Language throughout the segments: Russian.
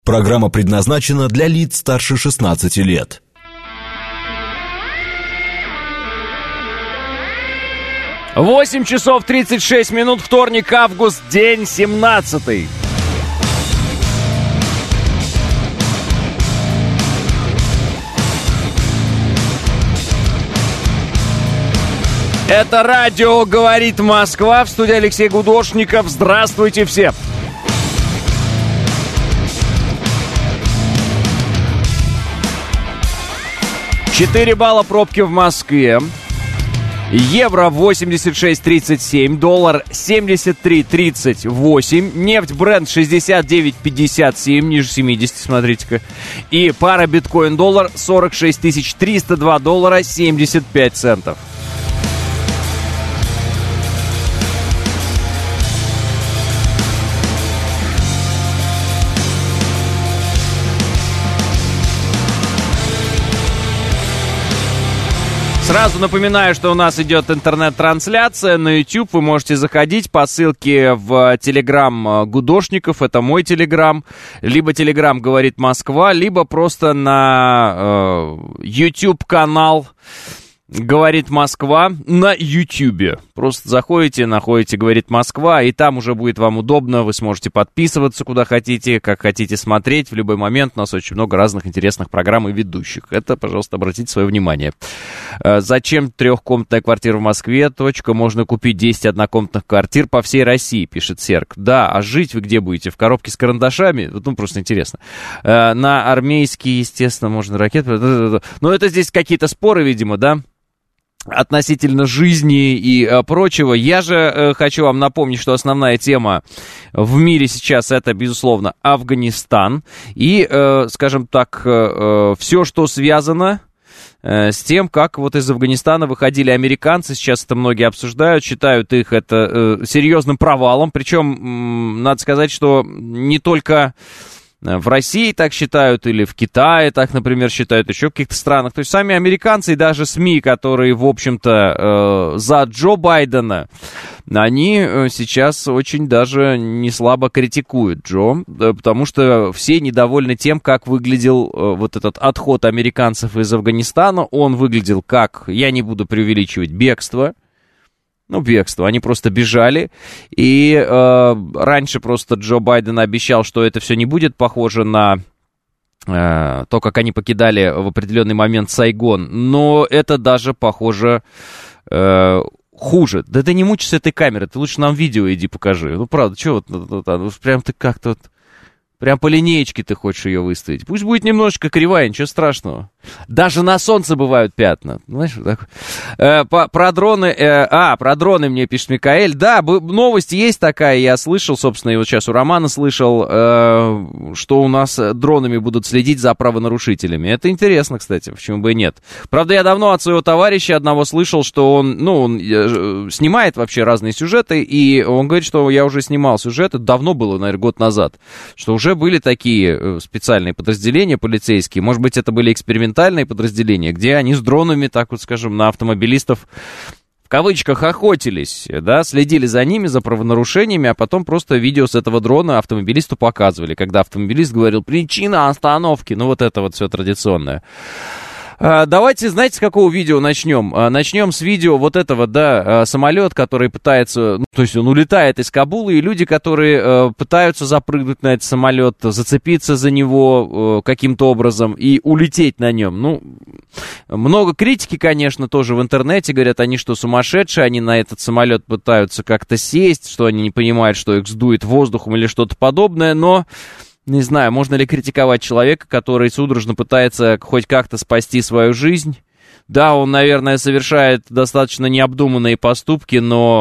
Программа предназначена для лиц старше 16 лет. Восемь часов 36 минут, вторник, август, день 17. Это радио «Говорит Москва», в студии Алексей Гудошников. Здравствуйте все! $4 балла пробки в Москве. Евро 86.37, доллар 73.38, нефть Brent 69.57, ниже 70, смотрите-ка. И пара биткоин-доллар 46 302 доллара 75 центов. Сразу напоминаю, что у нас идет интернет-трансляция на YouTube. Вы можете заходить по ссылке в Telegram Гудошников, это мой Telegram, либо Telegram «Говорит Москва», либо просто на YouTube-канал «Говорит Москва» на YouTube. Просто заходите, находите «Говорит Москва», и там уже будет вам удобно. Вы сможете подписываться куда хотите, как хотите смотреть. В любой момент у нас очень много разных интересных программ и ведущих. Это, пожалуйста, обратите свое внимание. Зачем трехкомнатная квартира в Москве? Можно купить 10 однокомнатных квартир по всей России, пишет Серк. Да, а жить вы где будете? В коробке с карандашами? Ну, просто интересно. На армейские, естественно, можно ракеты. Но это здесь какие-то споры, видимо, да? Относительно жизни и прочего. Я же хочу вам напомнить, что основная тема в мире сейчас это, безусловно, Афганистан. И, скажем так, все, что связано с тем, как вот из Афганистана выходили американцы, сейчас это многие обсуждают, считают их это серьезным провалом. Причем, надо сказать, что не только в России так считают, или в Китае так, например, считают, еще в каких-то странах. То есть сами американцы и даже СМИ, которые, в общем-то, за Джо Байдена, они сейчас очень даже не слабо критикуют Джо, потому что все недовольны тем, как выглядел вот этот отход американцев из Афганистана. Он выглядел как, я не буду преувеличивать, бегство. Бегство. Они просто бежали. И раньше просто Джо Байден обещал, что это все не будет похоже на то, как они покидали в определенный момент Сайгон. Но это даже похоже хуже. Да ты не мучайся этой камерой, ты лучше нам видео иди покажи. Ну, правда, что вот прям ты как-то вот... Прям по линеечке ты хочешь ее выставить. Пусть будет немножечко кривая, ничего страшного. Даже на солнце бывают пятна. Знаешь, вот так. Про дроны... про дроны мне пишет Микаэль. Да, новость есть такая, я слышал, собственно, и вот сейчас у Романа слышал, что у нас дронами будут следить за правонарушителями. Это интересно, кстати, почему бы и нет. Правда, я давно от своего товарища одного слышал, что он снимает вообще разные сюжеты, и он говорит, что я уже снимал сюжеты, давно было, наверное, год назад, что уже были такие специальные подразделения полицейские, может быть, это были экспериментальные подразделения, где они с дронами, так вот скажем, на автомобилистов, в кавычках, охотились, да, следили за ними, за правонарушениями, а потом просто видео с этого дрона автомобилисту показывали, когда автомобилист говорил «причина остановки», вот это вот все традиционное. Давайте, знаете, с какого видео начнем? Начнем с видео вот этого, да, самолет, который пытается, то есть он улетает из Кабула, и люди, которые пытаются запрыгнуть на этот самолет, зацепиться за него каким-то образом и улететь на нем. Много критики, конечно, тоже в интернете, говорят, они что, сумасшедшие, они на этот самолет пытаются как-то сесть, что они не понимают, что их сдует воздухом или что-то подобное, но... Не знаю, можно ли критиковать человека, который судорожно пытается хоть как-то спасти свою жизнь. Да, он, наверное, совершает достаточно необдуманные поступки,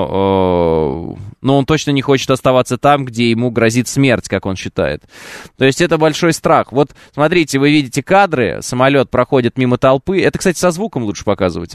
но он точно не хочет оставаться там, где ему грозит смерть, как он считает. То есть это большой страх. Вот, смотрите, вы видите кадры, самолет проходит мимо толпы. Это, кстати, со звуком лучше показывать.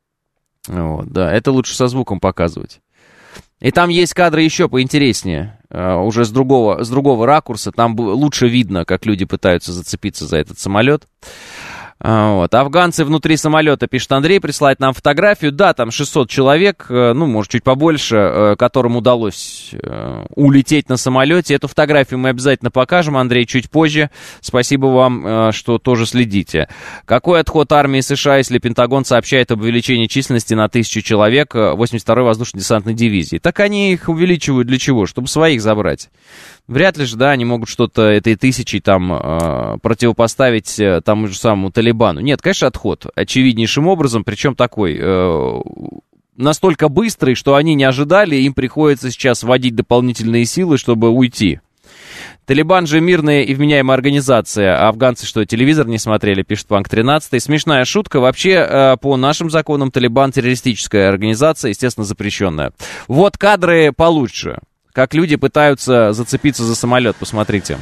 Да, это лучше со звуком показывать. И там есть кадры еще поинтереснее, уже с другого ракурса. Там лучше видно, как люди пытаются зацепиться за этот самолет. Вот. Афганцы внутри самолета, пишет Андрей, присылает нам фотографию. Да, там 600 человек, ну, может, чуть побольше, которым удалось улететь на самолете. Эту фотографию мы обязательно покажем, Андрей, чуть позже. Спасибо вам, что тоже следите. Какой отход армии США, если Пентагон сообщает об увеличении численности на 1000 человек 82-й воздушно-десантной дивизии? Так они их увеличивают для чего? Чтобы своих забрать. Вряд ли же, да, они могут что-то этой 1000 там противопоставить тому же самому Талибану. Нет, конечно, отход очевиднейшим образом, причем такой настолько быстрый, что они не ожидали, им приходится сейчас вводить дополнительные силы, чтобы уйти. Талибан же мирная и вменяемая организация, а афганцы что, телевизор не смотрели, пишет Панк 13. Смешная шутка, вообще по нашим законам Талибан террористическая организация, естественно, запрещенная. Вот кадры получше. Как люди пытаются зацепиться за самолет, посмотрите.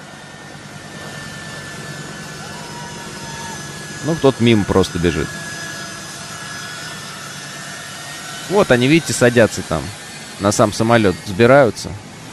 Ну, кто-то мимо просто бежит. Вот они, видите, садятся там. На сам самолет взбираются.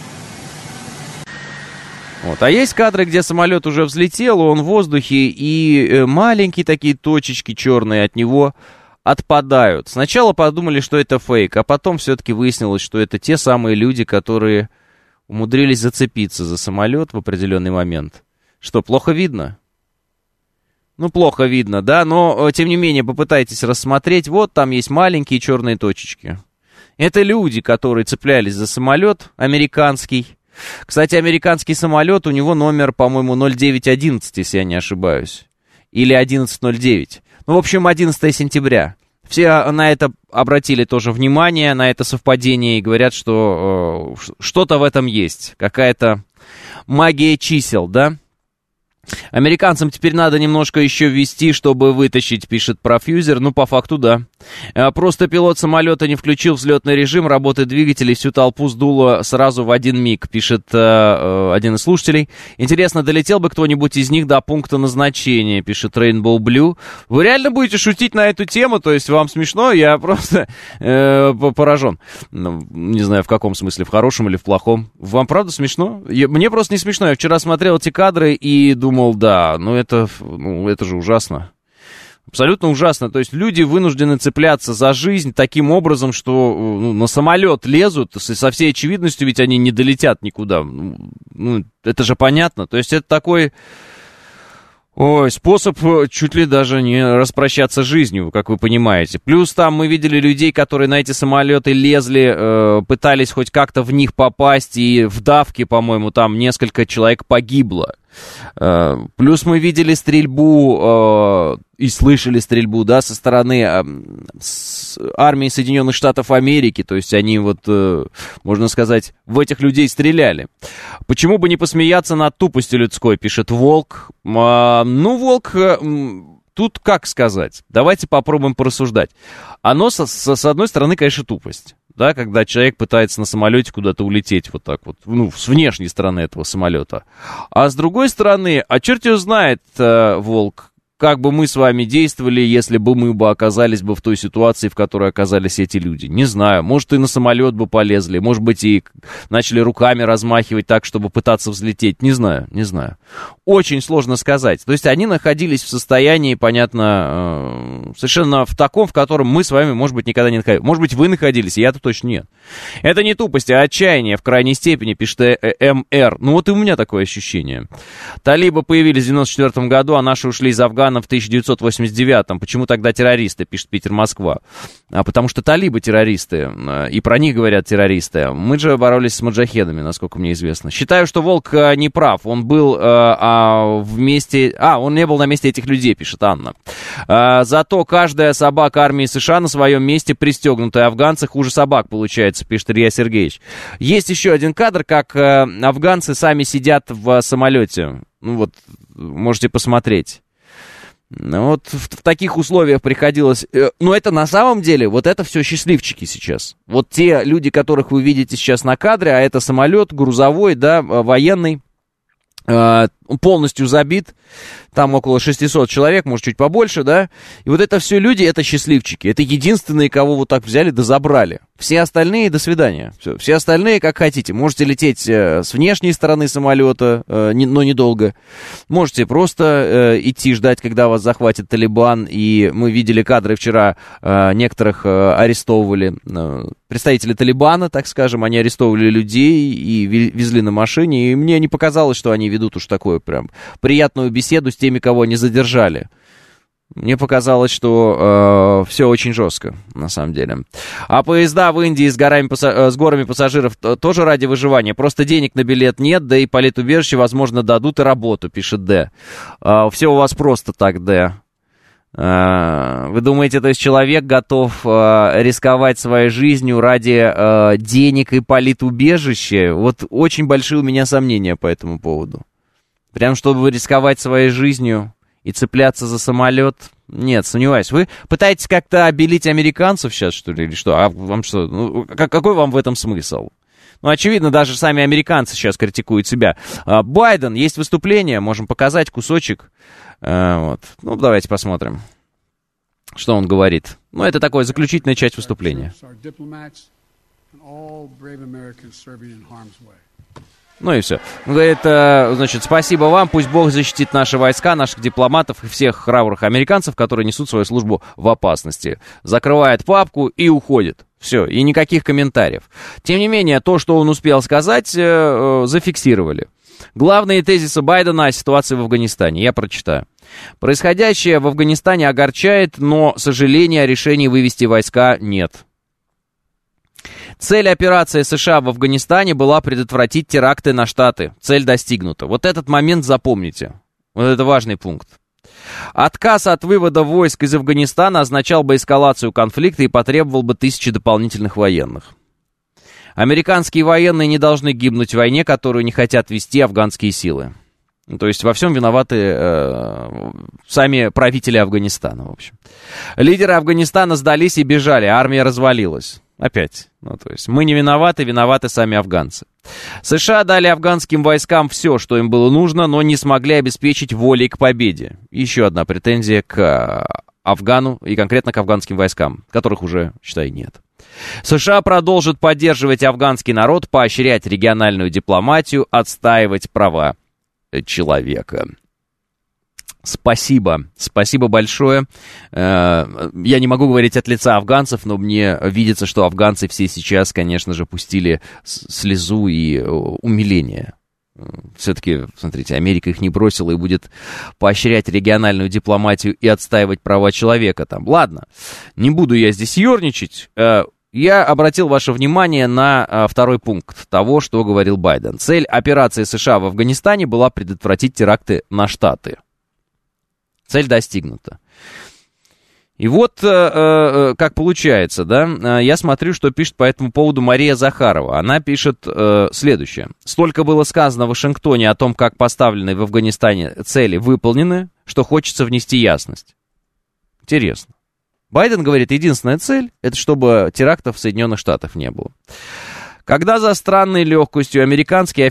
Вот. А есть кадры, где самолет уже взлетел, он в воздухе, и маленькие такие точечки черные от него отпадают. Сначала подумали, что это фейк, а потом все-таки выяснилось, что это те самые люди, которые умудрились зацепиться за самолет в определенный момент. Что, плохо видно? Ну, плохо видно, да, но, тем не менее, попытайтесь рассмотреть. Вот там есть маленькие черные точечки. Это люди, которые цеплялись за самолет американский. Кстати, американский самолет, у него номер, по-моему, 0911, если я не ошибаюсь. Или 1109. Ну, в общем, 11 сентября. Все на это обратили тоже внимание, на это совпадение, и говорят, что что-то в этом есть. Какая-то магия чисел, да? Американцам теперь надо немножко еще ввести, чтобы вытащить, пишет профьюзер. Ну, по факту, да. Просто пилот самолета не включил взлетный режим, работы двигателей, всю толпу сдуло сразу в один миг, пишет один из слушателей. Интересно, долетел бы кто-нибудь из них до пункта назначения, пишет Rainbow Blue. Вы реально будете шутить на эту тему? То есть вам смешно? Я просто поражен. Не знаю, в каком смысле, в хорошем или в плохом. Вам правда смешно? Мне просто не смешно. Я вчера смотрел эти кадры и думал, да, это же ужасно. Абсолютно ужасно. То есть люди вынуждены цепляться за жизнь таким образом, что на самолет лезут, со всей очевидностью, ведь они не долетят никуда. Это же понятно. То есть это такой способ чуть ли даже не распрощаться с жизнью, как вы понимаете. Плюс там мы видели людей, которые на эти самолеты лезли, пытались хоть как-то в них попасть, и в давке, по-моему, там несколько человек погибло. Плюс мы видели стрельбу и слышали стрельбу, да, со стороны армии Соединенных Штатов Америки. То есть они можно сказать, в этих людей стреляли. Почему бы не посмеяться над тупостью людской, пишет Волк. Волк, тут как сказать? Давайте попробуем порассуждать. Оно, с одной стороны, конечно, тупость. Да, когда человек пытается на самолете куда-то улететь вот так вот, с внешней стороны этого самолета. А с другой стороны, черт его знает, Волк, как бы мы с вами действовали, если бы мы оказались бы в той ситуации, в которой оказались эти люди. Не знаю, может, и на самолет бы полезли, может быть, и начали руками размахивать так, чтобы пытаться взлететь. Не знаю. Очень сложно сказать. То есть они находились в состоянии, понятно, совершенно в таком, в котором мы с вами, может быть, никогда не находились. Может быть, вы находились, я-то точно нет. Это не тупость, а отчаяние в крайней степени, пишет МР. Вот и у меня такое ощущение. Талибы появились в 94 году, а наши ушли из Афгана в 1989-м. Почему тогда террористы, пишет Питер Москва? Потому что талибы террористы, и про них говорят террористы. Мы же боролись с маджахедами, насколько мне известно. Считаю, что Волк не прав. Он был он не был на месте этих людей, пишет Анна. Зато каждая собака армии США на своем месте пристегнутая. Афганцы хуже собак, получается, пишет Илья Сергеевич. Есть еще один кадр, как афганцы сами сидят в самолете. Можете посмотреть. Вот в таких условиях приходилось... это на самом деле, это все счастливчики сейчас. Вот те люди, которых вы видите сейчас на кадре, а это самолет грузовой, да, военный, Он полностью забит, там около 600 человек, может, чуть побольше, да? И вот это все люди, это счастливчики. Это единственные, кого вот так взяли да забрали. Все остальные, до свидания. Все остальные, как хотите. Можете лететь с внешней стороны самолета, но недолго. Можете просто идти ждать, когда вас захватит Талибан. И мы видели кадры вчера, некоторых арестовывали. Представители Талибана, так скажем, они арестовывали людей и везли на машине. И мне не показалось, что они ведут уж такую прям приятную беседу с теми, кого они задержали. Мне показалось, что все очень жестко, на самом деле. А поезда в Индии с горами пассажиров тоже ради выживания. Просто денег на билет нет, да и политубежище, возможно, дадут и работу, пишет Д. Все у вас просто так, Д. Вы думаете, то есть человек готов рисковать своей жизнью ради денег и политубежища? Вот очень большие у меня сомнения по этому поводу. Прям чтобы рисковать своей жизнью и цепляться за самолет? Нет, сомневаюсь. Вы пытаетесь как-то обелить американцев сейчас, что ли, или что? А вам что? Ну, какой вам в этом смысл? Ну, очевидно, даже сами американцы сейчас критикуют себя. Байден, есть выступление, можем показать кусочек. Вот. Ну, давайте посмотрим, что он говорит. Ну, это такая заключительная часть выступления. Ну и все. Он говорит, значит, спасибо вам, пусть Бог защитит наши войска, наших дипломатов и всех храбрых американцев, которые несут свою службу в опасности. Закрывает папку и уходит. Все, и никаких комментариев. Тем не менее, то, что он успел сказать, зафиксировали. Главные тезисы Байдена о ситуации в Афганистане. Я прочитаю. Происходящее в Афганистане огорчает, но сожаления о решении вывести войска нет. Цель операции США в Афганистане была предотвратить теракты на Штаты. Цель достигнута. Вот этот момент запомните. Вот это важный пункт. Отказ от вывода войск из Афганистана означал бы эскалацию конфликта и потребовал бы 1000 дополнительных военных. Американские военные не должны гибнуть в войне, которую не хотят вести афганские силы. То есть во всем виноваты сами правители Афганистана, в общем. Лидеры Афганистана сдались и бежали, армия развалилась. Опять. Ну, то есть мы не виноваты, виноваты сами афганцы. США дали афганским войскам все, что им было нужно, но не смогли обеспечить волей к победе. Еще одна претензия к Афгану и конкретно к афганским войскам, которых уже, считай, нет. США продолжат поддерживать афганский народ, поощрять региональную дипломатию, отстаивать права человека. Спасибо. Спасибо большое. Я не могу говорить от лица афганцев, но мне видится, что афганцы все сейчас, конечно же, пустили слезу и умиление. Все-таки, смотрите, Америка их не бросила и будет поощрять региональную дипломатию и отстаивать права человека там. Ладно, не буду я здесь ерничать. Я обратил ваше внимание на второй пункт того, что говорил Байден. Цель операции США в Афганистане была предотвратить теракты на Штаты. Цель достигнута. И вот как получается, да, я смотрю, что пишет по этому поводу Мария Захарова. Она пишет следующее. Столько было сказано в Вашингтоне о том, как поставленные в Афганистане цели выполнены, что хочется внести ясность. Интересно. Байден говорит, единственная цель, это чтобы терактов в Соединенных Штатах не было. Когда со странной легкостью американские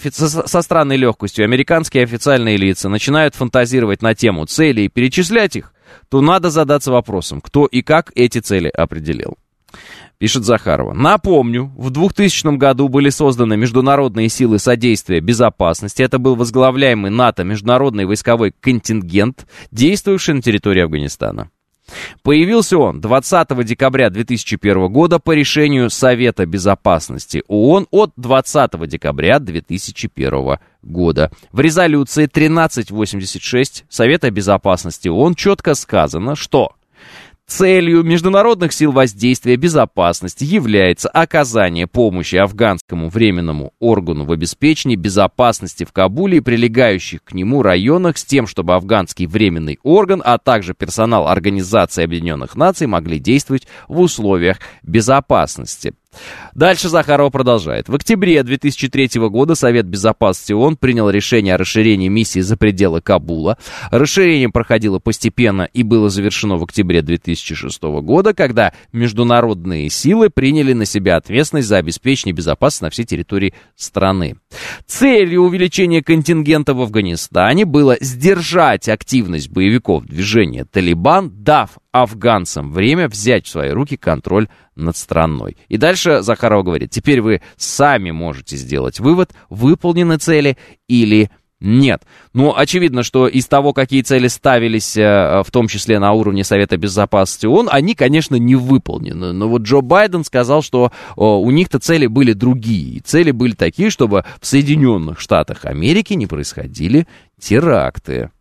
официальные лица начинают фантазировать на тему целей и перечислять их, то надо задаться вопросом, кто и как эти цели определил. Пишет Захарова. Напомню, в 2000 году были созданы международные силы содействия безопасности. Это был возглавляемый НАТО международный войсковой контингент, действовавший на территории Афганистана. Появился он 20 декабря 2001 года по решению Совета Безопасности ООН от 20 декабря 2001 года. В резолюции 1386 Совета Безопасности ООН четко сказано, что целью международных сил воздействия безопасности является оказание помощи афганскому временному органу в обеспечении безопасности в Кабуле и прилегающих к нему районах с тем, чтобы афганский временный орган, а также персонал Организации Объединенных Наций могли действовать в условиях безопасности. Дальше Захарова продолжает. В октябре 2003 года Совет Безопасности ООН принял решение о расширении миссии за пределы Кабула. Расширение проходило постепенно и было завершено в октябре 2006 года, когда международные силы приняли на себя ответственность за обеспечение безопасности на всей территории страны. Целью увеличения контингента в Афганистане было сдержать активность боевиков движения «Талибан», дав афганцам время взять в свои руки контроль над страной. И дальше Захарова говорит, теперь вы сами можете сделать вывод, выполнены цели или нет. Ну, очевидно, что из того, какие цели ставились, в том числе на уровне Совета Безопасности ООН, они, конечно, не выполнены. Но вот Джо Байден сказал, что у них-то цели были другие. И цели были такие, чтобы в Соединенных Штатах Америки не происходили теракты.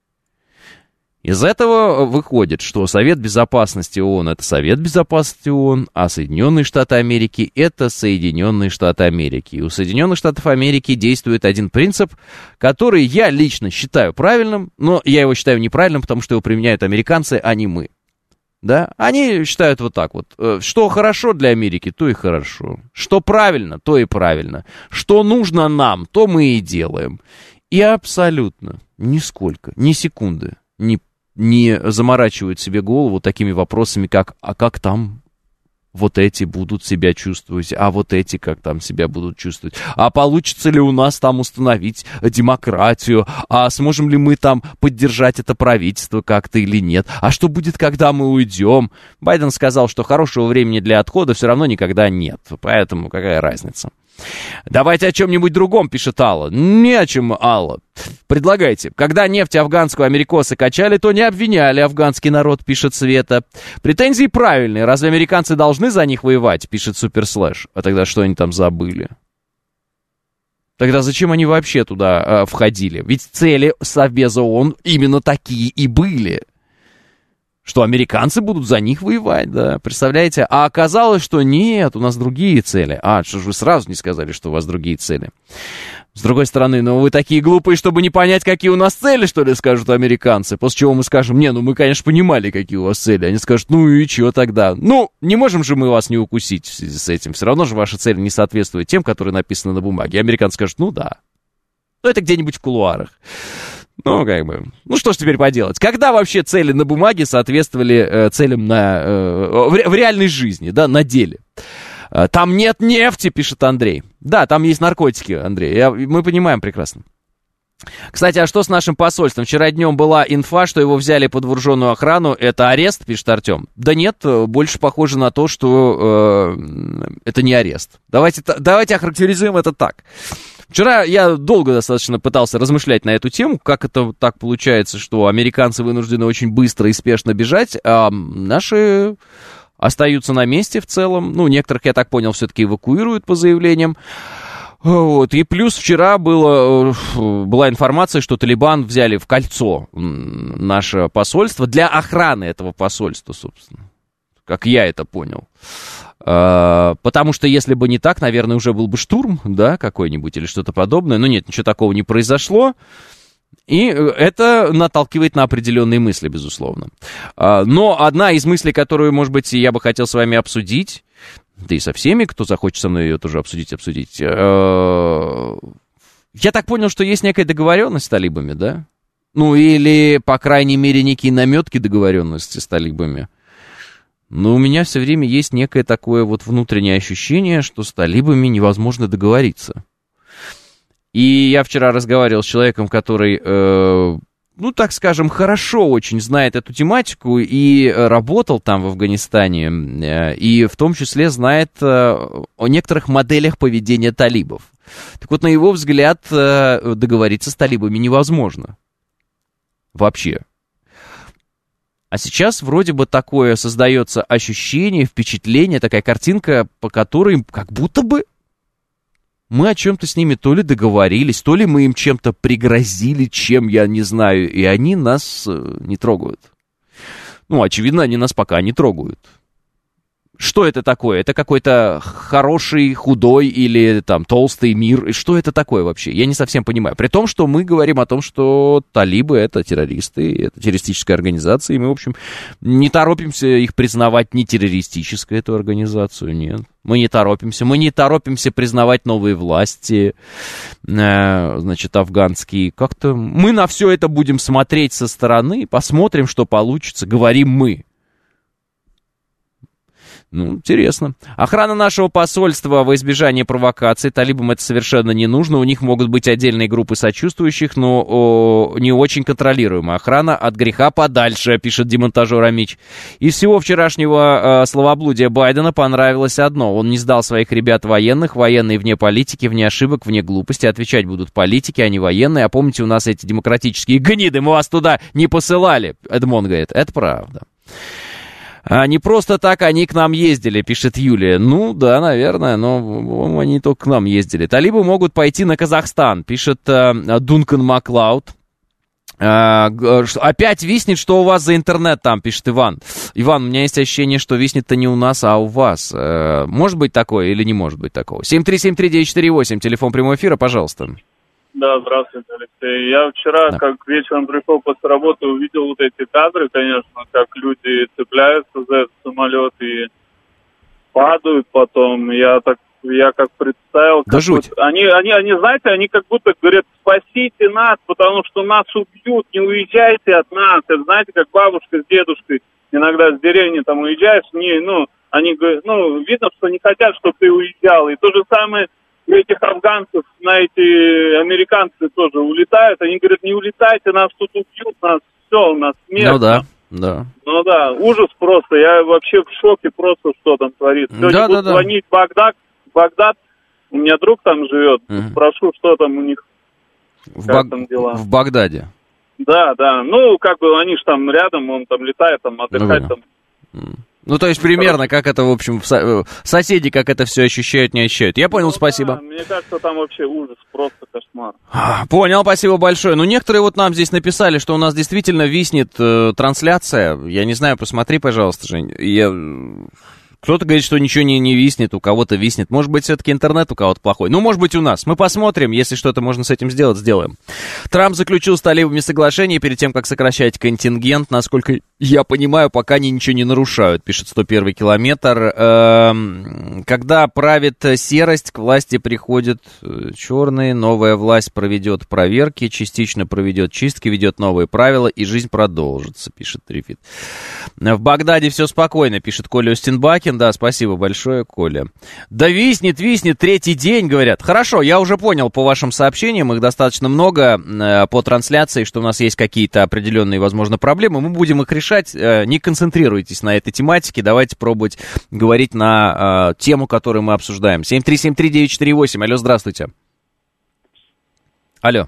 Из этого выходит, что Совет Безопасности ООН — это Совет Безопасности ООН, а Соединенные Штаты Америки — это Соединенные Штаты Америки. И у Соединенных Штатов Америки действует один принцип, который я лично считаю правильным, но я его считаю неправильным, потому что его применяют американцы, а не мы. Да? Они считают вот так вот. Что хорошо для Америки, то и хорошо. Что правильно, то и правильно. Что нужно нам, то мы и делаем. И абсолютно, нисколько, ни секунды не заморачивают себе голову такими вопросами, как «а как там вот эти будут себя чувствовать, а вот эти как там себя будут чувствовать, а получится ли у нас там установить демократию, а сможем ли мы там поддержать это правительство как-то или нет, а что будет, когда мы уйдем». Байден сказал, что хорошего времени для отхода все равно никогда нет, поэтому какая разница. Давайте о чем-нибудь другом, пишет Алла. Не о чем, Алла. Предлагайте. Когда нефть афганскую америкосы качали, то не обвиняли афганский народ, пишет Света. Претензии правильные. Разве американцы должны за них воевать, пишет Суперслэш. А тогда что они там забыли? Тогда зачем они вообще туда входили? Ведь цели Совбеза ООН именно такие и были. Что американцы будут за них воевать, да, представляете? А оказалось, что нет, у нас другие цели. А, что же вы сразу не сказали, что у вас другие цели? С другой стороны, ну вы такие глупые, чтобы не понять, какие у нас цели, что ли, скажут американцы. После чего мы скажем, не, ну мы, конечно, понимали, какие у вас цели. Они скажут, ну и чего тогда? Ну, не можем же мы вас не укусить в связи с этим. Все равно же ваши цели не соответствуют тем, которые написаны на бумаге. И американцы скажут, ну да. Ну это где-нибудь в кулуарах. Ну, как бы, ну что ж теперь поделать? Когда вообще цели на бумаге соответствовали целям в реальной жизни, да, на деле? Там нет нефти, пишет Андрей. Да, там есть наркотики, Андрей, мы понимаем прекрасно. Кстати, а что с нашим посольством? Вчера днем была инфа, что его взяли под вооруженную охрану. Это арест, пишет Артем? Да нет, больше похоже на то, что это не арест. Давайте охарактеризуем это так. Вчера я долго достаточно пытался размышлять на эту тему, как это так получается, что американцы вынуждены очень быстро и спешно бежать, а наши остаются на месте в целом. Ну, некоторых, я так понял, все-таки эвакуируют по заявлениям. Вот. И плюс вчера была информация, что Талибан взяли в кольцо наше посольство для охраны этого посольства, собственно. Как я это понял. Потому что если бы не так, наверное, уже был бы штурм, да, какой-нибудь или что-то подобное. Но нет, ничего такого не произошло. И это наталкивает на определенные мысли, безусловно. Но одна из мыслей, которую, может быть, я бы хотел с вами обсудить, да и со всеми, кто захочет со мной ее тоже обсудить. Я так понял, что есть некая договоренность с талибами, да? Ну, или, по крайней мере, некие наметки договоренности с талибами. Но у меня все время есть некое такое вот внутреннее ощущение, что с талибами невозможно договориться. И я вчера разговаривал с человеком, который, ну, так скажем, хорошо очень знает эту тематику и работал там в Афганистане, и в том числе знает о некоторых моделях поведения талибов. Так вот, на его взгляд, договориться с талибами невозможно. Вообще. А сейчас вроде бы такое создается ощущение, впечатление, такая картинка, по которой как будто бы мы о чем-то с ними то ли договорились, то ли мы им чем-то пригрозили, чем, я не знаю, и они нас не трогают. Ну, очевидно, они нас пока не трогают. Что это такое? Это какой-то хороший, худой или там толстый мир? И что это такое вообще? Я не совсем понимаю. При том, что мы говорим о том, что талибы — это террористы, это террористическая организация, и мы, в общем, не торопимся их признавать не террористической, эту организацию, нет. Мы не торопимся признавать новые власти, значит, афганские. Как-то мы на все это будем смотреть со стороны, посмотрим, что получится, говорим мы. Ну, интересно. Охрана нашего посольства во избежание провокаций. Талибам это совершенно не нужно. У них могут быть отдельные группы сочувствующих, но не очень контролируемая. Охрана от греха подальше, пишет демонтажер Амич. Из всего вчерашнего словоблудия Байдена понравилось одно. Он не сдал своих ребят военных. Военные вне политики, вне ошибок, вне глупости. Отвечать будут политики, а не военные. А помните, у нас эти демократические гниды, мы вас туда не посылали. Эдмон говорит, это правда. Не просто так они к нам ездили, пишет Юлия. Ну, да, наверное, но они не только к нам ездили. Талибы могут пойти на Казахстан, пишет Дункан Маклауд. Опять виснет, что у вас за интернет там, пишет Иван. Иван, у меня есть ощущение, что виснет-то не у нас, а у вас. Может быть такое или не может быть такого? 7373948, телефон прямого эфира, пожалуйста. Да, здравствуйте, Алексей. Я вчера, как вечером пришел после работы, увидел вот эти кадры, конечно, как люди цепляются за этот самолет и падают потом. Я как представил... Да жуть. Они, знаете, они как будто говорят, спасите нас, потому что нас убьют, не уезжайте от нас. Это, знаете, как бабушка с дедушкой иногда с деревни там уезжаешь, они говорят, видно, что не хотят, чтобы ты уезжал. И то же самое... Этих афганцев на эти американцы тоже улетают. Они говорят, не улетайте, нас тут убьют, у нас смерть. Ну да. Ужас просто. Я вообще в шоке просто, что там творится. Сегодня буду звонить в Багдад. У меня друг там живет. Спрошу, что там у них, там дела. В Багдаде? Да. Ну, как бы они же там рядом, он там летает, там отдыхать там. Ну, то есть, примерно, как это, в общем, соседи, как это все ощущают, не ощущают. Я понял, спасибо. Да, мне кажется, там вообще ужас, просто кошмар. Понял, спасибо большое. Ну, некоторые вот нам здесь написали, что у нас действительно виснет трансляция. Я не знаю, посмотри, пожалуйста, Жень. Кто-то говорит, что ничего не виснет, у кого-то виснет. Может быть, все-таки интернет у кого-то плохой. Ну, может быть, у нас. Мы посмотрим, если что-то можно с этим сделать, сделаем. Трамп заключил с талибами соглашение перед тем, как сокращать контингент. Насколько я понимаю, пока они ничего не нарушают, пишет 101 километр. Когда правит серость, к власти приходят черные. Новая власть проведет проверки, частично проведет чистки, ведет новые правила, и жизнь продолжится, пишет Трифит. В Багдаде все спокойно, пишет Коля Устенбакен. Да, спасибо большое, Коля. Да виснет, третий день, говорят. Хорошо, я уже понял по вашим сообщениям, их достаточно много по трансляции, что у нас есть какие-то определенные, возможно, проблемы. Мы будем их решать. Не концентрируйтесь на этой тематике. Давайте пробовать говорить на тему, которую мы обсуждаем. 7373948. Алло, здравствуйте. Алло.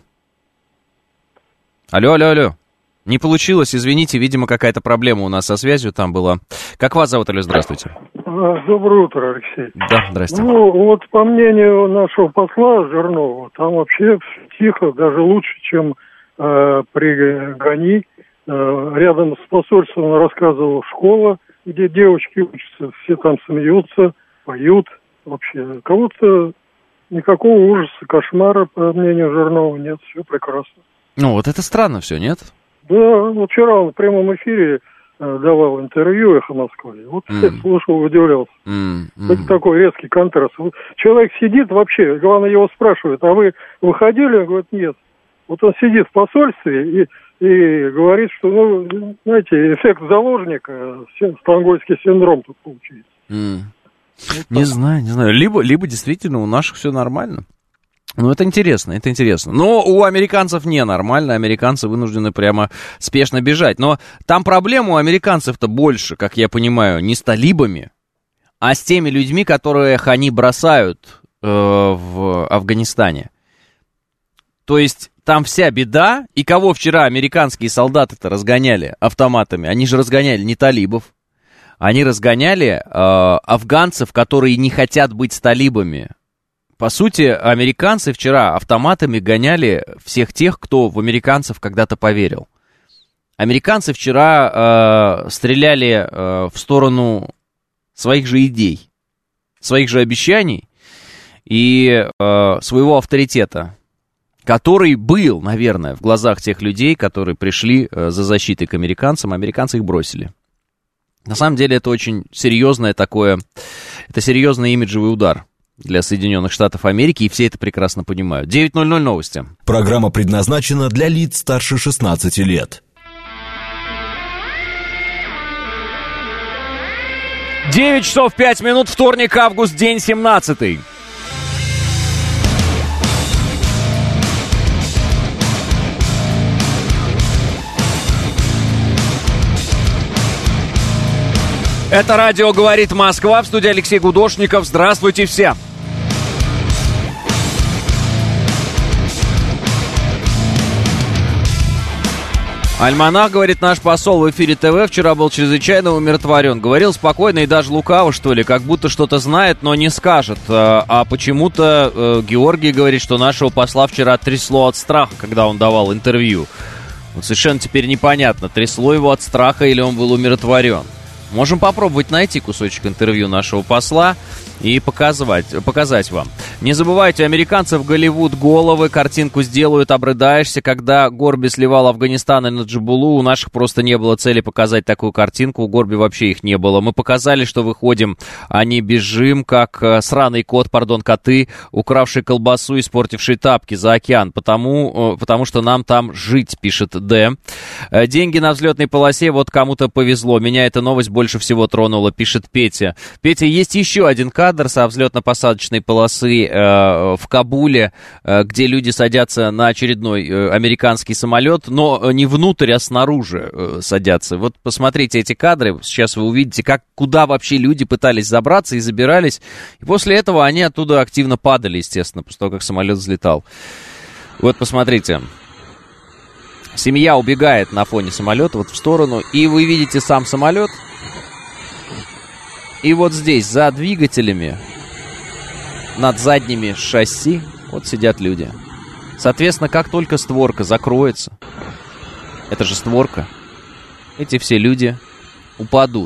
Не получилось, извините, видимо, какая-то проблема у нас со связью там была. Как вас зовут, алло, здравствуйте. Доброе утро, Алексей. Да, здрасте. Ну, вот по мнению нашего посла Жирнова, там вообще тихо, даже лучше, чем при ГАНИ. Рядом с посольством он рассказывал школа, где девочки учатся, все там смеются, поют. Вообще, кого-то никакого ужаса, кошмара, по мнению Жирнова, нет, все прекрасно. Ну, вот это странно все, нет? Да, вот вчера он в прямом эфире давал интервью «Эхо Москвы». Вот слушал, удивлялся. Это такой резкий контраст. Вот человек сидит вообще, главное, его спрашивают, а вы выходили? Он говорит, нет. Вот он сидит в посольстве и говорит, что, ну, знаете, эффект заложника, стокгольмский синдром тут получается. Вот не знаю. Либо действительно у наших все нормально. Ну, это интересно. Но у американцев ненормально, американцы вынуждены прямо спешно бежать. Но там проблема у американцев-то больше, как я понимаю, не с талибами, а с теми людьми, которых они бросают в Афганистане. То есть там вся беда, и кого вчера американские солдаты-то разгоняли автоматами? Они же разгоняли не талибов, они разгоняли афганцев, которые не хотят быть с талибами. По сути, американцы вчера автоматами гоняли всех тех, кто в американцев когда-то поверил. Американцы вчера стреляли в сторону своих же идей, своих же обещаний и своего авторитета, который был, наверное, в глазах тех людей, которые пришли за защитой к американцам, американцы их бросили. На самом деле это очень серьезный имиджевый удар для Соединенных Штатов Америки, и все это прекрасно понимают. 9:00 новости. Программа предназначена для лиц старше 16 лет. 9 часов 5 минут, вторник, август, день 17. Это радио «Говорит Москва», в студии Алексей Гудошников. Здравствуйте все! Альманах, говорит наш посол в эфире ТВ, вчера был чрезвычайно умиротворен. Говорил спокойно и даже лукаво, что ли, как будто что-то знает, но не скажет. А почему-то Георгий говорит, что нашего посла вчера трясло от страха, когда он давал интервью. Вот совершенно теперь непонятно, трясло его от страха или он был умиротворен. Можем попробовать найти кусочек интервью нашего посла и показать вам. Не забывайте, американцы в Голливуд головы, картинку сделают, обрыдаешься. Когда Горби сливал Афганистан и Наджибулу, у наших просто не было цели показать такую картинку, у Горби вообще их не было. Мы показали, что выходим, а не бежим, как сраный коты, укравший колбасу и испортивший тапки за океан, потому что нам там жить, пишет Д. Деньги на взлетной полосе, вот кому-то повезло. Меня эта новость больше всего тронула, пишет Петя. Петя, есть еще один кадр со взлетно-посадочной полосы в Кабуле, где люди садятся на очередной американский самолет, но не внутрь, а снаружи садятся. Вот посмотрите эти кадры, сейчас вы увидите, куда вообще люди пытались забраться и забирались. И после этого они оттуда активно падали, естественно, после того, как самолет взлетал. Вот посмотрите. Семья убегает на фоне самолета вот в сторону, и вы видите сам самолет. И вот здесь, за двигателями, над задними шасси, вот сидят люди. Соответственно, как только створка закроется, это же створка, эти все люди упадут.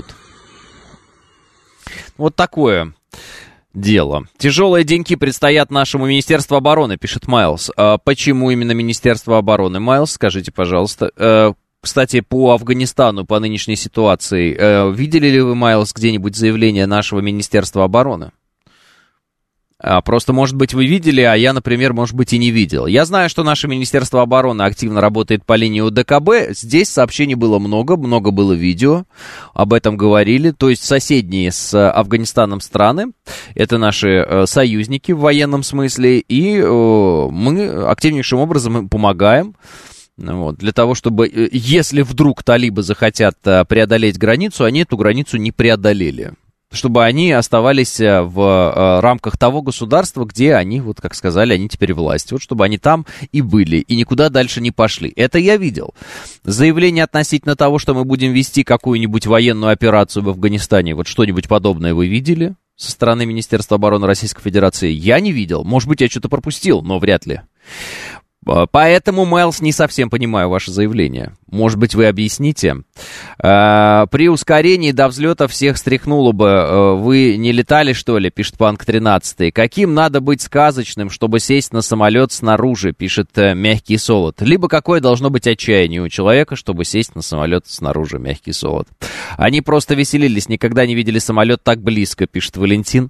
Вот такое дело. Тяжелые деньки предстоят нашему Министерству обороны, пишет Майлз. Почему именно Министерство обороны, Майлз, скажите, пожалуйста. Кстати, по Афганистану, по нынешней ситуации, видели ли вы, Майлз, где-нибудь заявление нашего Министерства обороны? Просто, может быть, вы видели, а я, например, может быть, и не видел. Я знаю, что наше Министерство обороны активно работает по линии ОДКБ. Здесь сообщений было много было видео, об этом говорили. То есть соседние с Афганистаном страны, это наши союзники в военном смысле, и мы активнейшим образом им помогаем. Вот, для того, чтобы, если вдруг талибы захотят преодолеть границу, они эту границу не преодолели. Чтобы они оставались в рамках того государства, где они, вот как сказали, они теперь власть. Вот чтобы они там и были, и никуда дальше не пошли. Это я видел. Заявление относительно того, что мы будем вести какую-нибудь военную операцию в Афганистане, вот что-нибудь подобное вы видели со стороны Министерства обороны Российской Федерации? Я не видел. Может быть, я что-то пропустил, но вряд ли. Поэтому, Майлз, не совсем понимаю ваше заявление. Может быть, вы объясните? При ускорении до взлета всех стряхнуло бы. Вы не летали, что ли, пишет Панк 13. Каким надо быть сказочным, чтобы сесть на самолет снаружи, пишет Мягкий Солод. Либо какое должно быть отчаяние у человека, чтобы сесть на самолет снаружи, Мягкий Солод. Они просто веселились, никогда не видели самолет так близко, пишет Валентин.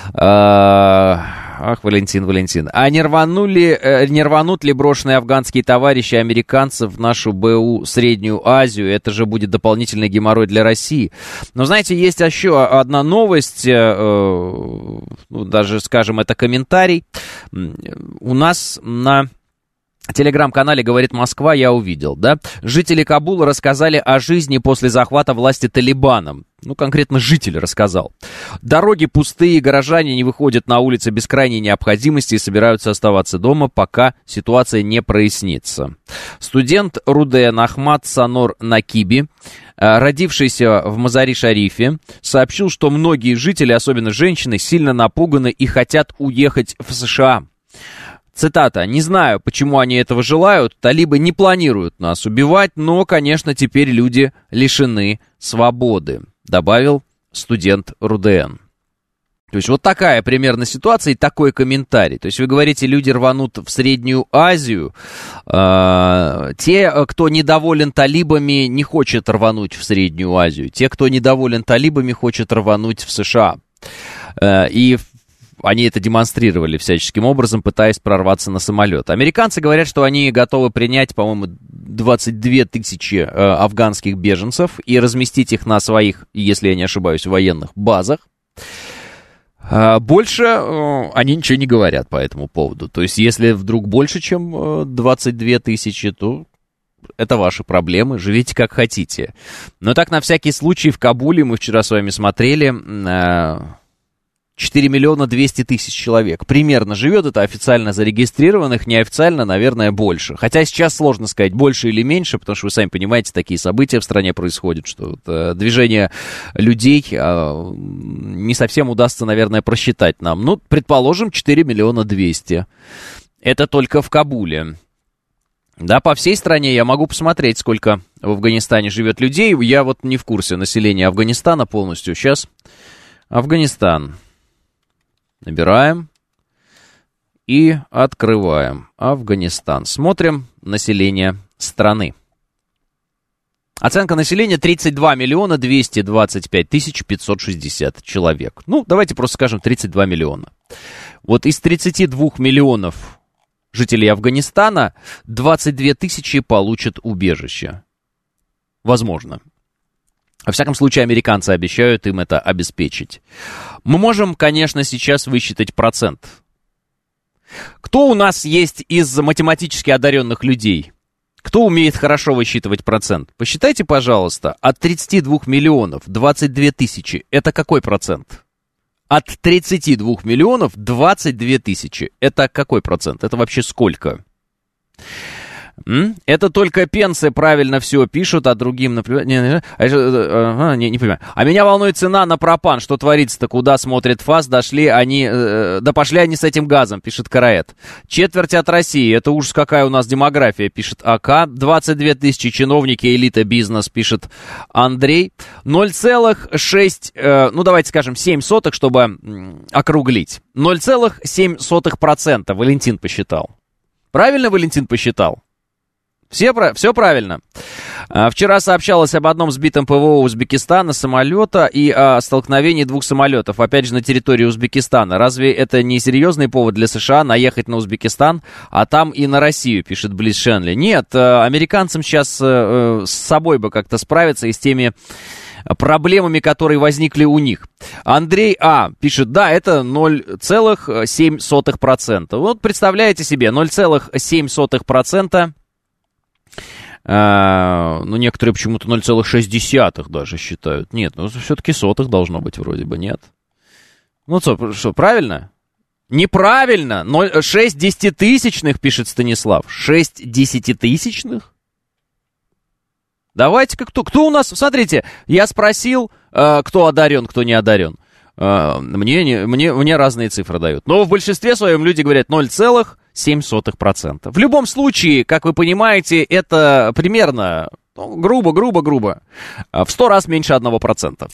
Ах, Валентин. А не рванут ли брошенные афганские товарищи американцев в нашу БУ Среднюю Азию? Это же будет дополнительный геморрой для России. Но, знаете, есть еще одна новость, даже, скажем, это комментарий. У нас на телеграм-канале «Говорит Москва» я увидел, да? Жители Кабула рассказали о жизни после захвата власти талибаном. Ну, конкретно житель рассказал. Дороги пустые, горожане не выходят на улицы без крайней необходимости и собираются оставаться дома, пока ситуация не прояснится. Студент РУДН Ахмад Санор Накиби, родившийся в Мазари-Шарифе, сообщил, что многие жители, особенно женщины, сильно напуганы и хотят уехать в США. Цитата. «Не знаю, почему они этого желают. Талибы не планируют нас убивать, но, конечно, теперь люди лишены свободы», добавил студент РУДН. То есть вот такая примерно ситуация и такой комментарий. То есть вы говорите, люди рванут в Среднюю Азию. Те, кто недоволен талибами, не хочет рвануть в Среднюю Азию. Те, кто недоволен талибами, хочет рвануть в США. И они это демонстрировали всяческим образом, пытаясь прорваться на самолет. Американцы говорят, что они готовы принять, по-моему, 22 тысячи афганских беженцев и разместить их на своих, если я не ошибаюсь, военных базах. Больше они ничего не говорят по этому поводу. То есть, если вдруг больше, чем 22 тысячи, то это ваши проблемы, живите как хотите. Но так, на всякий случай, в Кабуле, мы вчера с вами смотрели, 4 миллиона 200 тысяч человек примерно живет, это официально зарегистрированных, неофициально, наверное, больше. Хотя сейчас сложно сказать, больше или меньше, потому что вы сами понимаете, такие события в стране происходят, что движение людей не совсем удастся, наверное, просчитать нам. Ну, предположим, 4 миллиона 200. Это только в Кабуле. Да, по всей стране я могу посмотреть, сколько в Афганистане живет людей. Я вот не в курсе населения Афганистана полностью. Сейчас Афганистан. Набираем и открываем Афганистан. Смотрим население страны. Оценка населения 32 миллиона 225 тысяч 560 человек. Ну, давайте просто скажем 32 миллиона. Вот из 32 миллионов жителей Афганистана 22 тысячи получат убежище. Возможно. Во всяком случае, американцы обещают им это обеспечить. Мы можем, конечно, сейчас высчитать процент. Кто у нас есть из математически одаренных людей? Кто умеет хорошо высчитывать процент? Посчитайте, пожалуйста, от 32 миллионов 22 тысячи. Это какой процент? От 32 миллионов 22 тысячи. Это какой процент? Это вообще сколько? Это только пенсы правильно все пишут, а другим, например... Не понимаю. А меня волнует цена на пропан. Что творится-то? Куда смотрит ФАС? Пошли они с этим газом, пишет Караэт. Четверть от России. Это ужас, какая у нас демография, пишет АК. 22 тысячи чиновники, элита, бизнес, пишет Андрей. 0,6, давайте скажем, 7 сотых, чтобы округлить. 0,7%. Валентин посчитал. Правильно Валентин посчитал? Все правильно. Вчера сообщалось об одном сбитом ПВО Узбекистана самолета и о столкновении двух самолетов, опять же, на территории Узбекистана. Разве это не серьезный повод для США наехать на Узбекистан, а там и на Россию, пишет Близ Шенли? Нет, американцам сейчас с собой бы как-то справиться и с теми проблемами, которые возникли у них. Андрей пишет, да, это 0,7%. Вот представляете себе, 0,7%. Некоторые почему-то 0,6 даже считают. Нет, все-таки сотых должно быть вроде бы, нет. Что, правильно? Неправильно! 6 десятитысячных, пишет Станислав. 6 десятитысячных? Давайте-ка кто у нас... Смотрите, я спросил, кто одарен, кто не одарен. Мне разные цифры дают. Но в большинстве своем люди говорят 0,7%. В любом случае, как вы понимаете, это примерно, грубо, в 100 раз меньше 1%.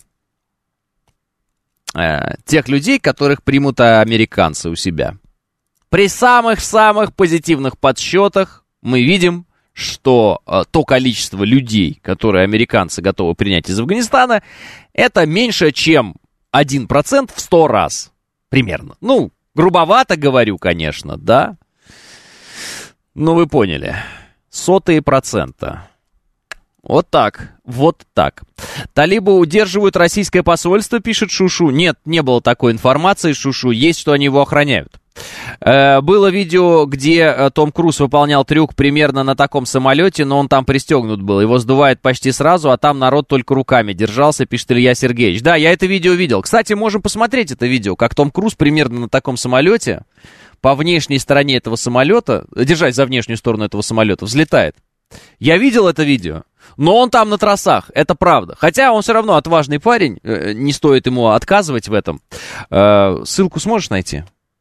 Тех людей, которых примут американцы у себя. При самых-самых позитивных подсчетах мы видим, что то количество людей, которые американцы готовы принять из Афганистана, это меньше, чем 1% в 100 раз. Примерно. Грубовато говорю, конечно, да? Но вы поняли. 0,00%. Вот так. Талибы удерживают российское посольство, пишет Шушу. Нет, не было такой информации, Шушу. Есть, что они его охраняют. Было видео, где Том Круз выполнял трюк примерно на таком самолете, но он там пристегнут был. Его сдувает почти сразу, а там народ только руками держался, пишет Илья Сергеевич. Да, я это видео видел. Кстати, можем посмотреть это видео, как Том Круз примерно на таком самолете, по внешней стороне этого самолета, держась за внешнюю сторону этого самолета, взлетает. Я видел это видео, но он там на тросах, это правда. Хотя он все равно отважный парень, не стоит ему отказывать в этом. Ссылку сможешь найти?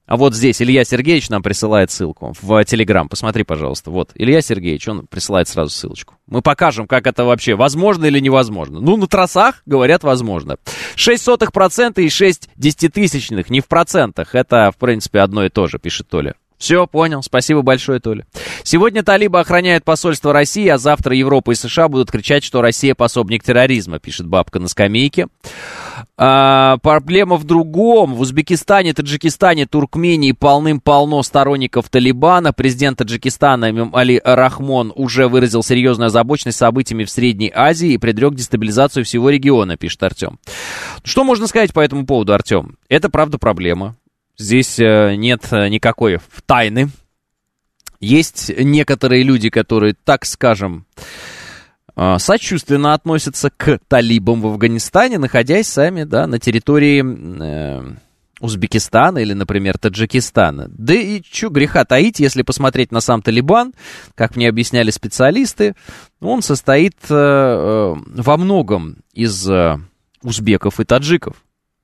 А вот здесь Илья Сергеевич нам присылает ссылку в Телеграм. Посмотри, пожалуйста. Вот, Илья Сергеевич, он присылает сразу ссылочку. Мы покажем, как это вообще, возможно или невозможно. Ну, на трассах, говорят, возможно. 0,06% и 6 десятитысячных, не в процентах. Это, в принципе, одно и то же, пишет Толя. Все, понял. Спасибо большое, Толя. Сегодня талибы охраняют посольство России, а завтра Европа и США будут кричать, что Россия пособник терроризма, пишет бабка на скамейке. Проблема в другом. В Узбекистане, Таджикистане, Туркмении полным-полно сторонников Талибана. Президент Таджикистана Эмомали Рахмон уже выразил серьезную озабоченность событиями в Средней Азии и предрек дестабилизацию всего региона, пишет Артем. Что можно сказать по этому поводу, Артем? Это, правда, проблема. Здесь нет никакой тайны. Есть некоторые люди, которые, так скажем, сочувственно относятся к талибам в Афганистане, находясь сами, да, на территории Узбекистана или, например, Таджикистана. Да и чё греха таить, если посмотреть на сам Талибан, как мне объясняли специалисты, он состоит во многом из узбеков и таджиков.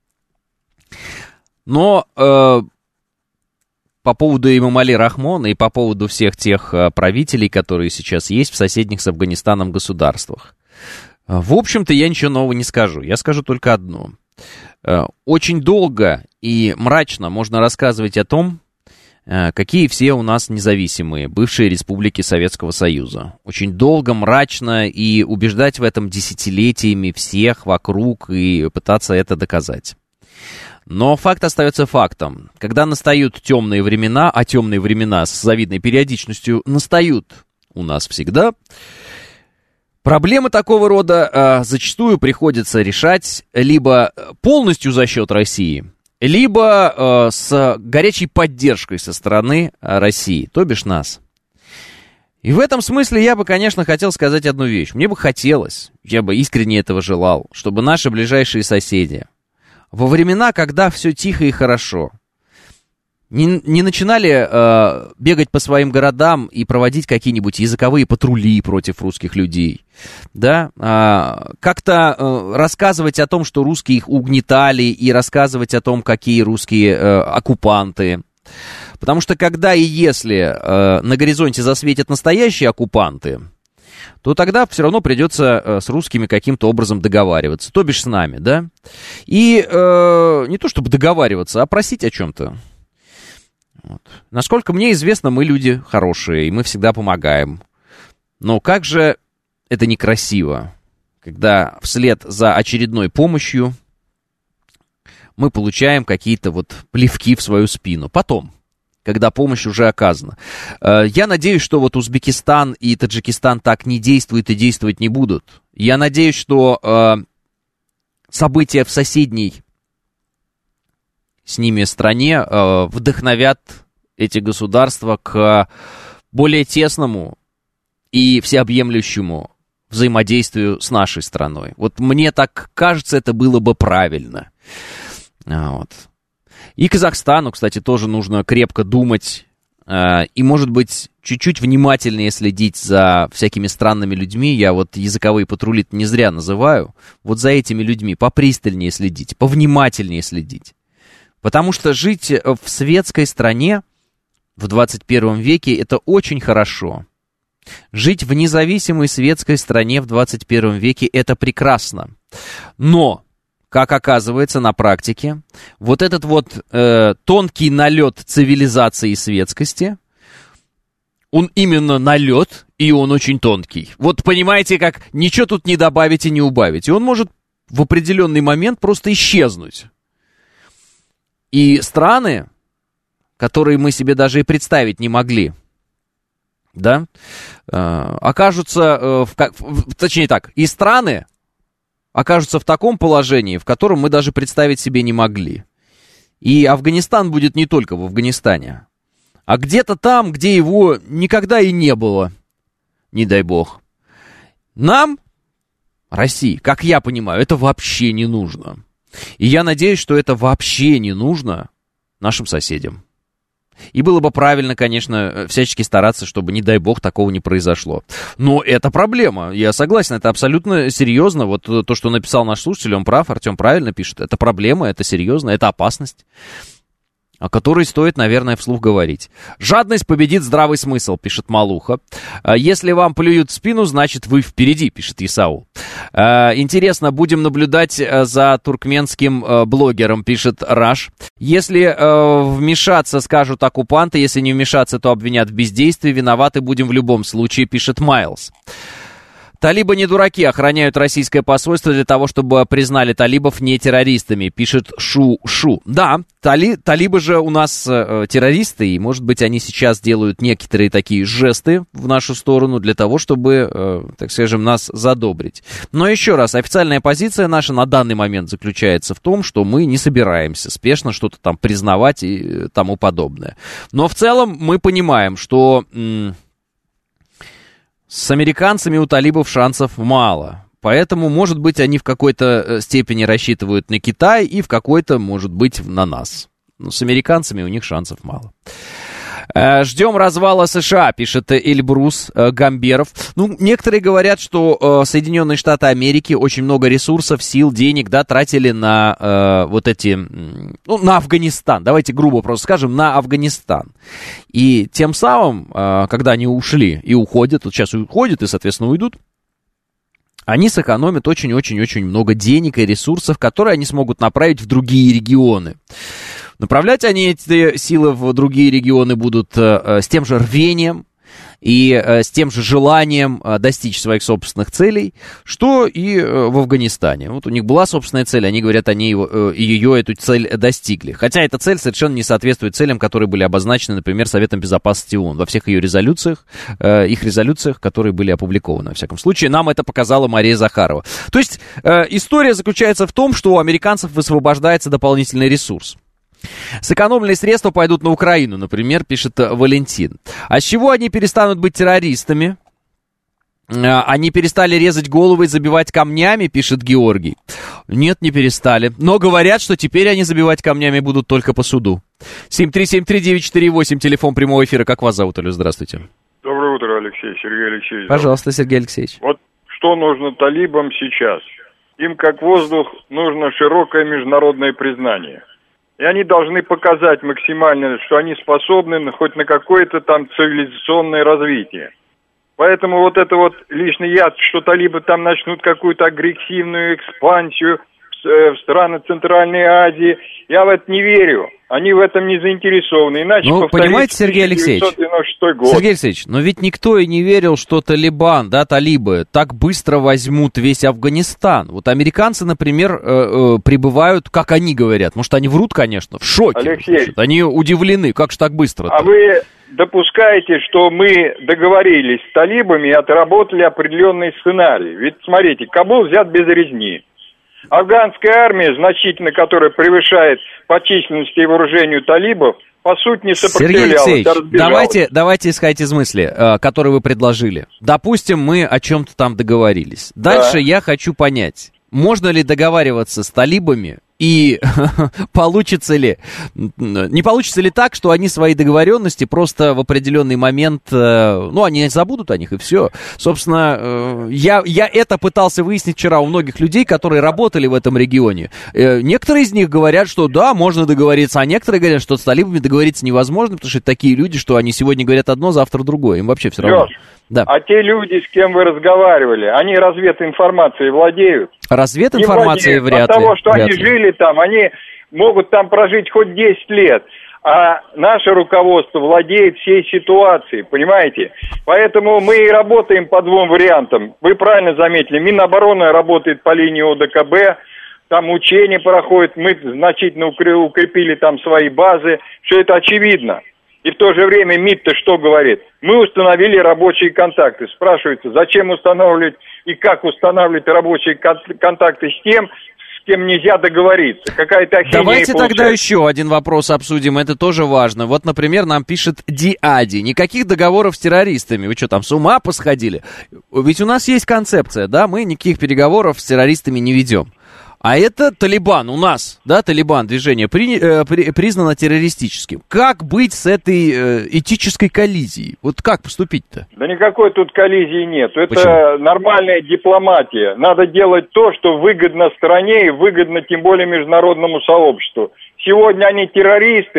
Но по поводу Эмомали Рахмона и по поводу всех тех правителей, которые сейчас есть в соседних с Афганистаном государствах, в общем-то, я ничего нового не скажу. Я скажу только одно. Очень долго и мрачно можно рассказывать о том, какие все у нас независимые бывшие республики Советского Союза. Очень долго, мрачно и убеждать в этом десятилетиями всех вокруг и пытаться это доказать. Но факт остается фактом. Когда настают темные времена, а темные времена с завидной периодичностью настают у нас всегда, проблемы такого рода зачастую приходится решать либо полностью за счет России, либо с горячей поддержкой со стороны России, то бишь нас. И в этом смысле я бы, конечно, хотел сказать одну вещь. Мне бы хотелось, я бы искренне этого желал, чтобы наши ближайшие соседи во времена, когда все тихо и хорошо, не начинали бегать по своим городам и проводить какие-нибудь языковые патрули против русских людей, да, как-то рассказывать о том, что русские их угнетали, и рассказывать о том, какие русские оккупанты. Потому что когда и если на горизонте засветят настоящие оккупанты, то тогда все равно придется с русскими каким-то образом договариваться, то бишь с нами, да? И не то чтобы договариваться, а просить о чем-то. Вот. Насколько мне известно, мы люди хорошие, и мы всегда помогаем. Но как же это некрасиво, когда вслед за очередной помощью мы получаем какие-то вот плевки в свою спину. Потом, когда помощь уже оказана. Я надеюсь, что вот Узбекистан и Таджикистан так не действуют и действовать не будут. Я надеюсь, что события в соседней с ними стране вдохновят эти государства к более тесному и всеобъемлющему взаимодействию с нашей страной. Вот мне так кажется, это было бы правильно. Вот. И Казахстану, кстати, тоже нужно крепко думать и, может быть, чуть-чуть внимательнее следить за всякими странными людьми. Я вот языковые патрули не зря называю. Вот за этими людьми попристальнее следить, повнимательнее следить. Потому что жить в светской стране в 21 веке — это очень хорошо. Жить в независимой светской стране в 21 веке — это прекрасно. Но, как оказывается на практике, вот этот вот тонкий налет цивилизации и светскости, он именно налет, и он очень тонкий. Вот понимаете, как ничего тут не добавить и не убавить. И он может в определенный момент просто исчезнуть. И страны, которые мы себе даже и представить не могли, да, окажутся, точнее так, и страны окажутся в таком положении, в котором мы даже представить себе не могли. И Афганистан будет не только в Афганистане, а где-то там, где его никогда и не было, не дай бог. Нам, России, как я понимаю, это вообще не нужно. И я надеюсь, что это вообще не нужно нашим соседям. И было бы правильно, конечно, всячески стараться, чтобы, не дай бог, такого не произошло. Но это проблема, я согласен, это абсолютно серьезно. Вот то, что написал наш слушатель, он прав, Артем правильно пишет. Это проблема, это серьезно, это опасность. о которой стоит, наверное, вслух говорить. «Жадность победит здравый смысл», пишет Малуха. «Если вам плюют в спину, значит, вы впереди», пишет Исаул. «Интересно, будем наблюдать за туркменским блогером», пишет Раш. «Если вмешаться, скажут оккупанты, если не вмешаться, то обвинят в бездействии, виноваты будем в любом случае», пишет Майлз. «Талибы не дураки, охраняют российское посольство для того, чтобы признали талибов не террористами», пишет Шу. Да, талибы же у нас террористы, и, может быть, они сейчас делают некоторые такие жесты в нашу сторону для того, чтобы, так скажем, нас задобрить. Но еще раз, официальная позиция наша на данный момент заключается в том, что мы не собираемся спешно что-то там признавать и тому подобное. Но в целом мы понимаем, что... С американцами у талибов шансов мало, поэтому, может быть, они в какой-то степени рассчитывают на Китай и в какой-то, может быть, на нас. Но с американцами у них шансов мало. «Ждем развала США», пишет Эльбрус Гамберов. Ну, некоторые говорят, что Соединенные Штаты Америки очень много ресурсов, сил, денег, да, тратили на вот эти, ну, на Афганистан. Давайте грубо просто скажем, на Афганистан. И тем самым, когда они ушли и уходят, вот сейчас уходят и, соответственно, уйдут, они сэкономят очень-очень-очень много денег и ресурсов, которые они смогут направить в другие регионы. Направлять они эти силы в другие регионы будут с тем же рвением и с тем же желанием достичь своих собственных целей, что и в Афганистане. Вот у них была собственная цель, они говорят, они эту цель достигли. Хотя эта цель совершенно не соответствует целям, которые были обозначены, например, Советом Безопасности ООН во всех ее резолюциях, которые были опубликованы. Во всяком случае, нам это показала Мария Захарова. То есть история заключается в том, что у американцев высвобождается дополнительный ресурс. Сэкономленные средства пойдут на Украину, например, пишет Валентин. А с чего они перестанут быть террористами? Они перестали резать головы и забивать камнями, пишет Георгий. Нет, не перестали. Но говорят, что теперь они забивать камнями будут только по суду. 7373948, телефон прямого эфира. Как вас зовут, Алю? Здравствуйте. Доброе утро, Алексей. Сергей Алексеевич. Пожалуйста, Сергей Алексеевич. Вот что нужно талибам сейчас? Им, как воздух, нужно широкое международное признание. И они должны показать максимально, что они способны хоть на какое-то там цивилизационное развитие. Поэтому вот это вот лишний яд, что талибы там начнут какую-то агрессивную экспансию в страны Центральной Азии, я в это не верю. Они в этом не заинтересованы. Иначе, ну, понимаете, Сергей Алексеевич, Сергей Алексеевич, но ведь никто и не верил, что Талибан, да, талибы так быстро возьмут весь Афганистан. Вот американцы, например, прибывают, как они говорят, может, они врут, конечно, в шоке. Алексей, они удивлены, как же так быстро-то? А вы допускаете, что мы договорились с талибами и отработали определенный сценарий? Ведь, смотрите, Кабул взят без резни. Афганская армия, значительно которая превышает по численности и вооружению талибов, по сути не сопротивлялась. Сергей Алексеевич, давайте исходить из мысли, которую вы предложили. Допустим, мы о чем-то там договорились. Дальше я хочу понять, можно ли договариваться с талибами и получится ли, не получится ли так, что они свои договоренности просто в определенный момент, ну, они забудут о них и все. Собственно, я это пытался выяснить вчера у многих людей, которые работали в этом регионе. Некоторые из них говорят, что да, можно договориться, а некоторые говорят, что с талибами договориться невозможно, потому что это такие люди, что они сегодня говорят одно, завтра другое, им вообще все равно. Да. А те люди, с кем вы разговаривали, они развединформацией владеют? Развединформацией вряд ли. От того, что они жили там, они могут там прожить хоть 10 лет. А наше руководство владеет всей ситуацией, понимаете? Поэтому мы и работаем по двум вариантам. Вы правильно заметили, Минобороны работает по линии ОДКБ, там учения проходят, мы значительно укрепили там свои базы, все это очевидно. И в то же время МИД-то что говорит? Мы установили рабочие контакты. Спрашивается, зачем устанавливать и как устанавливать рабочие контакты с тем, с кем нельзя договориться? Какая-то ахинея. Давайте тогда еще один вопрос обсудим, это тоже важно. Вот, например, нам пишет Диади. Никаких договоров с террористами. Вы что, там с ума посходили? Ведь у нас есть концепция, да? Мы никаких переговоров с террористами не ведем. А это Талибан у нас, да, Талибан, движение признано террористическим. Как быть с этой этической коллизией? Вот как поступить-то? Да никакой тут коллизии нет. Это Почему? Нормальная дипломатия. Надо делать то, что выгодно стране и выгодно тем более международному сообществу. Сегодня они террористы,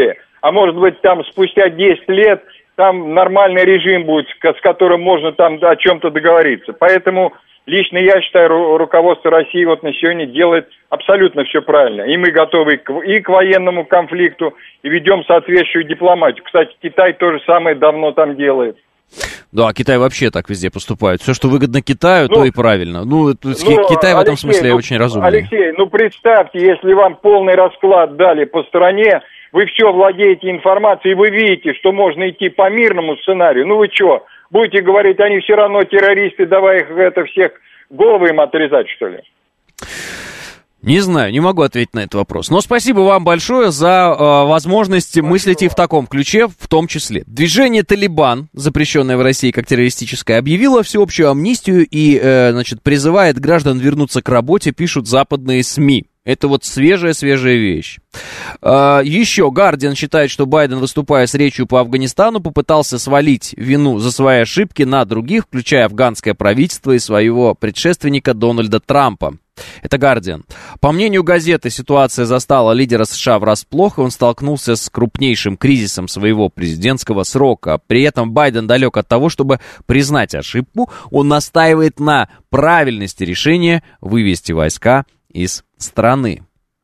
а может быть там спустя 10 лет там нормальный режим будет, с которым можно там о чем-то договориться. Поэтому лично я считаю, руководство России вот на сегодня делает абсолютно все правильно. И мы готовы и к военному конфликту, и ведем соответствующую дипломатию. Кстати, Китай то же самое давно там делает. Да, Китай вообще так везде поступает. Все, что выгодно Китаю, то и правильно. Китай в этом смысле очень разумный. Алексей, представьте, если вам полный расклад дали по стране, вы все владеете информацией, и вы видите, что можно идти по мирному сценарию. Вы что, будете говорить, они все равно террористы, давай их всех головы им отрезать, что ли? Не знаю, не могу ответить на этот вопрос. Но спасибо вам большое за возможность мыслить и в таком ключе, в том числе. Движение «Талибан», запрещенное в России как террористическое, объявило всеобщую амнистию и, призывает граждан вернуться к работе, пишут западные СМИ. Это вот свежая вещь. Еще Гардиан считает, что Байден, выступая с речью по Афганистану, попытался свалить вину за свои ошибки на других, включая афганское правительство и своего предшественника Дональда Трампа. Это Гардиан. По мнению газеты, ситуация застала лидера США врасплох, и он столкнулся с крупнейшим кризисом своего президентского срока. При этом Байден далек от того, чтобы признать ошибку. Он настаивает на правильности решения вывести войска из страны.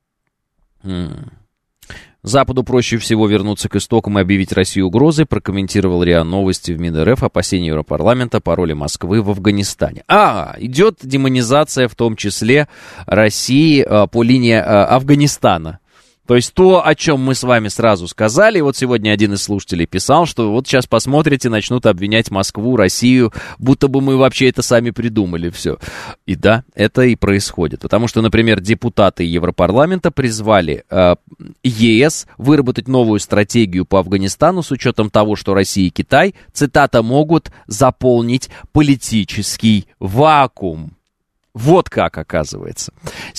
Западу проще всего вернуться к истокам и объявить Россию угрозой, прокомментировал РИА Новости в МИД-РФ опасения Европарламента по роли Москвы в Афганистане. Идет демонизация в том числе России по линии Афганистана. То есть то, о чем мы с вами сразу сказали, вот сегодня один из слушателей писал, что вот сейчас посмотрите, начнут обвинять Москву, Россию, будто бы мы вообще это сами придумали все. И да, это и происходит. Потому что, например, депутаты Европарламента призвали ЕС выработать новую стратегию по Афганистану с учетом того, что Россия и Китай, цитата, могут заполнить политический вакуум. Вот как, оказывается.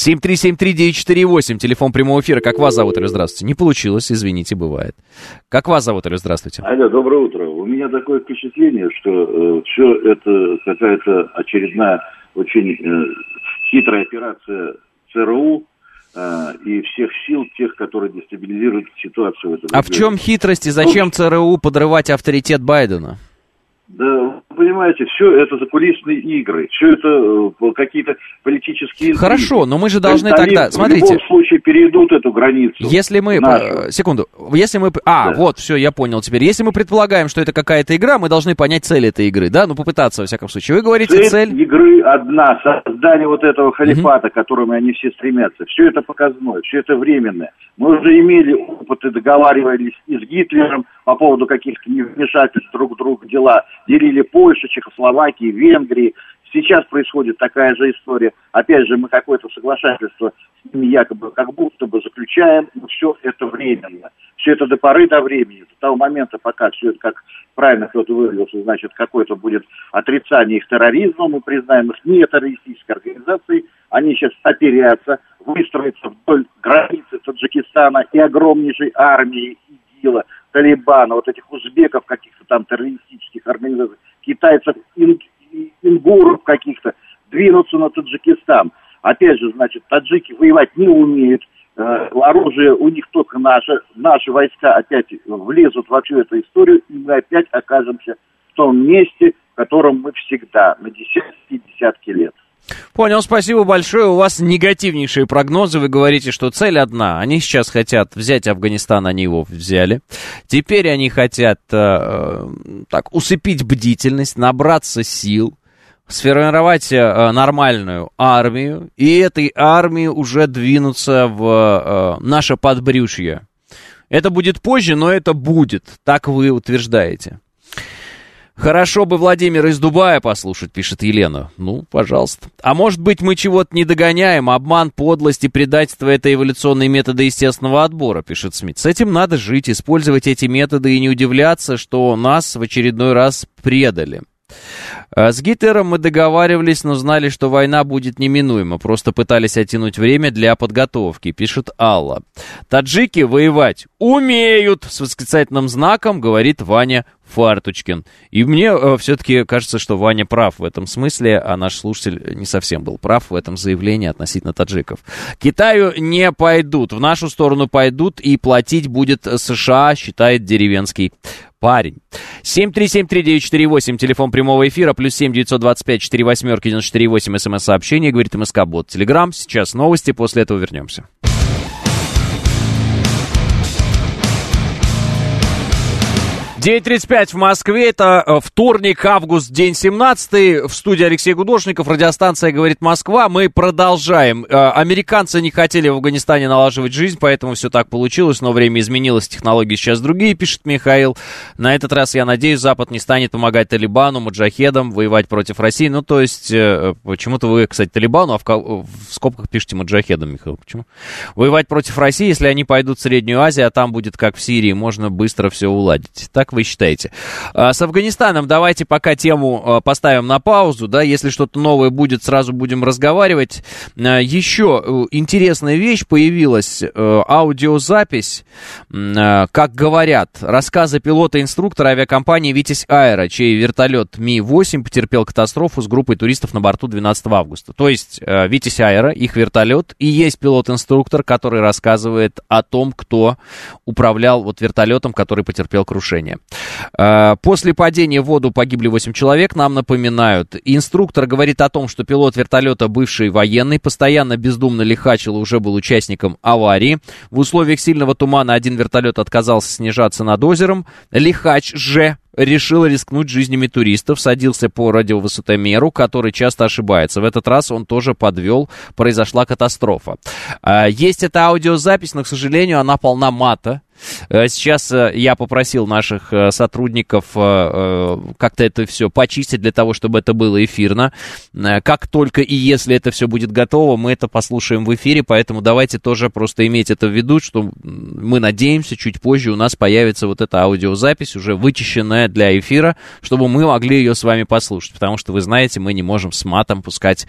7373948, телефон прямого эфира. Как вас зовут, Алло, здравствуйте? Не получилось, извините, бывает. Как вас зовут, Алло, здравствуйте? Алло, доброе утро. У меня такое впечатление, что все это какая-то очередная очень хитрая операция ЦРУ и всех сил, тех, которые дестабилизируют ситуацию в этом. А в чем хитрость и зачем ЦРУ подрывать авторитет Байдена? Да, вы понимаете, все это закулисные игры, все это какие-то политические... Хорошо, но мы же должны тогда... Смотрите. В любом случае перейдут эту границу. Если мы... Секунду. Если мы... Да. Вот, все, я понял теперь. Если мы предполагаем, что это какая-то игра, мы должны понять цель этой игры, да? попытаться, во всяком случае. Вы говорите, цель игры одна, создание вот этого халифата, к которому они все стремятся. Все это показное, все это временное. Мы уже имели опыт и договаривались и с Гитлером по поводу каких-то невмешательств друг в друга дела. Делили Польшу, Чехословакию, Венгрию. Сейчас происходит такая же история. Опять же, мы какое-то соглашательство с ними якобы как будто бы заключаем, но все это временно. Все это до поры до времени, до того момента, пока все это, как правильно кто-то выразился, значит, какое-то будет отрицание их терроризма, мы признаем их не террористической организацией, они сейчас оперятся, выстроятся вдоль границы Таджикистана и огромнейшей армии ИГИЛа, Талибана, вот этих узбеков, каких-то там террористических организаций, китайцев, ингуров каких-то, двинутся на Таджикистан. Опять же, значит, таджики воевать не умеют, оружие у них только наше, наши войска опять влезут во всю эту историю, и мы опять окажемся в том месте, в котором мы всегда, на десятки лет. Понял, спасибо большое. У вас негативнейшие прогнозы. Вы говорите, что цель одна. Они сейчас хотят взять Афганистан, они его взяли. Теперь они хотят усыпить бдительность, набраться сил, сформировать нормальную армию, и этой армии уже двинуться в наше подбрюшье. Это будет позже, но это будет. Так вы утверждаете. Хорошо бы Владимира из Дубая послушать, пишет Елена. Пожалуйста. А может быть, мы чего-то не догоняем? Обман, подлость и предательство — это эволюционные методы естественного отбора, пишет Смит. С этим надо жить, использовать эти методы и не удивляться, что нас в очередной раз предали. С Гитлером мы договаривались, но знали, что война будет неминуема. Просто пытались оттянуть время для подготовки, пишет Алла. Таджики воевать умеют, с восклицательным знаком, говорит Ваня Фарточкин. И мне все-таки кажется, что Ваня прав в этом смысле, а наш слушатель не совсем был прав в этом заявлении относительно таджиков. К Китаю не пойдут, в нашу сторону пойдут, и платить будет США, считает деревенский парень. 7373948, телефон прямого эфира, плюс 7 925 48 94 смс-сообщение, говорит МСК-бот. Телеграм, сейчас новости, после этого вернемся. 9:35 в Москве, это вторник, август, день 17, в студии Алексей Гудошников, радиостанция «Говорит Москва». Мы продолжаем. Американцы не хотели в Афганистане налаживать жизнь, поэтому все так получилось, но время изменилось, технологии сейчас другие, пишет Михаил. На этот раз, я надеюсь, Запад не станет помогать Талибану, маджахедам воевать против России. Ну, то есть, почему-то вы, кстати, Талибану, а в скобках пишете маджахедам, Михаил. Почему? Воевать против России, если они пойдут в Среднюю Азию, а там будет как в Сирии, можно быстро все уладить. Так вы считаете? С Афганистаном давайте пока тему поставим на паузу, да, если что-то новое будет, сразу будем разговаривать. Еще интересная вещь появилась, аудиозапись, как говорят, рассказы пилота-инструктора авиакомпании «Витязь Аэро», чей вертолет Ми-8 потерпел катастрофу с группой туристов на борту 12 августа. То есть «Витязь Аэро», их вертолет, и есть пилот-инструктор, который рассказывает о том, кто управлял вот вертолетом, который потерпел крушение. После падения в воду погибли 8 человек, нам напоминают. Инструктор говорит о том, что пилот вертолета бывший военный, постоянно бездумно лихачил и уже был участником аварии. В условиях сильного тумана один вертолет отказался снижаться над озером. Лихач же решил рискнуть жизнями туристов, садился по радиовысотомеру, который часто ошибается. В этот раз он тоже подвел, произошла катастрофа. Есть эта аудиозапись, но, к сожалению, она полна мата. Сейчас я попросил наших сотрудников как-то это все почистить для того, чтобы это было эфирно. Как только и если это все будет готово, мы это послушаем в эфире, поэтому давайте тоже просто иметь это в виду, что мы надеемся, чуть позже у нас появится вот эта аудиозапись, уже вычищенная для эфира, чтобы мы могли ее с вами послушать, потому что, вы знаете, мы не можем с матом пускать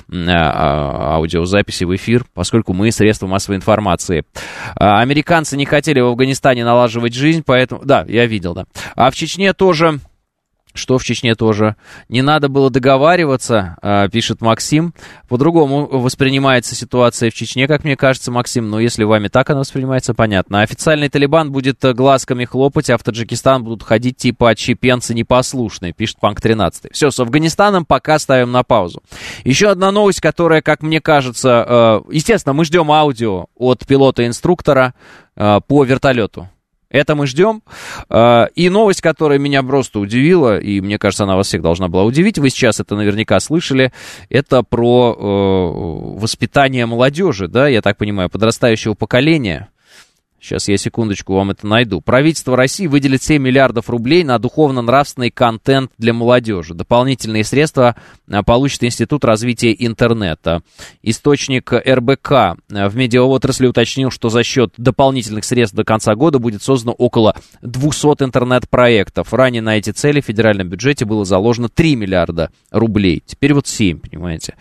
аудиозаписи в эфир, поскольку мы средства массовой информации. Американцы не хотели в Афганистане налаживать жизнь, поэтому... Да, я видел, да. А в Чечне тоже... Что в Чечне тоже? Не надо было договариваться, пишет Максим. По-другому воспринимается ситуация в Чечне, как мне кажется, Максим. Но если вами так она воспринимается, понятно. Официальный Талибан будет глазками хлопать, а в Таджикистан будут ходить типа отщепенцы непослушные, пишет Панк 13. Все, с Афганистаном пока ставим на паузу. Еще одна новость, которая, как мне кажется... Естественно, мы ждем аудио от пилота-инструктора по вертолету. Это мы ждем. И новость, которая меня просто удивила, и мне кажется, она вас всех должна была удивить, вы сейчас это наверняка слышали, это про воспитание молодежи, да, я так понимаю, подрастающего поколения. Сейчас я секундочку вам это найду. Правительство России выделит 7 миллиардов рублей на духовно-нравственный контент для молодежи. Дополнительные средства получит Институт развития интернета. Источник РБК в медиаотрасли уточнил, что за счет дополнительных средств до конца года будет создано около 200 интернет-проектов. Ранее на эти цели в федеральном бюджете было заложено 3 миллиарда рублей. Теперь вот 7, понимаете,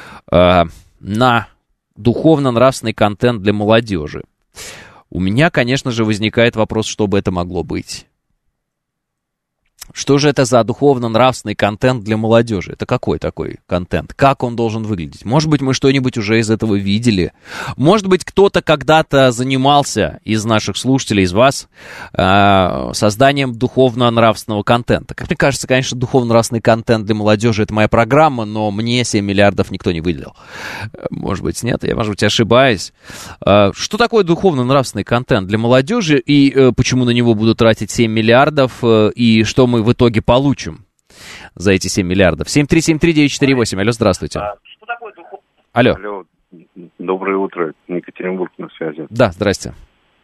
на духовно-нравственный контент для молодежи. У меня, конечно же, возникает вопрос, что бы это могло быть. Что же это за духовно-нравственный контент для молодежи? Это какой такой контент? Как он должен выглядеть? Может быть, мы что-нибудь уже из этого видели? Может быть, кто-то когда-то занимался из наших слушателей, из вас, созданием духовно-нравственного контента? Как мне кажется, конечно, духовно-нравственный контент для молодежи — это моя программа, но мне 7 миллиардов никто не выделил. Может быть, нет, я, может быть, ошибаюсь. Что такое духовно-нравственный контент для молодежи и почему на него будут тратить 7 миллиардов и что мы в итоге получим за эти 7 миллиардов? 7373948. Алло, здравствуйте. Что такое Алло. Алло, доброе утро. Екатеринбург на связи. Да, здрасте.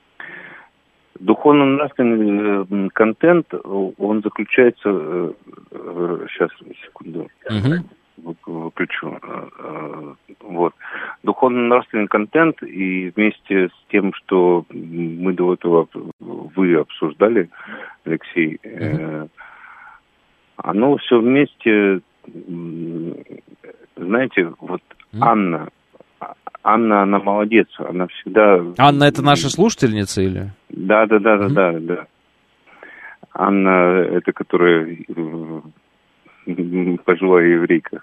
Духовно-нравственный контент, он заключается... Сейчас, секунду. Выключу. Вот. Духовно-нравственный контент, и вместе с тем, что мы до этого вы обсуждали, Алексей, оно все вместе знаете, вот Анна, она молодец, она всегда... Анна, это наша слушательница или? Да. Анна, это которая пожилая еврейка.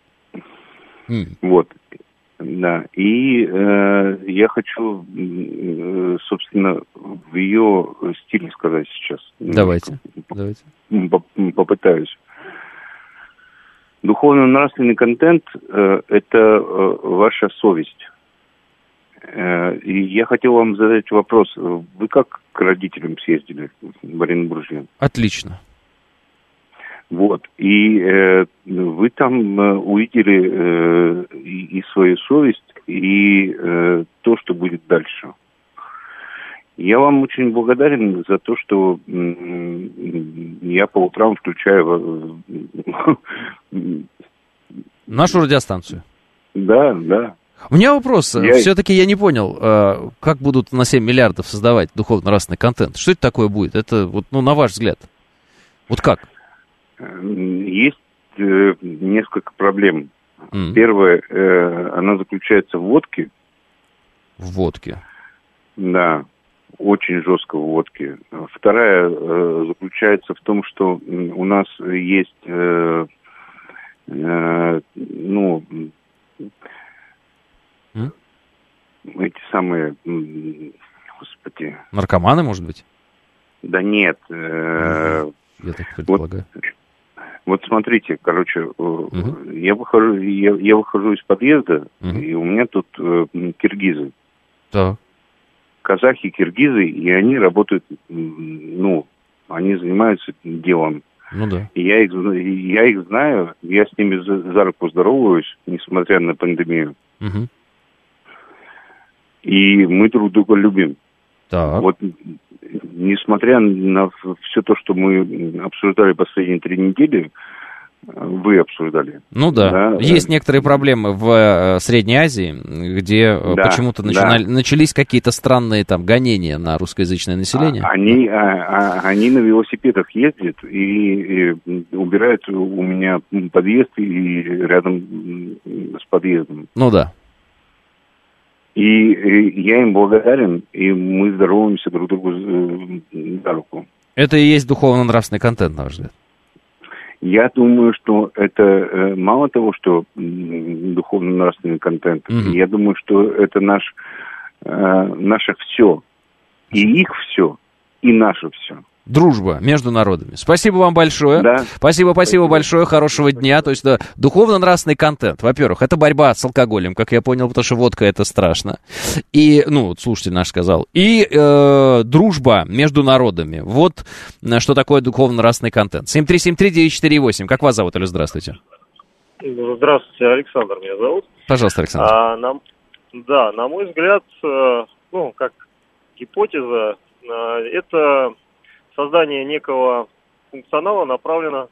Вот. Да. И я хочу, собственно, в ее стиле сказать сейчас. Давайте. Попытаюсь. Духовно-нравственный контент – это ваша совесть. И я хотел вам задать вопрос. Вы как к родителям съездили в Оренбурге? Отлично. Вот. И вы там увидели и свою совесть, и то, что будет дальше. Я вам очень благодарен за то, что я по утрам включаю... Нашу радиостанцию. Да. У меня вопрос. Все-таки я не понял, как будут на 7 миллиардов создавать духовно-нравственный контент. Что это такое будет? Это, вот, на ваш взгляд. Вот как? Есть несколько проблем. Первая, она заключается в водке. В водке? Да. Очень жестко в водке. Вторая заключается в том, что у нас есть эти самые, господи... Наркоманы, может быть? Да нет. Я так предполагаю. Вот смотрите, короче, я выхожу из подъезда, и у меня тут киргизы. Так. Казахи, киргизы, и они работают, они занимаются делом. Ну да. И я их знаю, я с ними за руку здороваюсь, несмотря на пандемию. Угу. И мы друг друга любим. Так. Вот, несмотря на все то, что мы обсуждали последние 3 недели, вы обсуждали. Ну да. Есть некоторые проблемы в Средней Азии, где почему-то начались какие-то странные там гонения на русскоязычное население. Они на велосипедах ездят и убирают у меня подъезд и рядом с подъездом. Ну да. И я им благодарен, и мы здороваемся друг другу за руку. Это и есть духовно-нравственный контент, на ваш взгляд? Я думаю, что это мало того, что духовно-нравственный контент. Я думаю, что это наше все. И их все, и наше все. Дружба между народами. Спасибо вам большое. Да. Спасибо большое. Хорошего дня. То есть духовно-нравственный контент. Во-первых, это борьба с алкоголем, как я понял, потому что водка это страшно. И, слушатель наш сказал. И дружба между народами. Вот что такое духовно-нравственный контент. 7373948. Как вас зовут, Алло, здравствуйте. Здравствуйте, Александр меня зовут. Пожалуйста, Александр. На мой взгляд, как гипотеза, это создание некого функционала направлено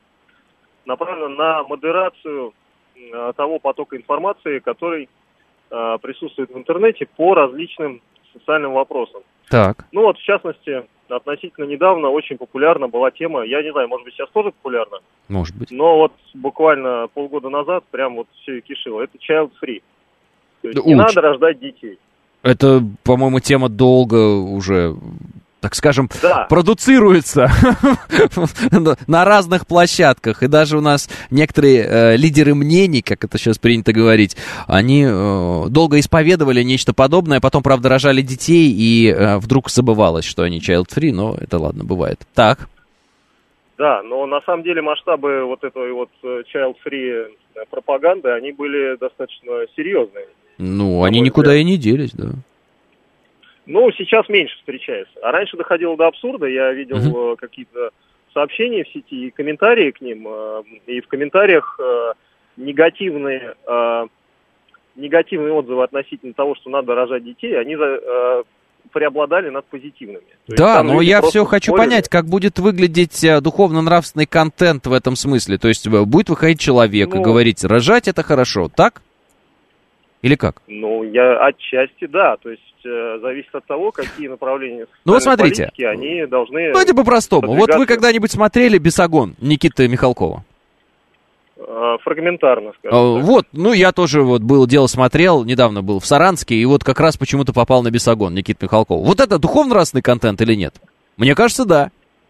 на модерацию того потока информации, который присутствует в интернете по различным социальным вопросам. Так. В частности, относительно недавно очень популярна была тема, я не знаю, может быть, сейчас тоже популярна? Может быть. Но буквально полгода назад прям все и кишило. Это child free. То есть не надо рождать детей. Это, по-моему, тема долго уже... так скажем, продуцируется на разных площадках. И даже у нас некоторые лидеры мнений, как это сейчас принято говорить, они долго исповедовали нечто подобное, потом, правда, рожали детей, и вдруг забывалось, что они child-free, но это ладно, бывает. Так. Да, но на самом деле масштабы этой child-free пропаганды, они были достаточно серьезные. Они никуда и не делись, да. Сейчас меньше встречается. А раньше доходило до абсурда. Я видел какие-то сообщения в сети и комментарии к ним. И в комментариях негативные отзывы относительно того, что надо рожать детей, они преобладали над позитивными. Да, но я все хочу понять, как будет выглядеть духовно-нравственный контент в этом смысле. То есть будет выходить человек и говорить, рожать это хорошо, так? Или как? Отчасти да. То есть зависит от того, какие направления смотрите, политики они должны... Давайте по-простому. Вот вы когда-нибудь смотрели «Бесогон» Никиты Михалкова? Фрагментарно, скажем так. Вот, ну, я тоже вот смотрел, недавно был в Саранске, и вот как раз почему-то попал на Бесогон, Никита Михалков. Вот это духовно-нравственный контент или нет? Мне кажется, да.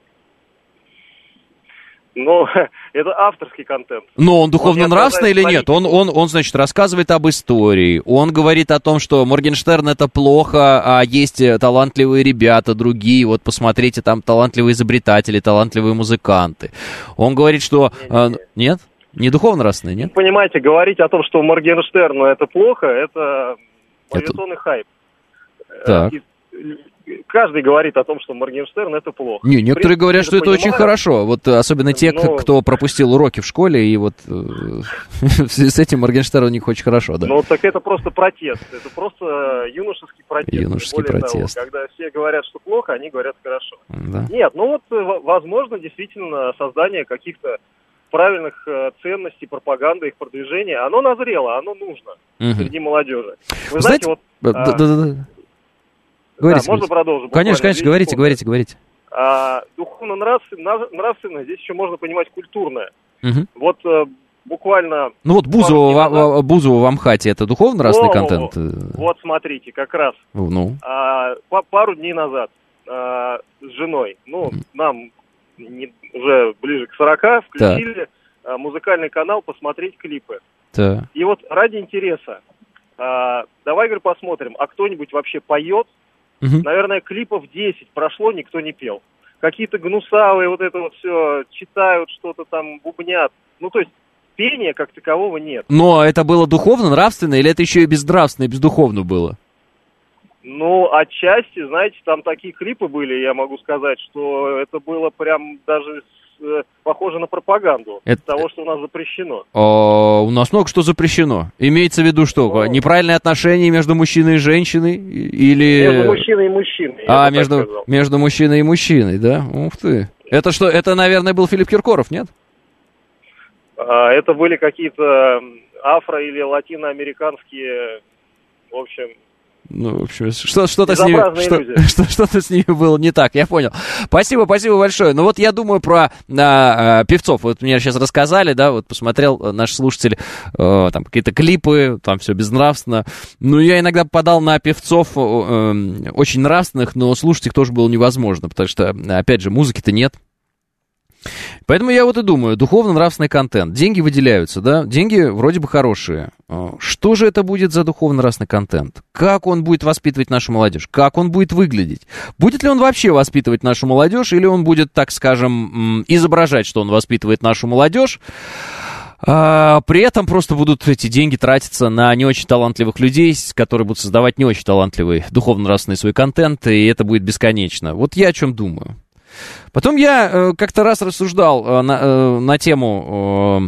Ну, это авторский контент. Но он духовно-нравственный или нет? Он, значит, рассказывает об истории. Он говорит о том, что Моргенштерн это плохо, а есть талантливые ребята, другие. Вот посмотрите, там талантливые изобретатели, талантливые музыканты. Он говорит, что... Нет? Не духовно-нравственный, нет? Понимаете, говорить о том, что Моргенштерну это плохо, это мавитонный хайп. Так. Каждый говорит о том, что Моргенштерн это плохо. Не, некоторые говорят, что это очень хорошо. Вот особенно те, кто пропустил уроки в школе, и вот с этим Моргенштерн у них очень хорошо, да. Ну, так это просто протест. Это просто юношеский протест. Юношеский протест. Того, когда все говорят, что плохо, они говорят хорошо. Да. Нет, ну вот, возможно, действительно, создание каких-то правильных ценностей, пропаганды, их продвижения, оно назрело, оно нужно среди молодежи. Вы знаете, вот... Да. Говорите, можно продолжить? Конечно, говорите. Духовно-нравственно, здесь еще можно понимать культурное. Вот буквально... Ну вот Бузова в Амхате, это духовно-нравственный контент? Вот смотрите, как раз пару дней назад с женой, нам уже ближе к 40, включили музыкальный канал посмотреть клипы. Да. И вот ради интереса, давай, говорю, посмотрим, а кто-нибудь вообще поет? Наверное, клипов 10 прошло, никто не пел. Какие-то гнусавые вот это вот все читают, что-то там бубнят. Ну, то есть пения как такового нет. Но это было духовно, нравственно, или это еще и безнравственно, и бездуховно было? Ну, отчасти, знаете, там такие клипы были, я могу сказать, что это было прям даже похоже на пропаганду того, что у нас запрещено. У нас много что запрещено. Имеется в виду что? Неправильные отношения между мужчиной и женщиной? Или... Между мужчиной и мужчиной. Между мужчиной и мужчиной, да? Ух ты. Это что, это, наверное, был Филипп Киркоров, нет? Это были какие-то афро- или латиноамериканские, в общем... Ну, в общем, что-то с ними было не так, я понял. Спасибо большое. Ну вот я думаю про певцов. Вот мне сейчас рассказали, да, вот посмотрел наш слушатель, там какие-то клипы, там все безнравственно. Ну, я иногда попадал на певцов очень нравственных, но слушать их тоже было невозможно, потому что, опять же, музыки-то нет. Поэтому я вот и думаю, духовно-нравственный контент. Деньги выделяются, да? Деньги вроде бы хорошие. Что же это будет за духовно-нравственный контент? Как он будет воспитывать нашу молодежь? Как он будет выглядеть? Будет ли он вообще воспитывать нашу молодежь? Или он будет, так скажем, изображать, что он воспитывает нашу молодежь? При этом просто будут эти деньги тратиться на не очень талантливых людей, которые будут создавать не очень талантливый духовно-нравственный свой контент, и это будет бесконечно. Вот я о чем думаю. Потом я как-то раз рассуждал на тему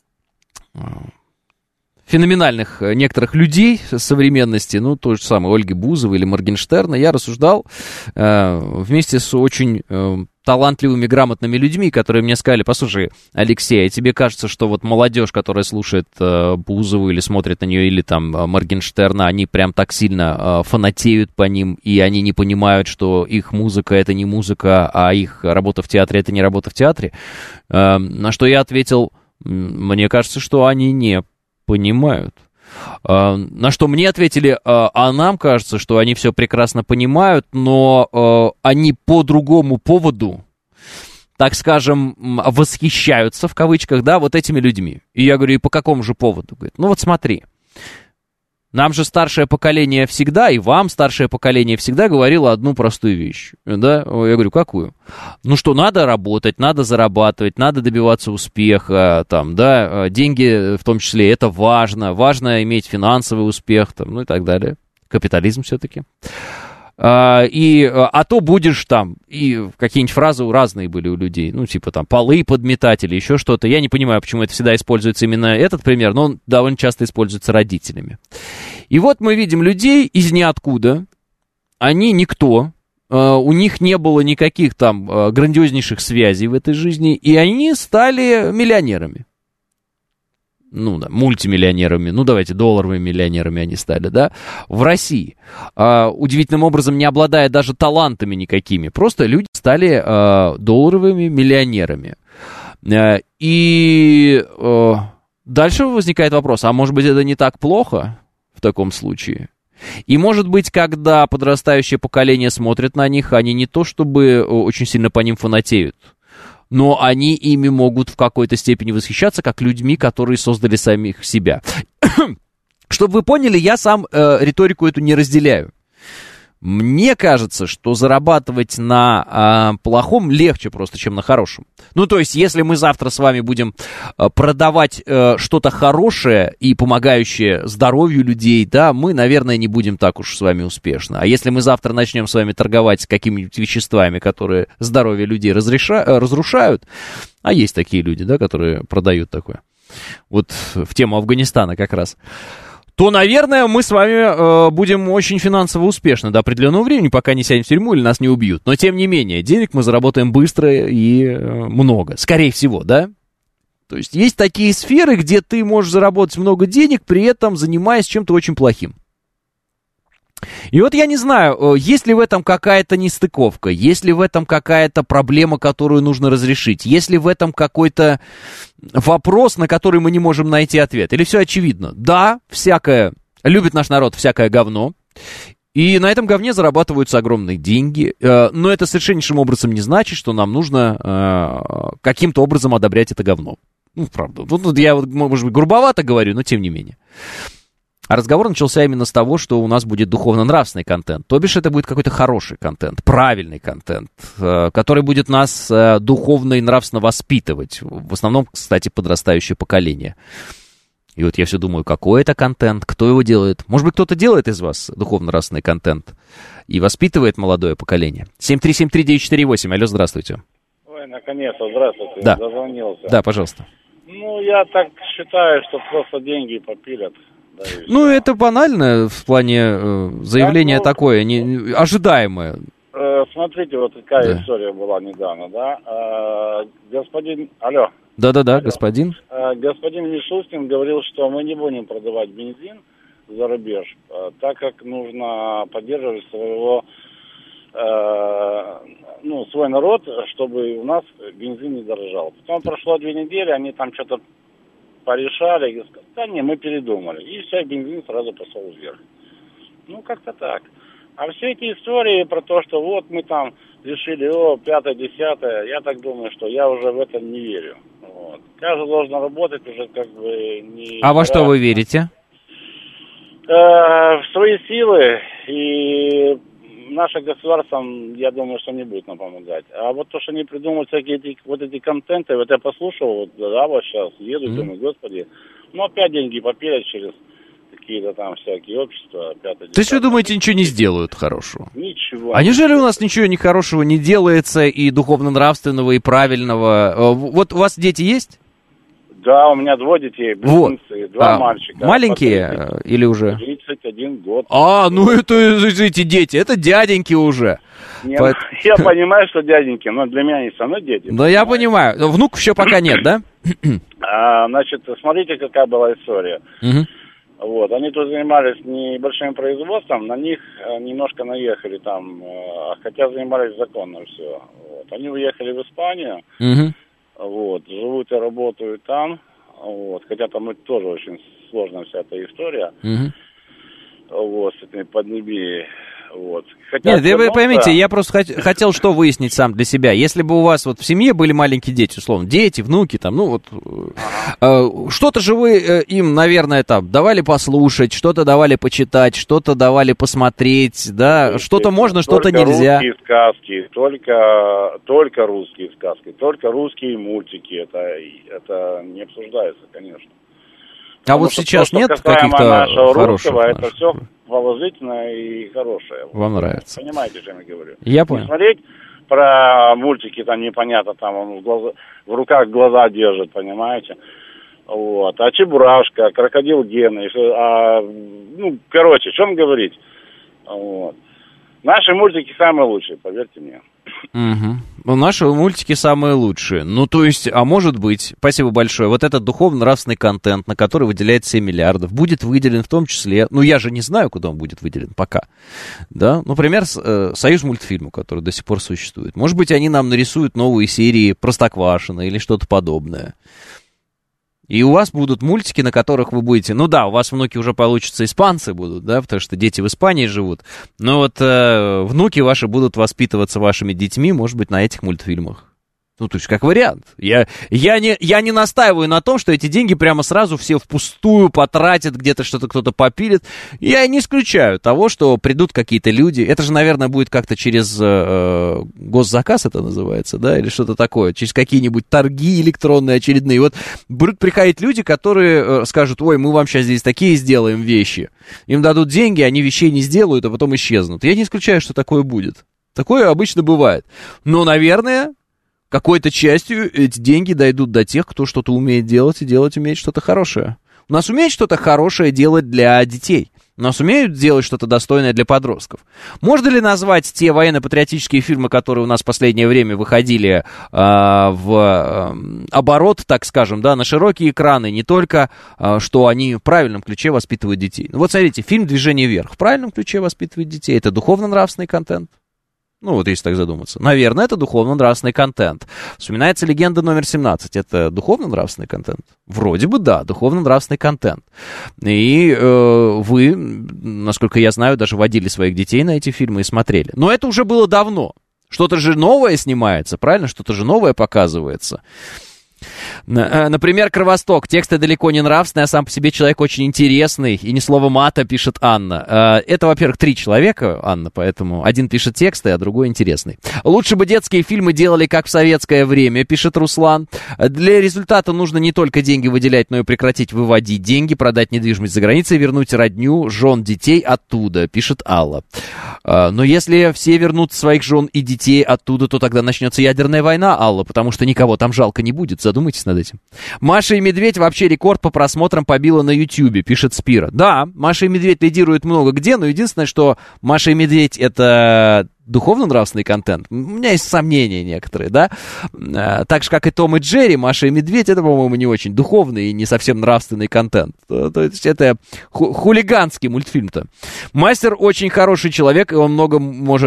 феноменальных некоторых людей современности, ну, той же самой Ольги Бузовой или Моргенштерна. Я рассуждал вместе с очень талантливыми, грамотными людьми, которые мне сказали: послушай, Алексей, а тебе кажется, что вот молодежь, которая слушает Бузову или смотрит на нее, или там Моргенштерна, они прям так сильно фанатеют по ним, и они не понимают, что их музыка — это не музыка, а их работа в театре — это не работа в театре? На что я ответил: мне кажется, что они не понимают. На что мне ответили: а нам кажется, что они все прекрасно понимают, но они по другому поводу, так скажем, восхищаются, в кавычках, да, вот этими людьми. И я говорю: и по какому же поводу? Говорит: ну вот смотри, нам же старшее поколение всегда, и вам старшее поколение всегда говорило одну простую вещь, да? Я говорю: какую? Ну что, надо работать, надо зарабатывать, надо добиваться успеха, там, да, деньги в том числе, это важно иметь финансовый успех, там, ну и так далее. Капитализм все-таки. А то будешь там, и какие-нибудь фразы разные были у людей, ну, типа там полы подметать или еще что-то. Я не понимаю, почему это всегда используется именно этот пример, но он довольно часто используется родителями. И вот мы видим людей из ниоткуда, они никто, у них не было никаких там грандиознейших связей в этой жизни, и они стали миллионерами. Ну да, мультимиллионерами, ну давайте, долларовыми миллионерами они стали, да, в России. Удивительным образом, не обладая даже талантами никакими, просто люди стали долларовыми миллионерами. И дальше возникает вопрос, а может быть это не так плохо в таком случае? И может быть, когда подрастающее поколение смотрит на них, они не то чтобы очень сильно по ним фанатеют, но они ими могут в какой-то степени восхищаться, как людьми, которые создали самих себя. Чтобы вы поняли, я сам риторику эту не разделяю. Мне кажется, что зарабатывать на плохом легче просто, чем на хорошем. Ну, то есть, если мы завтра с вами будем продавать что-то хорошее и помогающее здоровью людей, да, мы, наверное, не будем так уж с вами успешны. А если мы завтра начнем с вами торговать какими-нибудь веществами, которые здоровье людей разрушают, а есть такие люди, да, которые продают такое, вот в тему Афганистана как раз, то, наверное, мы с вами будем очень финансово успешны до определенного времени, пока не сядем в тюрьму или нас не убьют. Но, тем не менее, денег мы заработаем быстро и много. Скорее всего, да? То есть есть такие сферы, где ты можешь заработать много денег, при этом занимаясь чем-то очень плохим. И вот я не знаю, есть ли в этом какая-то нестыковка, есть ли в этом какая-то проблема, которую нужно разрешить, есть ли в этом какой-то вопрос, на который мы не можем найти ответ. Или все очевидно? Да, любит наш народ всякое говно, и на этом говне зарабатываются огромные деньги, но это совершеннейшим образом не значит, что нам нужно каким-то образом одобрять это говно. Ну, правда. Тут я, может быть, грубовато говорю, но тем не менее. А разговор начался именно с того, что у нас будет духовно-нравственный контент. То бишь это будет какой-то хороший контент, правильный контент, который будет нас духовно и нравственно воспитывать. В основном, кстати, подрастающее поколение. И вот я все думаю, какой это контент, кто его делает. Может быть, кто-то делает из вас духовно-нравственный контент и воспитывает молодое поколение. 7373948. Алло, здравствуйте. Ой, наконец-то, здравствуйте. Да. Дозвонился. Да, пожалуйста. Ну, я так считаю, что просто деньги попилят. Да, ну, это банально в плане заявления такое, ожидаемое. Смотрите, вот какая история была недавно, да? Господин... Алло. Да-да-да, господин. Господин Мишустин говорил, что мы не будем продавать бензин за рубеж, так как нужно поддерживать свой народ, чтобы у нас бензин не дорожал. Потом прошло 2 недели, они там что-то порешали, и сказали, да не, мы передумали. И все, бензин сразу пошел вверх. Ну, как-то так. А все эти истории про то, что вот мы там решили, 5-10, я так думаю, что я уже в это не верю. Вот. Каждый должен работать уже как бы не... А во что вы верите? В свои силы, и наше государство, я думаю, что не будет нам помогать. А вот то, что они придумывают всякие эти контенты, вот я послушал, вот сейчас еду, думаю, господи, опять деньги попилят через какие-то там всякие общества. То есть вы думаете, ничего не сделают хорошего? Ничего. А неужели у нас ничего хорошего не делается, и духовно-нравственного, и правильного? Вот у вас дети есть? Да, у меня 2 детей, близнецы, 2 мальчика. Маленькие или уже? 31 год. Эти дети, это дяденьки уже. Нет, я понимаю, что дяденьки, но для меня они все равно дети. Да, я понимаю. Внуков еще пока нет, да? Значит, смотрите, какая была история. Вот, они тут занимались небольшим производством, на них немножко наехали там, хотя занимались законно все. Вот. Они уехали в Испанию, вот, живут и работают там, вот, хотя там тоже очень сложная вся эта история, вот, с этими поднебиями. Вот. Нет, вы поймите, я просто хотел что выяснить сам для себя. Если бы у вас вот в семье были маленькие дети, условно, дети, внуки, там, что-то же вы им, наверное, там давали послушать, что-то давали почитать, что-то давали посмотреть, да, что-то можно, что-то нельзя. Русские сказки, только русские сказки, только русские мультики, это не обсуждается, конечно. А вот сейчас нет каких-то хороших? Это все положительное и хорошее. Вам нравится? Понимаете, что я говорю? Я понял. Не смотреть про мультики, там непонятно, там он в руках глаза держит, понимаете? Вот. А Чебурашка, Крокодил Гена, в чем говорить? Вот. Наши мультики самые лучшие, поверьте мне. Ну, наши мультики самые лучшие. Ну, то есть, а может быть, спасибо большое, вот этот духовно-нравственный контент, на который выделяет 7 миллиардов, будет выделен в том числе, ну, я же не знаю, куда он будет выделен пока, да, например, Союз мультфильму, который до сих пор существует. Может быть, они нам нарисуют новые серии Простоквашино или что-то подобное. И у вас будут мультики, на которых вы будете... Ну да, у вас внуки уже получатся испанцы будут, да, потому что дети в Испании живут. Но вот внуки ваши будут воспитываться вашими детьми, может быть, на этих мультфильмах. Ну, то есть, как вариант. Я не настаиваю на том, что эти деньги прямо сразу все впустую потратят, где-то что-то кто-то попилит. Я не исключаю того, что придут какие-то люди. Это же, наверное, будет как-то через госзаказ это называется, да, или что-то такое. Через какие-нибудь торги электронные очередные. Вот будут приходить люди, которые скажут: ой, мы вам сейчас здесь такие сделаем вещи. Им дадут деньги, они вещей не сделают, а потом исчезнут. Я не исключаю, что такое будет. Такое обычно бывает. Но, наверное... какой-то частью эти деньги дойдут до тех, кто что-то умеет делать, и делать умеет что-то хорошее. У нас умеют что-то хорошее делать для детей. У нас умеют делать что-то достойное для подростков. Можно ли назвать те военно-патриотические фильмы, которые у нас в последнее время выходили в оборот, так скажем, да, на широкие экраны, не только, что они в правильном ключе воспитывают детей. Ну вот смотрите, фильм «Движение вверх» в правильном ключе воспитывает детей. Это духовно-нравственный контент. Ну, вот если так задуматься. Наверное, это духовно-нравственный контент. Вспоминается «Легенда номер 17». Это духовно-нравственный контент? Вроде бы да, духовно-нравственный контент. И вы, насколько я знаю, даже водили своих детей на эти фильмы и смотрели. Но это уже было давно. Что-то же новое снимается, правильно? Что-то же новое показывается. Например, «Кровосток». Тексты далеко не нравственные, а сам по себе человек очень интересный. И ни слова мата, пишет Анна. Это, во-первых, 3 человека, Анна, поэтому один пишет тексты, а другой интересный. Лучше бы детские фильмы делали, как в советское время, пишет Руслан. Для результата нужно не только деньги выделять, но и прекратить выводить деньги, продать недвижимость за границей, вернуть родню, жен, детей оттуда, пишет Алла. Но если все вернут своих жен и детей оттуда, то тогда начнется ядерная война, Алла, потому что никого там жалко не будет. Задумайтесь над этим. «Маша и Медведь» вообще рекорд по просмотрам побила на Ютьюбе, пишет Спира. Да, «Маша и Медведь» лидирует много где, но единственное, что «Маша и Медведь» — это... духовно-нравственный контент. У меня есть сомнения некоторые, да? Так же, как и «Том и Джерри», «Маша и Медведь» — это, по-моему, не очень духовный и не совсем нравственный контент. То есть это хулиганский мультфильм-то. «Мастер» очень хороший человек, и он много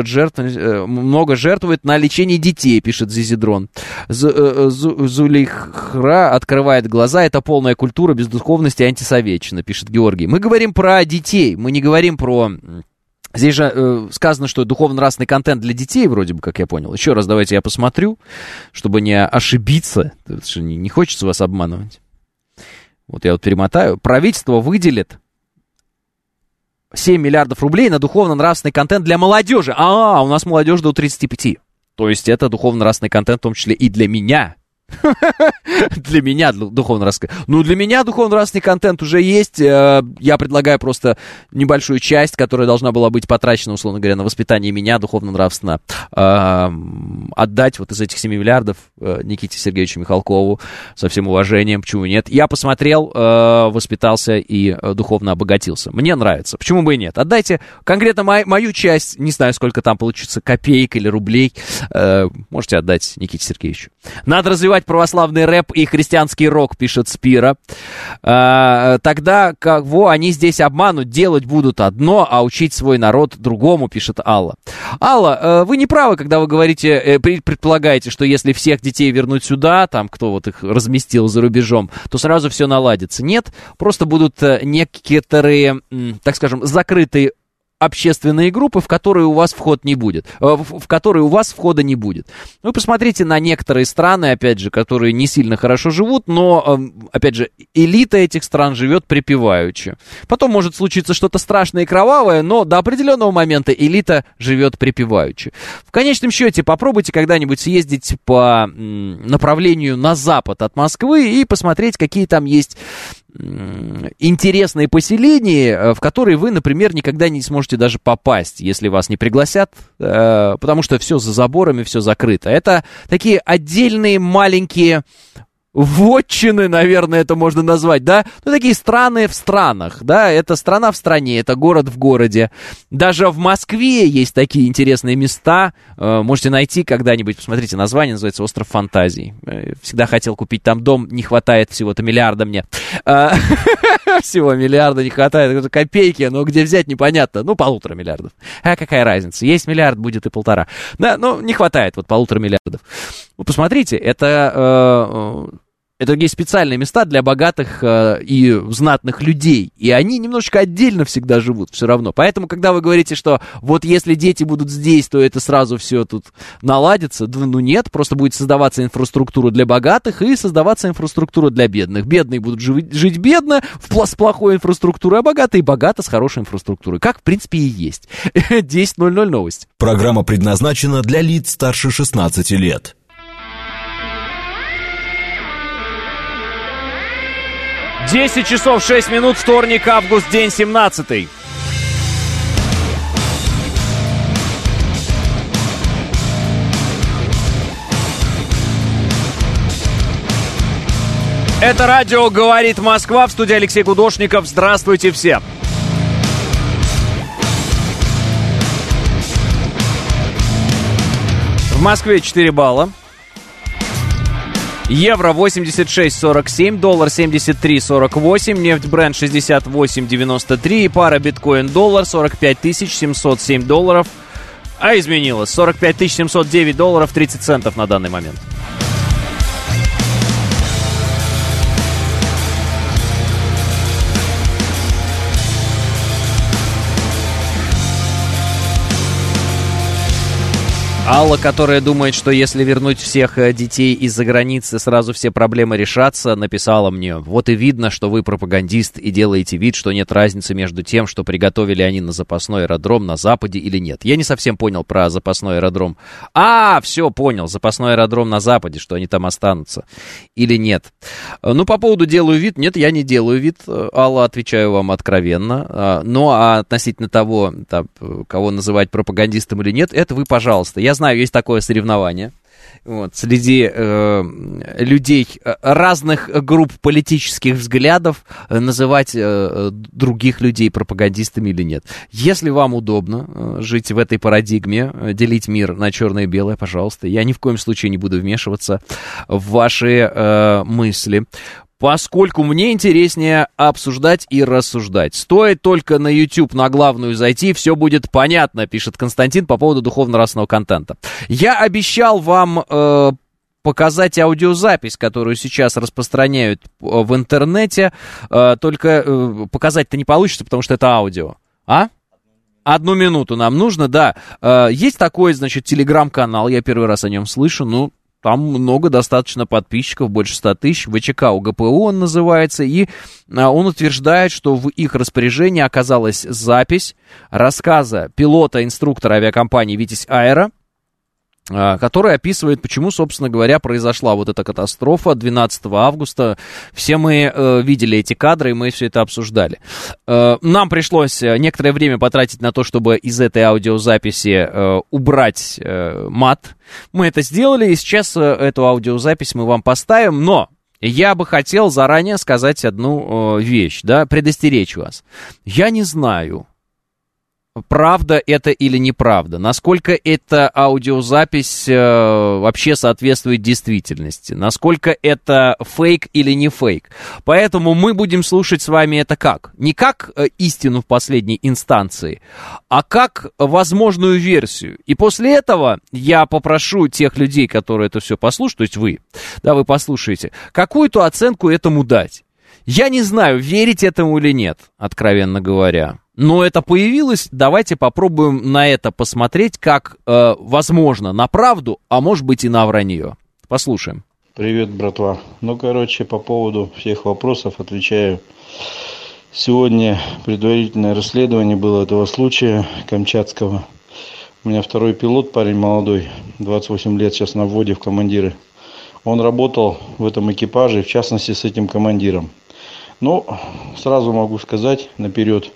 жертвует на лечение детей, пишет Зизидрон. Зулейхра открывает глаза. Это полная культура без духовности, антисоветчина, пишет Георгий. Мы говорим про детей, мы не говорим про... Здесь же сказано, что духовно-нравственный контент для детей, вроде бы, как я понял. Еще раз давайте я посмотрю, чтобы не ошибиться. Не хочется вас обманывать. Вот я вот перемотаю. Правительство выделит 7 миллиардов рублей на духовно-нравственный контент для молодежи. У нас молодежь до 35. То есть это духовно-нравственный контент, в том числе и для меня. Для меня духовно-нравственный. Ну, для меня духовно-нравственный контент уже есть. Я предлагаю просто небольшую часть, которая должна была быть потрачена, условно говоря, на воспитание меня духовно-нравственно, отдать вот из этих 7 миллиардов Никите Сергеевичу Михалкову со всем уважением. Почему нет? Я посмотрел, воспитался и духовно обогатился. Мне нравится. Почему бы и нет? Отдайте конкретно мою часть. Не знаю, сколько там получится, копеек или рублей. Можете отдать Никите Сергеевичу. Надо развивать православный рэп и христианский рок, пишет Спира. Тогда кого они здесь обманут, делать будут одно, а учить свой народ другому, пишет Алла. Алла, вы не правы, когда вы говорите, предполагаете, что если всех детей вернуть сюда, там, кто вот их разместил за рубежом, то сразу все наладится. Нет, просто будут некоторые, так скажем, закрытые общественные группы, в которые у вас вход не будет, в которые у вас входа не будет. Вы посмотрите на некоторые страны, опять же, которые не сильно хорошо живут, но, опять же, элита этих стран живет припеваючи. Потом может случиться что-то страшное и кровавое, но до определенного момента элита живет припеваючи. В конечном счете, попробуйте когда-нибудь съездить по направлению на запад от Москвы и посмотреть, какие там есть интересные поселения, в которые вы, например, никогда не сможете даже попасть, если вас не пригласят, потому что все за заборами, все закрыто. Это такие отдельные маленькие вотчины, наверное, это можно назвать, да? Ну, такие страны в странах, да? Это страна в стране, это город в городе. Даже в Москве есть такие интересные места. Можете найти когда-нибудь, посмотрите, название называется «Остров фантазий». Всегда хотел купить там дом, не хватает всего-то миллиарда мне. Всего миллиарда не хватает, это копейки, но где взять непонятно. Ну, 1,5 миллиарда. А какая разница? Есть миллиард, будет и 1,5. Да, но не хватает вот 1,5 миллиардов. Ну, посмотрите, это есть специальные места для богатых и знатных людей. И они немножечко отдельно всегда живут все равно. Поэтому, когда вы говорите, что вот если дети будут здесь, то это сразу все тут наладится, ну нет, просто будет создаваться инфраструктура для богатых и создаваться инфраструктура для бедных. Бедные будут жить бедно, с плохой инфраструктурой, а богатые богато с хорошей инфраструктурой. Как, в принципе, и есть. 10:00 новости. Программа предназначена для лиц старше 16 лет. 10 часов 6 минут, вторник, август, день 17. Это радио «Говорит Москва», в студии Алексей Гудошников. Здравствуйте все. В Москве 4 балла. Евро 86.47, доллар 73.48, нефть Brent 68.93 и пара биткоин-доллар 45 707 долларов. А изменилось, 45 709 долларов 30 центов на данный момент. Алла, которая думает, что если вернуть всех детей из-за границы, сразу все проблемы решатся, написала мне: вот и видно, что вы пропагандист и делаете вид, что нет разницы между тем, что приготовили они на запасной аэродром на Западе или нет. Я не совсем понял про запасной аэродром. Все, понял, запасной аэродром на Западе, что они там останутся или нет. Ну, по поводу делаю вид, нет, я не делаю вид, Алла, отвечаю вам откровенно. Ну, а относительно того, кого называть пропагандистом или нет, это вы, пожалуйста. Я знаю, есть такое соревнование вот, среди людей разных групп политических взглядов называть других людей пропагандистами или нет. Если вам удобно жить в этой парадигме, делить мир на черное и белое, пожалуйста. Я ни в коем случае не буду вмешиваться в ваши мысли. Поскольку мне интереснее обсуждать и рассуждать. Стоит только на YouTube на главную зайти, все будет понятно, пишет Константин по поводу духовно-нравственного контента. Я обещал вам показать аудиозапись, которую сейчас распространяют в интернете, только показать-то не получится, потому что это аудио. 1 минуту нам нужно, да. Есть такой, значит, телеграм-канал, я первый раз о нем слышу, там много достаточно подписчиков, больше 100 тысяч. ВЧК УГПУ он называется. И он утверждает, что в их распоряжении оказалась запись рассказа пилота-инструктора авиакомпании «Витязь Аэро», который описывает, почему, собственно говоря, произошла вот эта катастрофа 12 августа. Все мы видели эти кадры, и мы все это обсуждали. Нам пришлось некоторое время потратить на то, чтобы из этой аудиозаписи убрать мат. Мы это сделали, и сейчас эту аудиозапись мы вам поставим, но я бы хотел заранее сказать одну вещь, да, предостеречь вас. Я не знаю, правда это или неправда, насколько эта аудиозапись вообще соответствует действительности, насколько это фейк или не фейк. Поэтому мы будем слушать с вами это как? Не как истину в последней инстанции, а как возможную версию. И после этого я попрошу тех людей, которые это все послушают, то есть вы послушаете, какую-то оценку этому дать. Я не знаю, верить этому или нет, откровенно говоря. Но это появилось, давайте попробуем на это посмотреть, как, возможно, на правду, а может быть и на вранье. Послушаем. Привет, братва. По поводу всех вопросов отвечаю. Сегодня предварительное расследование было этого случая камчатского. У меня второй пилот, парень молодой, 28 лет, сейчас на вводе в командиры. Он работал в этом экипаже, в частности, с этим командиром. Сразу могу сказать наперед,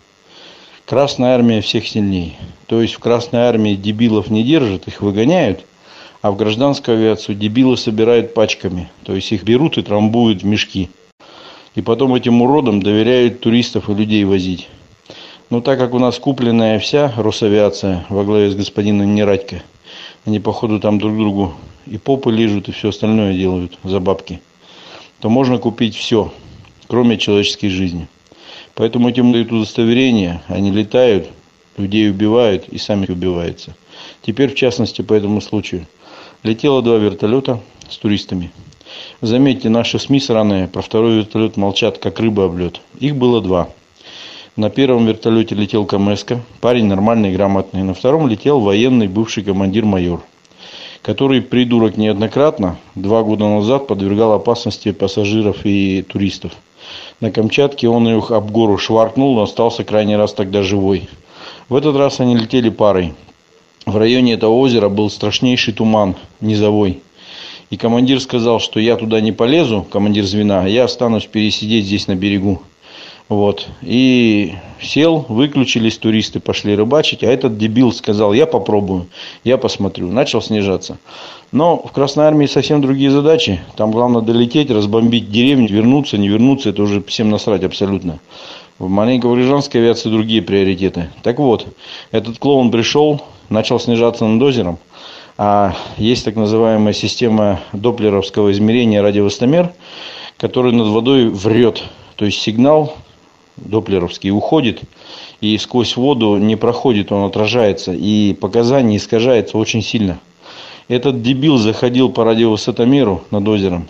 Красная армия всех сильней. То есть в Красной армии дебилов не держат, их выгоняют, А в гражданскую авиацию дебилы собирают пачками. То есть их берут и трамбуют в мешки. И потом этим уродам доверяют туристов и людей возить. Но так как у нас купленная вся Росавиация во главе с господином Нерадько, они, походу, там друг другу и попы лижут, и все остальное делают за бабки, то можно купить все, кроме человеческой жизни. Поэтому этим дают удостоверения, они летают, людей убивают и сами убиваются. Теперь, в частности, по этому случаю. Летело 2 вертолета с туристами. Заметьте, наши СМИ сраные про второй вертолет молчат, как рыба об лед. Их было 2. На первом вертолете летел КМСка, парень нормальный, грамотный. На втором летел военный, бывший командир-майор, который, придурок, неоднократно 2 года назад подвергал опасности пассажиров и туристов. На Камчатке он их об гору шваркнул, но остался крайний раз тогда живой. В этот раз они летели парой. В районе этого озера был страшнейший туман, низовой. И командир сказал, что я туда не полезу, командир звена, а я останусь пересидеть здесь на берегу. Вот. И сел, выключились туристы, пошли рыбачить, а этот дебил сказал, я попробую, я посмотрю. Начал снижаться. Но в Красной Армии совсем другие задачи. Там главное долететь, разбомбить деревню, вернуться, не вернуться, это уже всем насрать абсолютно. В маленькой гражданской авиации другие приоритеты. Так вот, этот клоун пришел, начал снижаться над озером. А есть так называемая система доплеровского измерения радиовостомер, который над водой врет. То есть сигнал доплеровский уходит и сквозь воду не проходит, он отражается. И показания искажаются очень сильно. Этот дебил заходил по радиовысотомеру над озером.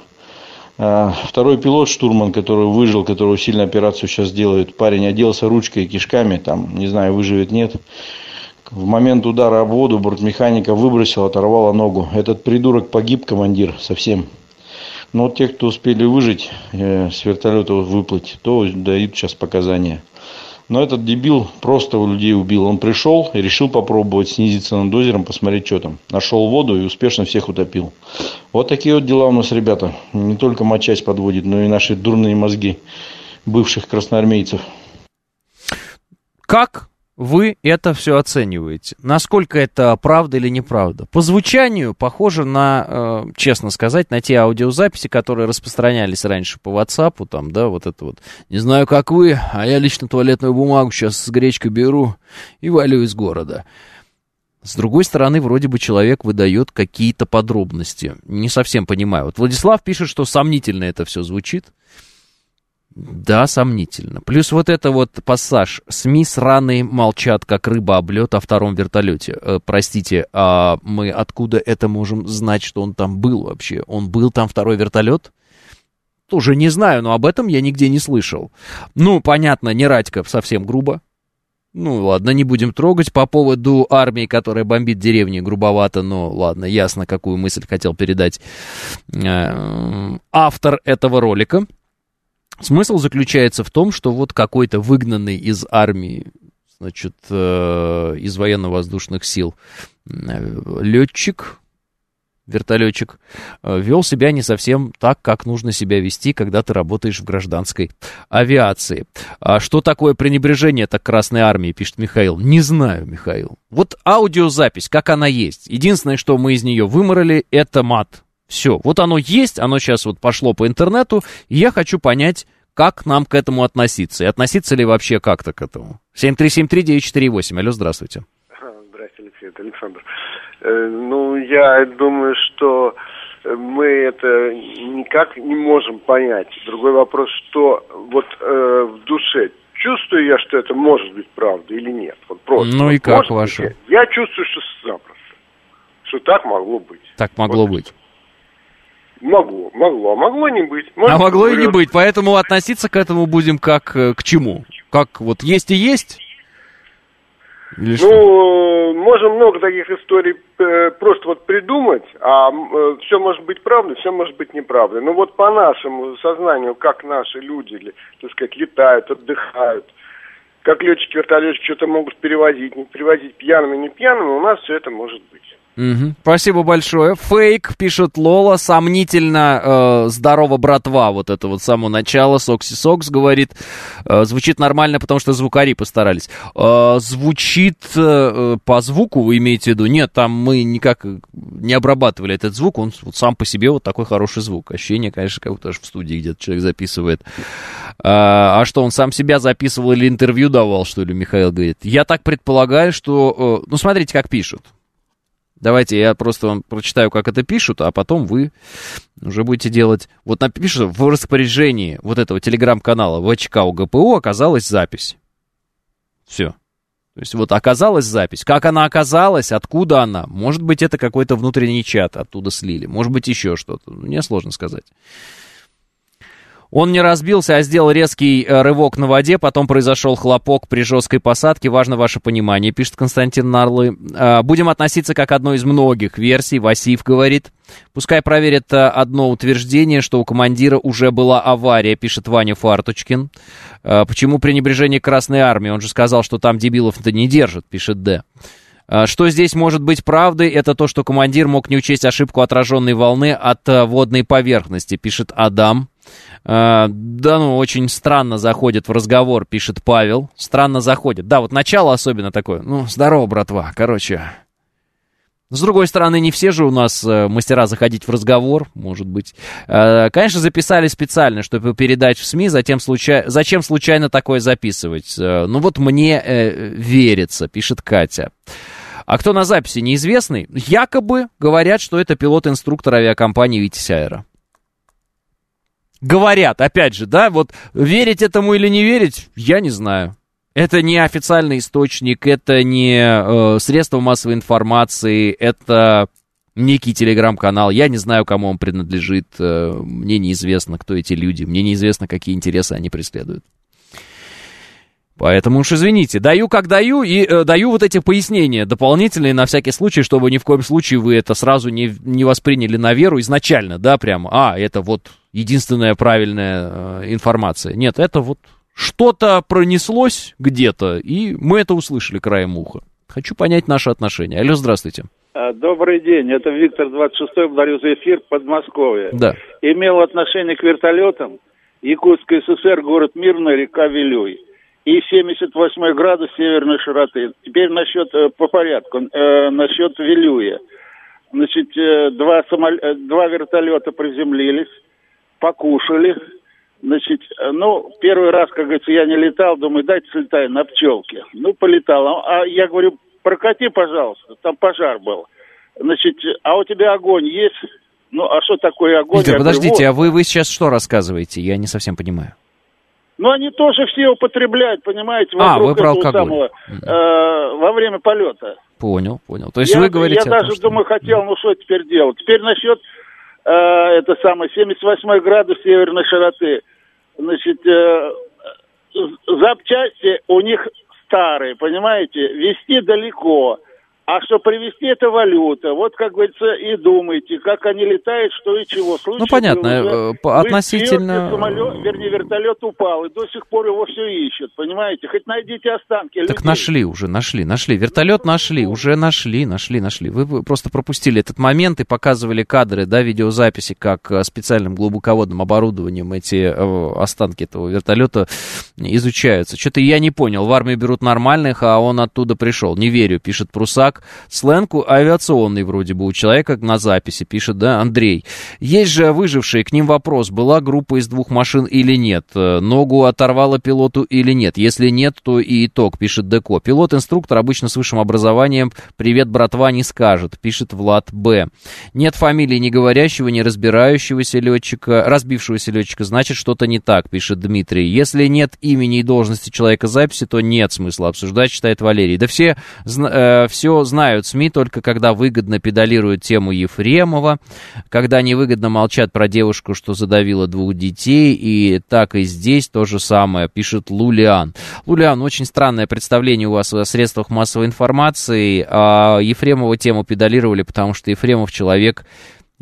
Второй пилот, штурман, который выжил, которого сильно операцию сейчас делают, парень оделся ручкой и кишками, там, не знаю, выживет, нет. В момент удара об воду бортмеханика выбросил, оторвала ногу. Этот придурок погиб, командир, совсем. Но вот те, кто успели выжить, с вертолета выплыть, то дают сейчас показания. Но этот дебил просто у людей убил. Он пришел и решил попробовать снизиться над озером, посмотреть, что там. Нашел воду и успешно всех утопил. Вот такие вот дела у нас, ребята. Не только матчасть подводит, но и наши дурные мозги бывших красноармейцев. Как вы это все оцениваете? Насколько это правда или неправда? По звучанию похоже на, честно сказать, на те аудиозаписи, которые распространялись раньше по WhatsApp, там, да, вот это вот. Не знаю, как вы, а я лично туалетную бумагу сейчас с гречкой беру и валю из города. С другой стороны, вроде бы человек выдает какие-то подробности. Не совсем понимаю. Вот Владислав пишет, что сомнительно это все звучит. Да, сомнительно. Плюс вот это вот пассаж. СМИ сраные молчат, как рыба об лед о втором вертолете. Простите, а мы откуда это можем знать, что он там был вообще? Он был там, второй вертолет? Тоже не знаю, но об этом я нигде не слышал. Ну, понятно, не Радько, совсем грубо. Ну, ладно, не будем трогать. По поводу армии, которая бомбит деревни, грубовато, но ладно, ясно, какую мысль хотел передать автор этого ролика. Смысл заключается в том, что вот какой-то выгнанный из армии, значит, из военно-воздушных сил летчик, вертолетчик, вел себя не совсем так, как нужно себя вести, когда ты работаешь в гражданской авиации. А что такое пренебрежение-то к Красной Армии, пишет Михаил? Не знаю, Михаил. Вот аудиозапись, как она есть. Единственное, что мы из нее выморали, это мат. Все, вот оно есть, оно сейчас вот пошло по интернету, и я хочу понять, как нам к этому относиться, и относиться ли вообще как-то к этому. 7373948, алло, здравствуйте. Здравствуйте, Алексей, это Александр. Ну, я думаю, что мы это никак не можем понять. Другой вопрос, что вот в душе, чувствую я, что это может быть правда или нет. Вот просто. Ну и как ваше? Я чувствую, что запросто, что так могло быть. Так могло быть. Могло, а могло не быть. Может, могло и не быть, поэтому относиться к этому будем как к чему? Как вот есть и есть? Или ну, что? Можем много таких историй просто вот придумать, а все может быть правдой, все может быть неправдой. Но вот по нашему сознанию, как наши люди, так сказать, летают, отдыхают, как летчики-вертолетчики что-то могут перевозить, не перевозить пьяными, не пьяными, у нас все это может быть. Угу. Спасибо большое. Фейк, пишет Лола, сомнительно, здорово, братва, вот это вот само начало, Сокси Сокс говорит, звучит нормально, потому что звукари постарались. Звучит по звуку, вы имеете в виду? Нет, там мы никак не обрабатывали этот звук, он вот сам по себе вот такой хороший звук. Ощущение, конечно, как будто аж в студии где-то человек записывает. А что, он сам себя записывал или интервью давал, что ли, Михаил говорит? Я так предполагаю, что... Ну, смотрите, как пишут. Давайте я просто вам прочитаю, как это пишут, а потом вы уже будете делать... Вот напишут, в распоряжении вот этого телеграм-канала ВЧК УГПУ оказалась запись. Все. То есть вот оказалась запись. Как она оказалась, откуда она? Может быть, это какой-то внутренний чат оттуда слили. Может быть, еще что-то. Мне сложно сказать. Он не разбился, а сделал резкий рывок на воде, потом произошел хлопок при жесткой посадке. Важно ваше понимание, пишет Константин Нарлы. Будем относиться как к одной из многих версий. Васиф говорит. Пускай проверят одно утверждение, что у командира уже была авария, пишет Ваня Фарточкин. Почему пренебрежение к Красной Армии? Он же сказал, что там дебилов-то не держат, пишет Д. Что здесь может быть правдой, это то, что командир мог не учесть ошибку отраженной волны от водной поверхности, пишет Адам. Да, ну, очень странно заходит в разговор, пишет Павел. Странно заходит. Да, вот начало особенно такое. Ну, здорово, братва. Короче. С другой стороны, не все же у нас мастера заходить в разговор, может быть. Конечно, записали специально, чтобы передать в СМИ, зачем случайно такое записывать? Ну вот мне верится, пишет Катя. А кто на записи, неизвестный? Якобы говорят, что это пилот-инструктор авиакомпании «Витязь Аэро». Говорят, опять же, да, вот верить этому или не верить, я не знаю. Это не официальный источник, это не средство массовой информации, это некий телеграм-канал. Я не знаю, кому он принадлежит, мне неизвестно, кто эти люди, мне неизвестно, какие интересы они преследуют. Поэтому уж извините, даю как даю, и даю вот эти пояснения дополнительные на всякий случай, чтобы ни в коем случае вы это сразу не восприняли на веру изначально, да, прямо, это вот единственная правильная информация. Нет, это вот что-то пронеслось где-то, и мы это услышали краем уха. Хочу понять наши отношения. Алло, здравствуйте. Добрый день, это Виктор 26-й, благодарю за эфир, Подмосковье. Да. Имел отношение к вертолетам, Якутская ССР, город Мирный, река Вилюй. И 78 градус северной широты. Теперь по порядку, насчет Вилюя. Значит, два вертолета приземлились, покушали. Значит, первый раз, как говорится, я не летал, думаю, дайте слетаю на пчелке. Полетал. А я говорю, прокати, пожалуйста, там пожар был. Значит, а у тебя огонь есть? А что такое огонь? Виктор, подождите, а вы сейчас что рассказываете? Я не совсем понимаю. Они тоже все употребляют, понимаете, вы про алкоголь. Во время полета. Понял. То есть вы говорите... Я даже думаю, хотел, что теперь делать? Теперь насчет 78 градус северной широты. Значит, запчасти у них старые, понимаете, везти далеко. А что привезти, это валюта. Вот, как говорится, и думайте, как они летают, что и чего. Случай понятно, относительно... вертолет упал, и до сих пор его все ищут, понимаете? Хоть найдите останки людей. Так нашли. Вертолет нашли. Вы просто пропустили этот момент и показывали кадры, да, видеозаписи, как специальным глубоководным оборудованием эти останки этого вертолета изучаются. Что-то я не понял. В армии берут нормальных, а он оттуда пришел. Не верю, пишет Прусак. Сленг авиационный вроде бы у человека на записи, пишет, да, Андрей. Есть же выжившие, к ним вопрос, была группа из 2 машин или нет? Ногу оторвало пилоту или нет? Если нет, то и итог, пишет Деко. Пилот-инструктор обычно с высшим образованием «Привет, братва» не скажет, пишет Влад Б. Нет фамилии не говорящего, не разбившегося летчика, значит что-то не так, пишет Дмитрий. Если нет имени и должности человека записи, то нет смысла обсуждать, считает Валерий. Да все знают СМИ только когда выгодно педалируют тему Ефремова, когда невыгодно молчат про девушку, что задавила 2 детей, и так и здесь то же самое, пишет Лулиан. Лулиан, очень странное представление у вас о средствах массовой информации, а Ефремова тему педалировали, потому что Ефремов человек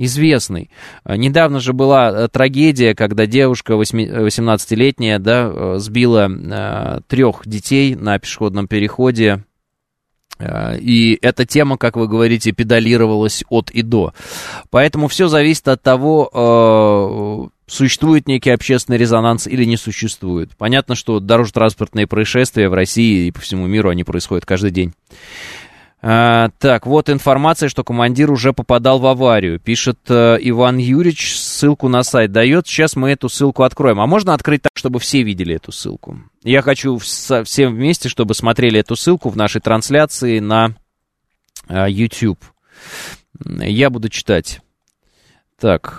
известный. Недавно же была трагедия, когда девушка 18-летняя, да, сбила 3 детей на пешеходном переходе. И эта тема, как вы говорите, педалировалась от и до. Поэтому все зависит от того, существует некий общественный резонанс или не существует. Понятно, что дорожно-транспортные происшествия в России и по всему миру, они происходят каждый день. Так, вот информация, что командир уже попадал в аварию. Пишет Иван Юрьевич, ссылку на сайт дает. Сейчас мы эту ссылку откроем. А можно открыть так, чтобы все видели эту ссылку? Я хочу всем вместе, чтобы смотрели эту ссылку в нашей трансляции на YouTube. Я буду читать. Так,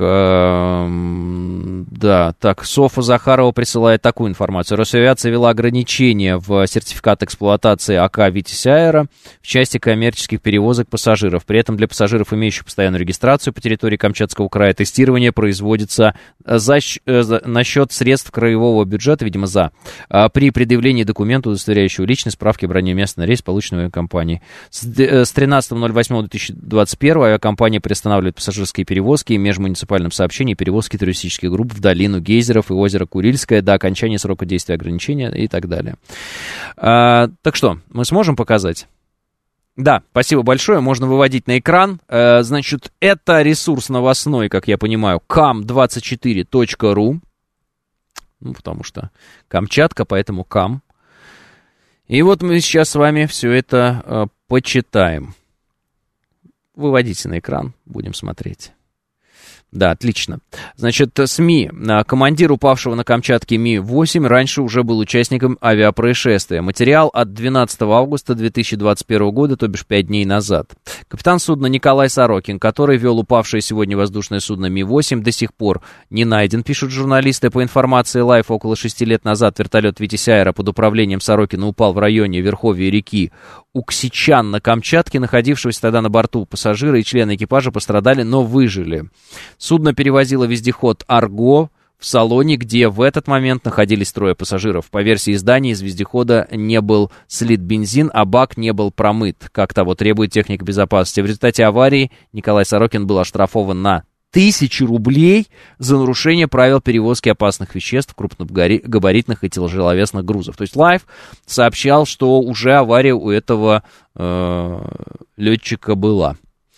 да, так, Софа Захарова присылает такую информацию. Росавиация ввела ограничения в сертификат эксплуатации АК «Витязь Аэро» в части коммерческих перевозок пассажиров. При этом для пассажиров, имеющих постоянную регистрацию по территории Камчатского края, тестирование производится на счет средств краевого бюджета, видимо, при предъявлении документа, удостоверяющего личность, справки о броне места на рейс, полученного авиакомпанией. С 13.08.2021 авиакомпания приостанавливает пассажирские перевозки и межмуниципальном сообщении перевозки туристических групп в долину гейзеров и озеро Курильское до окончания срока действия ограничения и так далее. Так что, мы сможем показать? Да, спасибо большое, можно выводить на экран. Значит, это ресурс новостной, как я понимаю, kam24.ru, ну, потому что Камчатка, поэтому кам. И вот мы сейчас с вами все это почитаем. Выводите на экран, будем смотреть. Да, отлично. Значит, СМИ. Командир упавшего на Камчатке Ми-8 раньше уже был участником авиапроисшествия. Материал от 12 августа 2021 года, то бишь 5 дней назад. Капитан судна Николай Сорокин, который вел упавшее сегодня воздушное судно Ми-8, до сих пор не найден, пишут журналисты. По информации Life, около 6 лет назад вертолет «Витязь Аэро» под управлением Сорокина упал в районе верховья реки Уксичан на Камчатке. Находившегося тогда на борту пассажиры и члены экипажа пострадали, но выжили. Судно перевозило вездеход «Арго» в салоне, где в этот момент находились 3 пассажиров. По версии издания, из вездехода не был слит бензин, а бак не был промыт, как того требует техника безопасности. В результате аварии Николай Сорокин был оштрафован на 1000 рублей за нарушение правил перевозки опасных веществ, крупногабаритных и тяжеловесных грузов. То есть Life сообщал, что уже авария у этого летчика была.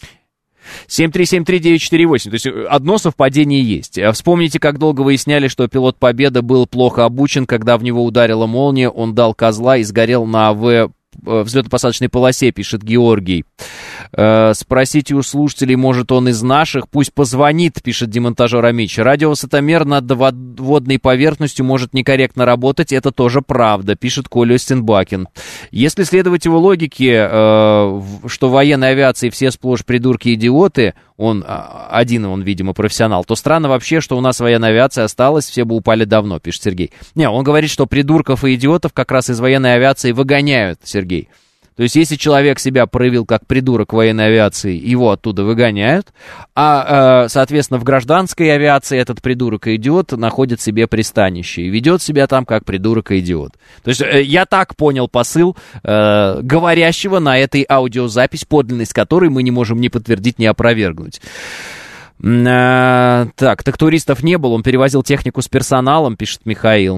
7373948, то есть одно совпадение есть. Вспомните, как долго выясняли, что пилот «Победа» был плохо обучен, когда в него ударила молния, он дал козла и сгорел на взлетно-посадочной полосе, пишет Георгий. Спросите у слушателей, может, он из наших? Пусть позвонит, пишет демонтажер Амич. Радиовысотомер над водной поверхностью может некорректно работать, это тоже правда, пишет Коля Стенбакин. Если следовать его логике, что в военной авиации все сплошь придурки-идиоты, он, видимо, профессионал, то странно вообще, что у нас военная авиация осталась, все бы упали давно, пишет Сергей. Не, он говорит, что придурков и идиотов как раз из военной авиации выгоняют, Сергей. То есть, если человек себя проявил как придурок в военной авиации, его оттуда выгоняют, соответственно, в гражданской авиации этот придурок и идиот находит себе пристанище и ведет себя там как придурок и идиот. То есть, я так понял посыл говорящего на этой аудиозапись, подлинность которой мы не можем ни подтвердить, ни опровергнуть. Так туристов не было, он перевозил технику с персоналом, пишет Михаил.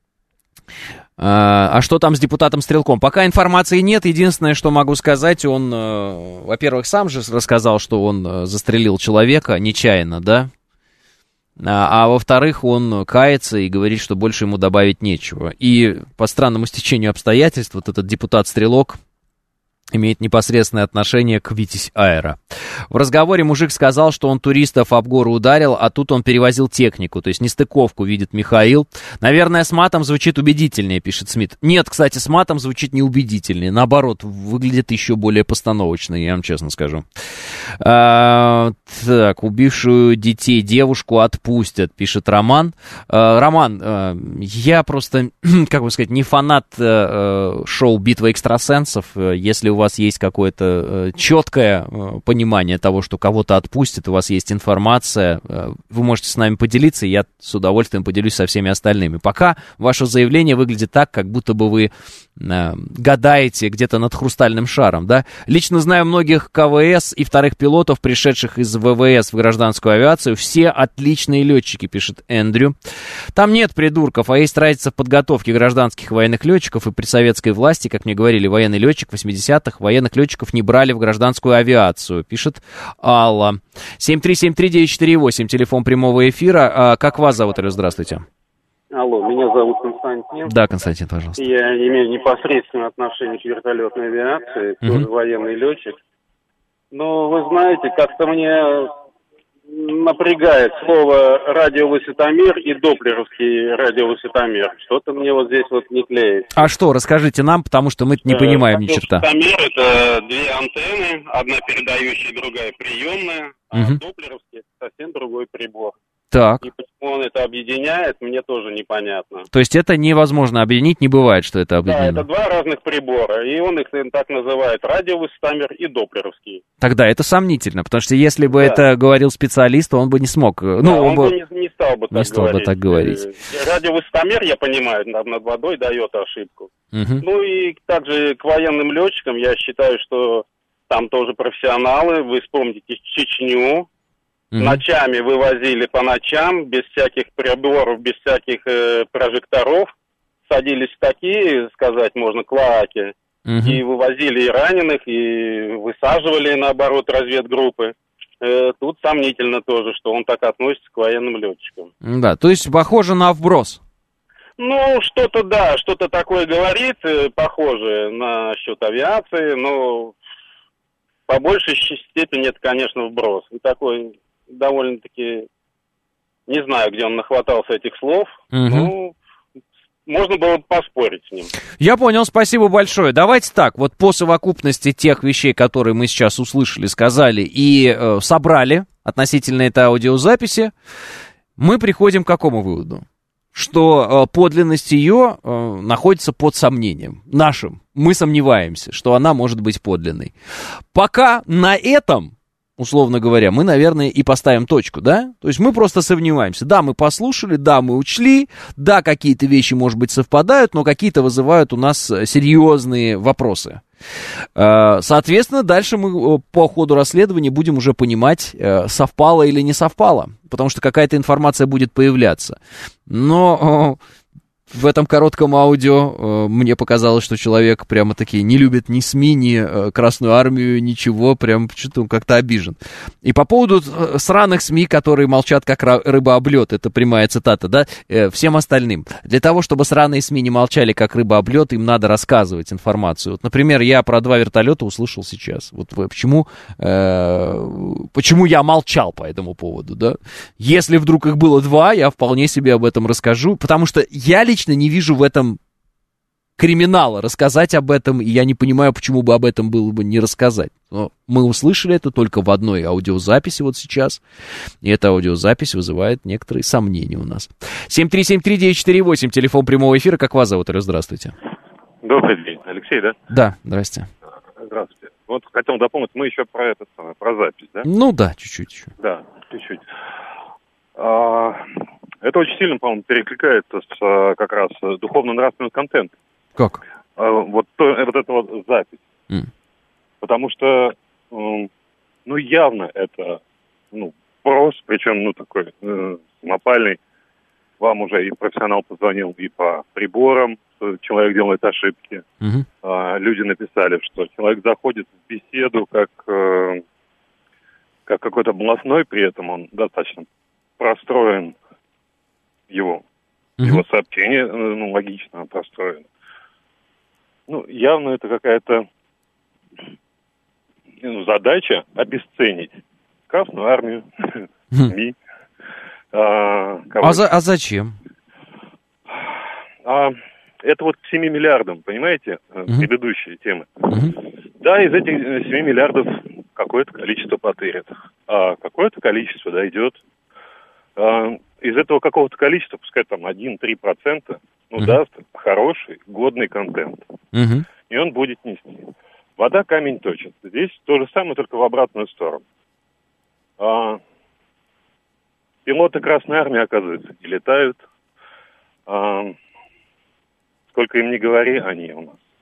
А что там с депутатом Стрелком? Пока информации нет. Единственное, что могу сказать, он, во-первых, сам же рассказал, что он застрелил человека нечаянно, да? А во-вторых, он кается и говорит, что больше ему добавить нечего. И по странному стечению обстоятельств вот этот депутат-стрелок имеет непосредственное отношение к «Витязь Аэро». В разговоре мужик сказал, что он туристов об гору ударил, а тут он перевозил технику, то есть нестыковку видит Михаил. Наверное, с матом звучит убедительнее, пишет Смит. Нет, кстати, с матом звучит неубедительнее, наоборот, выглядит еще более постановочно, я вам честно скажу. Так, убившую детей девушку отпустят, пишет Роман. Роман, я просто, как бы сказать, не фанат шоу «Битва экстрасенсов». Если у вас есть какое-то четкое понимание того, что кого-то отпустят, у вас есть информация, вы можете с нами поделиться, и я с удовольствием поделюсь со всеми остальными. Пока ваше заявление выглядит так, как будто бы вы гадаете где-то над хрустальным шаром, да? Лично знаю многих КВС и вторых пилотов, пришедших из ВВС в гражданскую авиацию. Все отличные летчики, пишет Эндрю. Там нет придурков, а есть разница в подготовке гражданских военных летчиков. И при советской власти, как мне говорили, военный летчик в 80-х, военных летчиков не брали в гражданскую авиацию, пишет Алла. 7373948, телефон прямого эфира. Как вас зовут, Алло, здравствуйте. Алло, меня зовут Константин. Да, Константин, пожалуйста. Я имею непосредственное отношение к вертолетной авиации, тоже военный летчик. Но вы знаете, как-то мне напрягает слово радиовысотомер и доплеровский радиовысотомер. Что-то мне вот здесь вот не клеит. А что, расскажите нам, потому что мы не понимаем ни черта. Радиовысотомер — это две антенны, одна передающая, другая приемная, а доплеровский — это совсем другой прибор. Так. И почему он это объединяет, мне тоже непонятно. То есть это невозможно объединить, не бывает, что это объединено? Да, это два разных прибора, и он их так называет: радиовысотомер и доплеровский. Тогда это сомнительно, потому что если бы это говорил специалист, то он бы не смог... Да, он бы не стал бы так говорить. Радиовысотомер, я понимаю, над водой дает ошибку. Ну и также к военным летчикам я считаю, что там тоже профессионалы. Вы вспомните Чечню. Ночами вывозили по ночам, без всяких приборов, без всяких прожекторов. Садились в такие, сказать можно, клоаки. И вывозили и раненых, и высаживали, наоборот, разведгруппы. Тут сомнительно тоже, что он так относится к военным летчикам. Да, то есть похоже на вброс. Ну, что-то, да, что-то такое говорит, похожее насчет авиации, но по большей степени это, конечно, вброс. И такой... довольно-таки, не знаю, где он нахватался этих слов, но можно было поспорить с ним. Я понял, спасибо большое. Давайте так, вот по совокупности тех вещей, которые мы сейчас услышали, сказали и собрали относительно этой аудиозаписи, мы приходим к какому выводу? Что подлинность ее находится под сомнением нашим. Мы сомневаемся, что она может быть подлинной. Пока на этом... условно говоря, мы, наверное, и поставим точку, да? То есть мы просто сомневаемся. Да, мы послушали, да, мы учли, да, какие-то вещи, может быть, совпадают, но какие-то вызывают у нас серьезные вопросы. Соответственно, дальше мы по ходу расследования будем уже понимать, совпало или не совпало, потому что какая-то информация будет появляться. Но... в этом коротком аудио мне показалось, что человек прямо-таки не любит ни СМИ, ни Красную Армию, ничего, прям что-то он как-то обижен. И по поводу сраных СМИ, которые молчат как рыба об лед, это прямая цитата, да, всем остальным. Для того, чтобы сраные СМИ не молчали как рыба об лед, им надо рассказывать информацию. Вот, например, я про 2 вертолета услышал сейчас. Вот почему я молчал по этому поводу, да? Если вдруг их было 2, я вполне себе об этом расскажу, потому что я лично не вижу в этом криминала рассказать об этом, и я не понимаю, почему бы об этом было бы не рассказать. Но мы услышали это только в одной аудиозаписи вот сейчас, и эта аудиозапись вызывает некоторые сомнения у нас. 7373948, телефон прямого эфира. Как вас зовут? Здравствуйте. Добрый день. Алексей, да? Да, здрасте. Здравствуйте. Вот хотел дополнить, мы еще про про запись, да? Ну да, чуть-чуть. Да, чуть-чуть. Это очень сильно, по-моему, перекликается с как раз духовно-нравственным контентом. Как? Вот эта вот запись. Потому что, явно это, вброс, причем, такой самопальный. Вам уже и профессионал позвонил, и по приборам, что человек делает ошибки. Люди написали, что человек заходит в беседу как какой-то областной, при этом он достаточно простроен, его сообщение, логично простроено. Явно это какая-то задача обесценить Красную Армию, СМИ. А зачем? Это вот к 7 миллиардам, понимаете, предыдущие темы. Да, из этих 7 миллиардов какое-то количество потерят, а какое-то количество дойдет. Из этого какого-то количества, пускай там 1-3%, даст хороший, годный контент. И он будет нести. Вода камень точит. Здесь то же самое, только в обратную сторону. Пилоты Красной Армии, оказывается, не летают. Сколько им ни говори, они у нас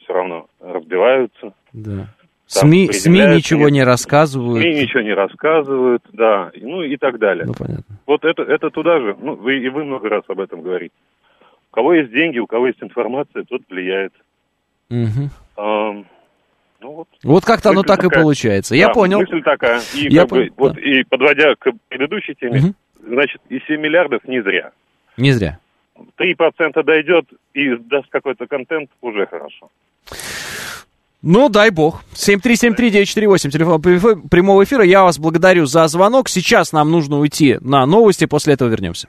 все равно разбиваются. Да. СМИ ничего не рассказывают. СМИ ничего не рассказывают, да, ну и так далее. Ну, понятно. Вот это туда же, ну, вы много раз об этом говорите. У кого есть деньги, у кого есть информация, тот влияет. Угу. Ну, вот как-то оно так такая, и получается. Я понял. Мысль такая. И, и подводя к предыдущей теме, значит, и 7 миллиардов не зря. Не зря. 3% дойдет и даст какой-то контент, уже хорошо. Ну, дай бог. 7373948, телефон прямого эфира. Я вас благодарю за звонок. Сейчас нам нужно уйти на новости, после этого вернемся.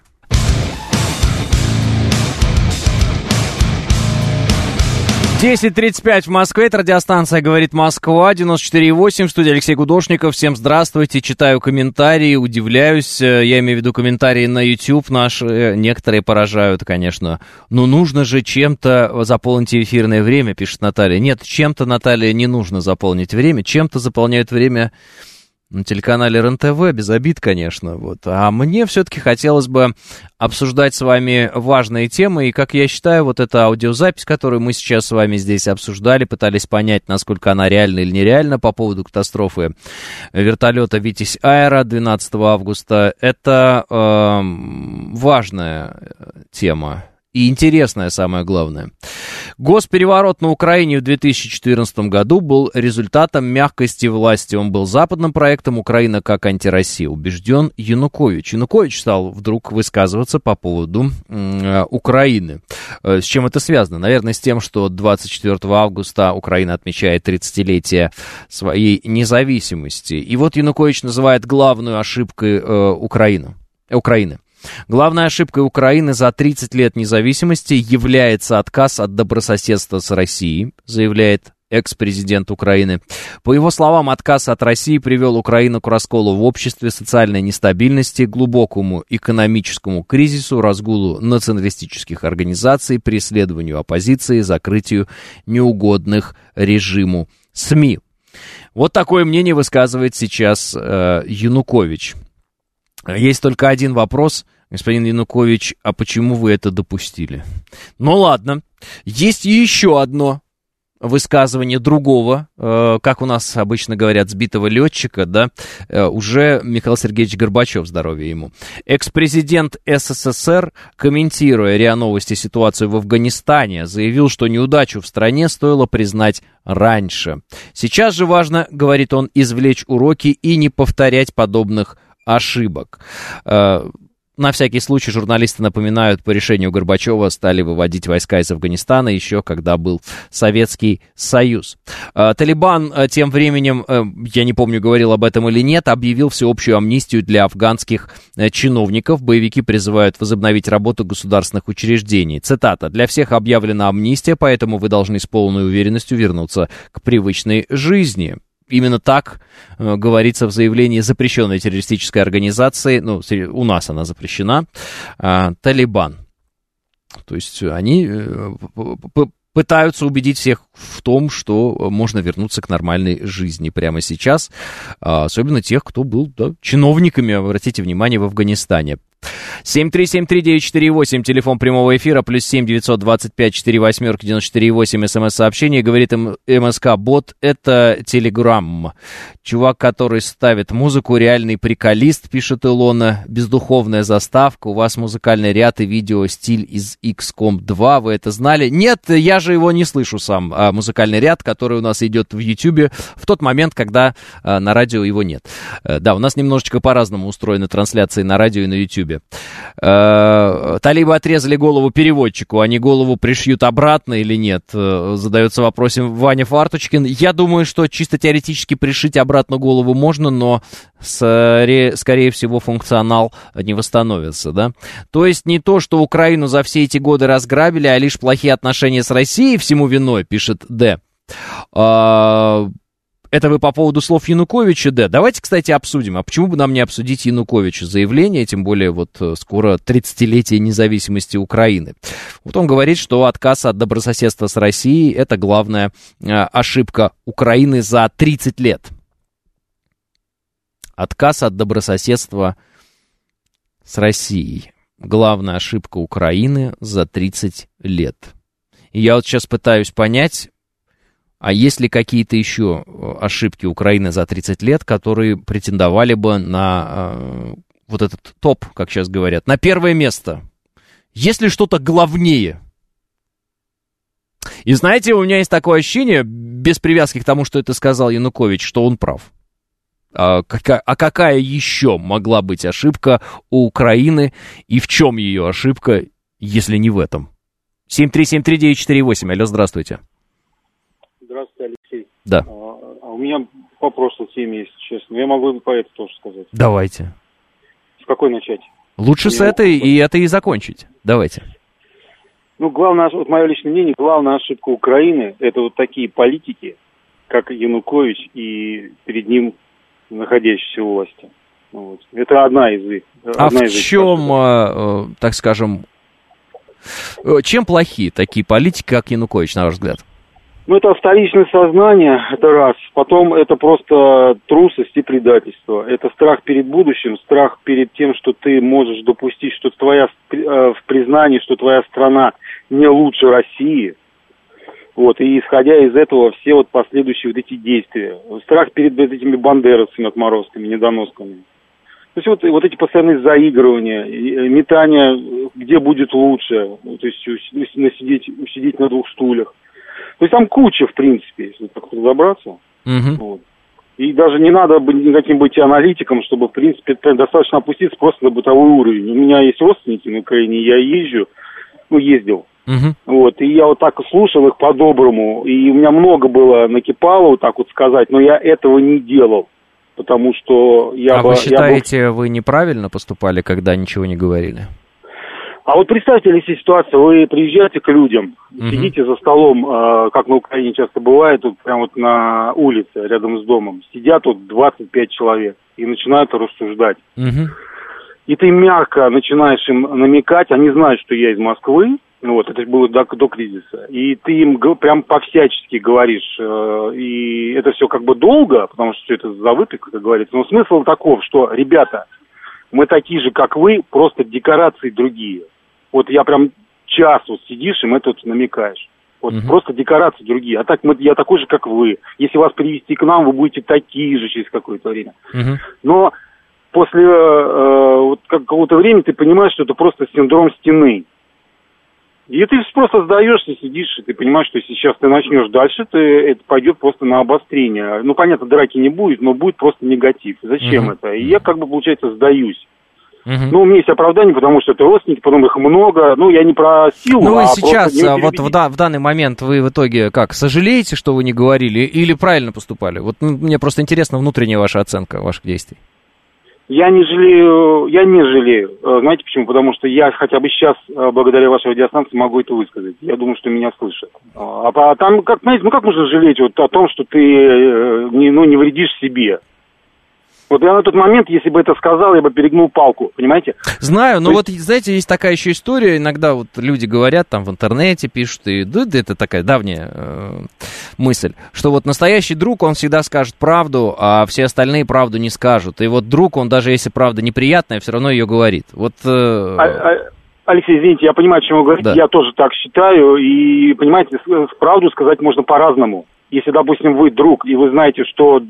10:35 в Москве, это радиостанция «Говорит Москва», 94,8, в студии Алексей Гудошников. Всем здравствуйте, читаю комментарии, удивляюсь, я имею в виду комментарии на YouTube наши, некоторые поражают, конечно. Но нужно же чем-то заполнить эфирное время, пишет Наталья. Нет, чем-то, Наталья, не нужно заполнить время, чем-то заполняют время на телеканале РЕН-ТВ, без обид, конечно. Вот. А мне все-таки хотелось бы обсуждать с вами важные темы. И, как я считаю, вот эта аудиозапись, которую мы сейчас с вами здесь обсуждали, пытались понять, насколько она реальна или нереальна по поводу катастрофы вертолета «Витязь Аэро» 12 августа, это важная тема. И интересное, самое главное. Госпереворот на Украине в 2014 году был результатом мягкости власти. Он был западным проектом «Украина как антироссия», убежден Янукович. Янукович стал вдруг высказываться по поводу Украины. С чем это связано? Наверное, с тем, что 24 августа Украина отмечает 30-летие своей независимости. И вот Янукович называет главную ошибкой Украины. Главной ошибкой Украины за 30 лет независимости является отказ от добрососедства с Россией, заявляет экс-президент Украины. По его словам, отказ от России привел Украину к расколу в обществе, социальной нестабильности, глубокому экономическому кризису, разгулу националистических организаций, преследованию оппозиции, закрытию неугодных режиму СМИ. Вот такое мнение высказывает сейчас Янукович. Есть только один вопрос, господин Янукович, а почему вы это допустили? Ну ладно, есть еще одно высказывание другого, как у нас обычно говорят, сбитого летчика, да, уже Михаил Сергеевич Горбачев, здоровья ему. Экс-президент СССР, комментируя РИА Новости ситуацию в Афганистане, заявил, что неудачу в стране стоило признать раньше. Сейчас же важно, говорит он, извлечь уроки и не повторять подобных ошибок. На всякий случай журналисты напоминают, по решению Горбачева стали выводить войска из Афганистана еще когда был Советский Союз. Талибан тем временем, я не помню, говорил об этом или нет, объявил всеобщую амнистию для афганских чиновников. Боевики призывают возобновить работу государственных учреждений. Цитата: «Для всех объявлена амнистия, поэтому вы должны с полной уверенностью вернуться к привычной жизни». Именно так говорится в заявлении запрещенной террористической организации, ну, у нас она запрещена, Талибан. То есть они пытаются убедить всех в том, что можно вернуться к нормальной жизни прямо сейчас, особенно тех, кто был чиновниками, обратите внимание, в Афганистане. 7373948, телефон прямого эфира, +7 925 48 94,8, смс-сообщение, говорит МСК-бот, это Телеграм. Чувак, который ставит музыку, реальный приколист, пишет Илона, бездуховная заставка, у вас музыкальный ряд и видео стиль из XCOM 2, вы это знали? Нет, я же его не слышу сам, музыкальный ряд, который у нас идет в Ютьюбе в тот момент, когда на радио его нет. Да, у нас немножечко по-разному устроены трансляции на радио и на Ютьюбе. Талибы отрезали голову переводчику, они голову пришьют обратно или нет? Задается вопросом Ваня Фарточкин. Я думаю, что чисто теоретически пришить обратно голову можно, но скорее всего функционал не восстановится, да? То есть не то, что Украину за все эти годы разграбили, а лишь плохие отношения с Россией всему виной, пишет Д. Это вы по поводу слов Януковича, да. Давайте, кстати, обсудим. А почему бы нам не обсудить Януковича заявление, тем более вот скоро 30-летие независимости Украины. Вот он говорит, что отказ от добрососедства с Россией — это главная ошибка Украины за 30 лет. Отказ от добрососедства с Россией. Главная ошибка Украины за 30 лет. И я вот сейчас пытаюсь понять, А есть ли какие-то еще ошибки Украины за 30 лет, которые претендовали бы на вот этот топ, как сейчас говорят, на первое место? Есть ли что-то главнее? И знаете, у меня есть такое ощущение, без привязки к тому, что это сказал Янукович, что он прав. А какая еще могла быть ошибка у Украины, и в чем ее ошибка, если не в этом? 7373948, алло, здравствуйте. Здравствуйте, Алексей. Да. У меня по прошлой теме, если честно. Я могу по этой тоже сказать. Давайте. С какой начать? Лучше с этой, и это и закончить. Давайте. Ну, главное, вот мое личное мнение, главная ошибка Украины – это вот такие политики, как Янукович и перед ним находящиеся у власти. Вот. Это одна из их. В чем, так скажем, чем плохи такие политики, как Янукович, на ваш взгляд? Ну, это вторичное сознание, это раз. Потом это просто трусость и предательство. Это страх перед будущим, страх перед тем, что ты можешь допустить, что твоя в признании, что твоя страна не лучше России. Вот, и исходя из этого все вот последующие вот эти действия. Страх перед этими бандеровцами, отморозками, недоносками. То есть вот эти постоянные заигрывания, метания, где будет лучше. То есть усидеть на двух стульях. То есть там куча, в принципе, если так разобраться. Вот. И даже не надо никаким быть аналитиком, чтобы, в принципе, достаточно опуститься просто на бытовой уровень. У меня есть родственники на Украине, я ездил. Вот, и я вот так слушал их по-доброму, и у меня много было накипало, вот так вот сказать, но я этого не делал, потому что вы считаете, вы неправильно поступали, когда ничего не говорили? А вот представьте, Алексей, ситуацию, вы приезжаете к людям, сидите за столом, как на Украине часто бывает, тут прямо вот на улице, рядом с домом, сидят вот 25 человек и начинают рассуждать. И ты мягко начинаешь им намекать, они знают, что я из Москвы, вот, это было до кризиса, и ты им прям по-всячески говоришь, и это все как бы долго, потому что все это за выпивкой, как говорится, но смысл таков, что, ребята, мы такие же, как вы, просто декорации другие. Вот я прям час вот сидишь, им это вот намекаешь. Вот просто декорации другие. А так я такой же, как вы. Если вас привести к нам, вы будете такие же через какое-то время. Но после какого-то времени ты понимаешь, что это просто синдром стены. И ты просто сдаешься, сидишь, и ты понимаешь, что сейчас ты начнешь дальше, это пойдет просто на обострение. Ну, понятно, драки не будет, но будет просто негатив. Зачем это? И я, получается, сдаюсь. Ну, у меня есть оправдание, потому что это родственники, потом их много. Ну, я не про силу, вы сейчас, вот в данный момент вы в итоге как, сожалеете, что вы не говорили, или правильно поступали? Вот мне просто интересна внутренняя ваша оценка ваших действий. Я не жалею. Знаете почему? Потому что я хотя бы сейчас, благодаря вашей радиостанции, могу это высказать. Я думаю, что меня слышат. А там, как можно жалеть вот о том, что ты не вредишь себе? Вот я на тот момент, если бы это сказал, я бы перегнул палку, понимаете? Знаю, но вот, знаете, есть такая еще история, иногда вот люди говорят, там в интернете пишут, и это такая давняя мысль, что вот настоящий друг, он всегда скажет правду, а все остальные правду не скажут. И вот друг, он даже если правда неприятная, все равно ее говорит. Вот... Алексей, извините, я понимаю, о чем вы говорите, да. Я тоже так считаю, и, понимаете, правду сказать можно по-разному. Если, допустим, вы друг, и вы знаете, что...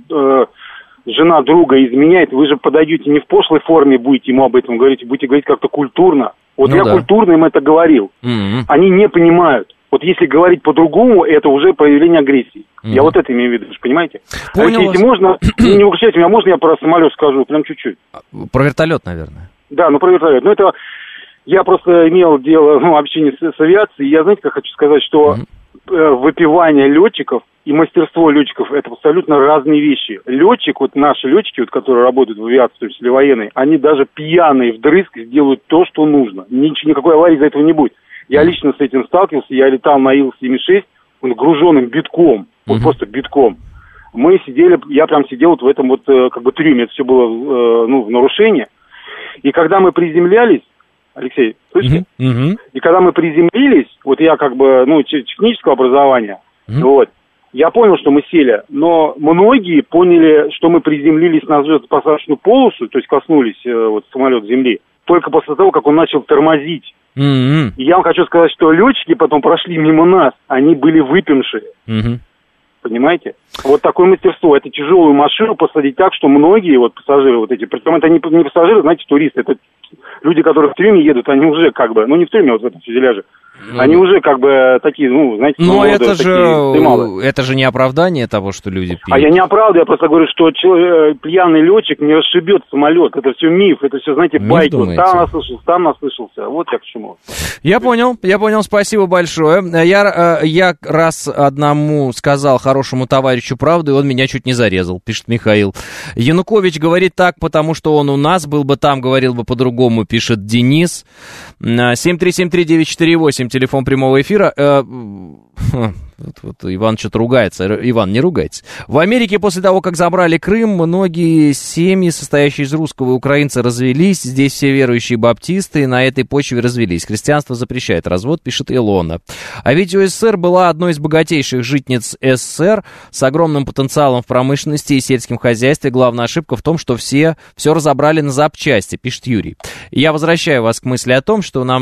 жена друга изменяет, вы же подойдете не в пошлой форме, будете ему об этом говорить, будете говорить как-то культурно. Вот я культурно им это говорил. Они не понимают. Вот если говорить по-другому, это уже проявление агрессии. Я вот это имею в виду, понимаете? Понял. Если можно, не выключайте меня, можно я про самолет скажу, прям чуть-чуть? Про вертолет, наверное. Да, про вертолет. Ну, это я просто имел дело, общение с авиацией, я, знаете, как хочу сказать, что выпивание летчиков и мастерство летчиков – это абсолютно разные вещи. Летчик, вот наши летчики, вот, которые работают в авиации, в том числе военной, они даже пьяные вдрызг сделают то, что нужно. Никакой аварии из-за этого не будет. Я лично с этим сталкивался, я летал на Ил-76, он груженным битком, вот просто битком. Мы сидели, я прям сидел вот в этом вот как бы трюме, это все было в нарушении. И когда мы приземлялись, Алексей, слышите? И когда мы приземлились, вот я как бы, технического образования, вот, я понял, что мы сели, но многие поняли, что мы приземлились на взлетно-посадочную полосу, то есть коснулись самолет земли, только после того, как он начал тормозить. И я вам хочу сказать, что летчики потом прошли мимо нас, они были выпившие. Понимаете? Вот такое мастерство. Это тяжелую машину посадить так, что многие вот пассажиры вот эти, причем это не пассажиры, знаете, туристы, это люди, которые в трюме едут, они уже как бы, ну не в трюме, а вот в этом фюзеляже, они уже как бы такие, ну, знаете, но это же не оправдание того, что люди пьют. А я не оправдываю, я просто говорю, что пьяный летчик не расшибет самолет. Это все миф, это все, знаете, байки. Вот там наслышался. Вот я к чему. Я понял, спасибо большое. Я раз одному сказал хорошему товарищу правду, и он меня чуть не зарезал, пишет Михаил. Янукович говорит так, потому что он у нас, был бы там, говорил бы по-другому, пишет Денис. 7373948, телефон прямого эфира. Вот Иван что-то ругается. Иван, не ругайтесь. В Америке после того, как забрали Крым, многие семьи, состоящие из русского и украинца, развелись. Здесь все верующие баптисты на этой почве развелись. Христианство запрещает развод, пишет Илона. А ведь УССР была одной из богатейших житниц СССР с огромным потенциалом в промышленности и сельском хозяйстве. Главная ошибка в том, что все разобрали на запчасти, пишет Юрий. Я возвращаю вас к мысли о том, что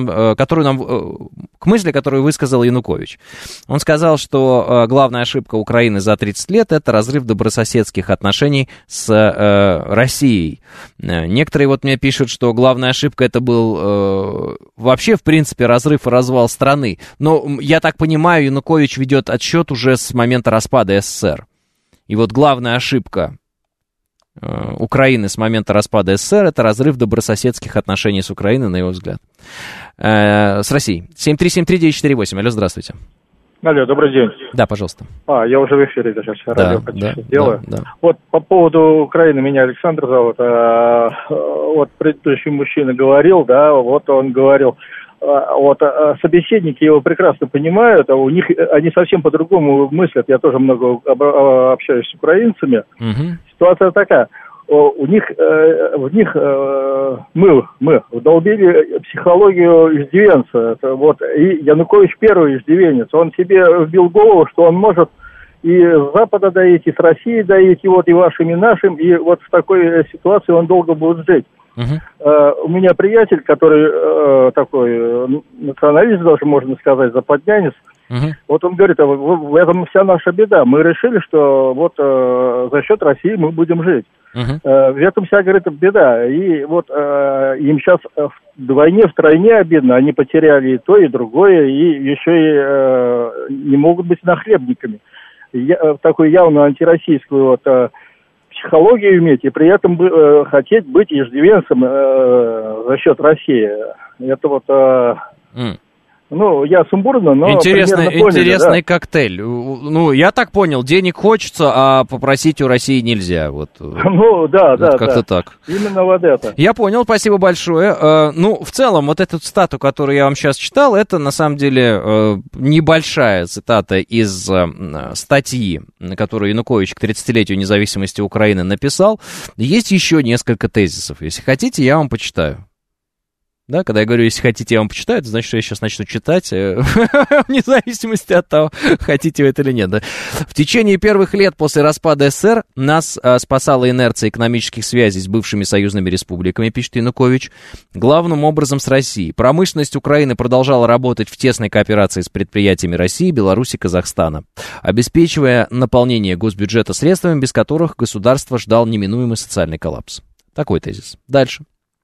к мысли, которую высказал Янукович. Он сказал, что главная ошибка Украины за 30 лет – это разрыв добрососедских отношений с Россией. Некоторые вот мне пишут, что главная ошибка – это был вообще, в принципе, разрыв и развал страны. Но, я так понимаю, Янукович ведет отсчет уже с момента распада СССР. И вот главная ошибка Украины с момента распада СССР – это разрыв добрососедских отношений с Украиной, на его взгляд. С Россией. 7373948. Алло, здравствуйте. Алло, добрый день. Да, пожалуйста. Я уже в эфире сейчас радио делаю. Да. Вот по поводу Украины, меня Александр зовут. Вот предыдущий мужчина говорил, да, вот он говорил, вот собеседники его прекрасно понимают, а у них они совсем по-другому мыслят. Я тоже много общаюсь с украинцами. Ситуация такая. В них мы вдолбили психологию иждивенца. Вот, и Янукович первый иждивенец. Он себе вбил голову, что он может и с Запада доить, и с России доить, и вот и вашим, и нашим. И вот в такой ситуации он долго будет жить. У меня приятель, который такой националист, даже можно сказать, западнянец. Вот он говорит, в этом вся наша беда. Мы решили, что вот за счет России мы будем жить. В этом вся, говорит, беда. И вот им сейчас вдвойне, втройне обидно. Они потеряли и то, и другое, и еще и не могут быть нахлебниками. Такую явно антироссийскую вот психологию иметь, и при этом хотеть быть иждивенцем за счет России. Это вот... Ну, я сумбурно, но интересный коктейль. Ну, я так понял, денег хочется, а попросить у России нельзя. Вот. Ну, да. Как-то так. Именно вот это. Я понял, спасибо большое. Ну, в целом, вот эту цитату, которую я вам сейчас читал, это, на самом деле, небольшая цитата из статьи, которую Янукович к 30-летию независимости Украины написал. Есть еще несколько тезисов. Если хотите, я вам почитаю. Да, когда я говорю, если хотите, я вам почитаю, это значит, что я сейчас начну читать, вне зависимости от того, хотите вы это или нет. Да. В течение первых лет после распада СССР нас спасала инерция экономических связей с бывшими союзными республиками, пишет Янукович, главным образом с Россией. Промышленность Украины продолжала работать в тесной кооперации с предприятиями России, Беларуси, Казахстана, обеспечивая наполнение госбюджета средствами, без которых государство ждал неминуемый социальный коллапс. Такой тезис. Дальше.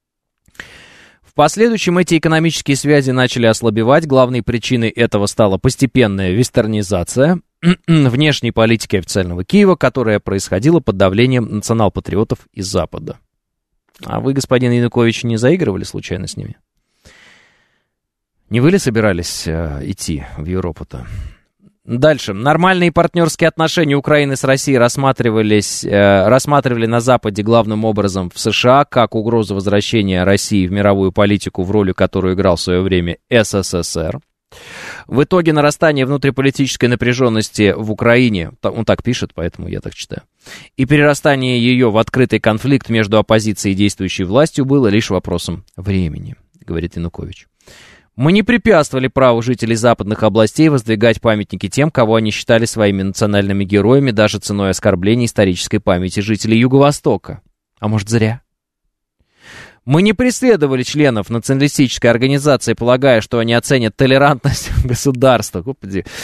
В последующем эти экономические связи начали ослабевать. Главной причиной этого стала постепенная вестернизация внешней политики официального Киева, которая происходила под давлением национал-патриотов из Запада. А вы, господин Янукович, не заигрывали случайно с ними? Не вы ли собирались идти в Европу-то? Дальше. Нормальные партнерские отношения Украины с Россией рассматривали на Западе главным образом в США как угрозу возвращения России в мировую политику, в роли которую играл в свое время СССР. В итоге нарастание внутриполитической напряженности в Украине, он так пишет, поэтому я так читаю, и перерастание ее в открытый конфликт между оппозицией и действующей властью было лишь вопросом времени, говорит Янукович. Мы не препятствовали праву жителей западных областей воздвигать памятники тем, кого они считали своими национальными героями, даже ценой оскорбления исторической памяти жителей Юго-Востока. А может, зря? Мы не преследовали членов националистической организации, полагая, что они оценят толерантность государства. Господи,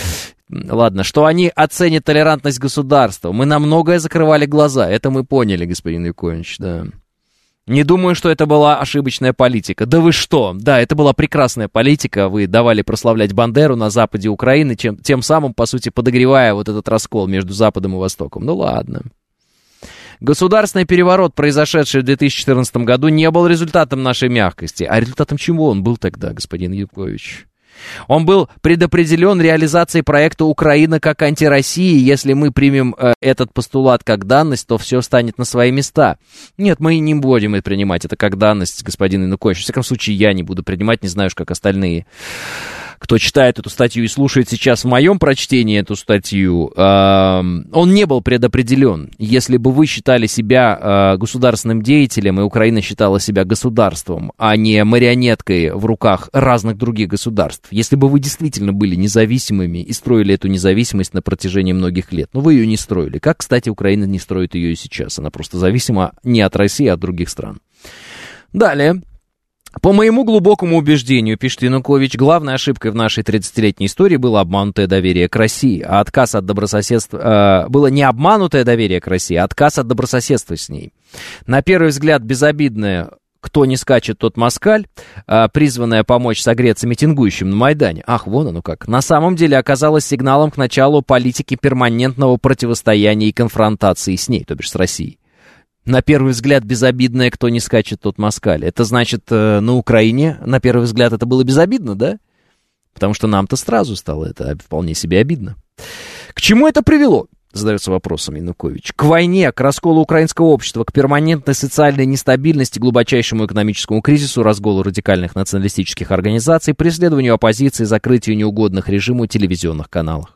Ладно, что они оценят толерантность государства. Мы на многое закрывали глаза. Это мы поняли, господин Яковлевич, да. Не думаю, что это была ошибочная политика. Да вы что? Да, это была прекрасная политика. Вы давали прославлять Бандеру на западе Украины, тем самым, по сути, подогревая вот этот раскол между Западом и Востоком. Ну ладно. Государственный переворот, произошедший в 2014 году, не был результатом нашей мягкости. А результатом чего он был тогда, господин Яковлевич? Он был предопределен реализацией проекта «Украина как антироссия». Если мы примем этот постулат как данность, то все станет на свои места. Нет, мы не будем принимать это как данность, господин Янукович. В всяком случае, я не буду принимать, не знаю уж, как остальные. Кто читает эту статью и слушает сейчас в моем прочтении эту статью, он не был предопределен. Если бы вы считали себя государственным деятелем, и Украина считала себя государством, а не марионеткой в руках разных других государств, если бы вы действительно были независимыми и строили эту независимость на протяжении многих лет, но вы ее не строили. Как, кстати, Украина не строит ее и сейчас. Она просто зависима не от России, а от других стран. Далее. По моему глубокому убеждению, пишет Янукович, главной ошибкой в нашей 30-летней истории было обманутое доверие к России, а отказ от добрососедства... было не обманутое доверие к России, а отказ от добрососедства с ней. На первый взгляд безобидное «кто не скачет, тот москаль», призванная помочь согреться митингующим на Майдане. Ах, вон оно как. На самом деле оказалось сигналом к началу политики перманентного противостояния и конфронтации с ней, то бишь с Россией. На первый взгляд безобидное «кто не скачет, тот москаль». Это значит, на Украине, на первый взгляд, это было безобидно, да? Потому что нам-то сразу стало это вполне себе обидно. К чему это привело? Задается вопросом Янукович. К войне, к расколу украинского общества, к перманентной социальной нестабильности, глубочайшему экономическому кризису, разголу радикальных националистических организаций, преследованию оппозиции, закрытию неугодных режиму телевизионных каналов.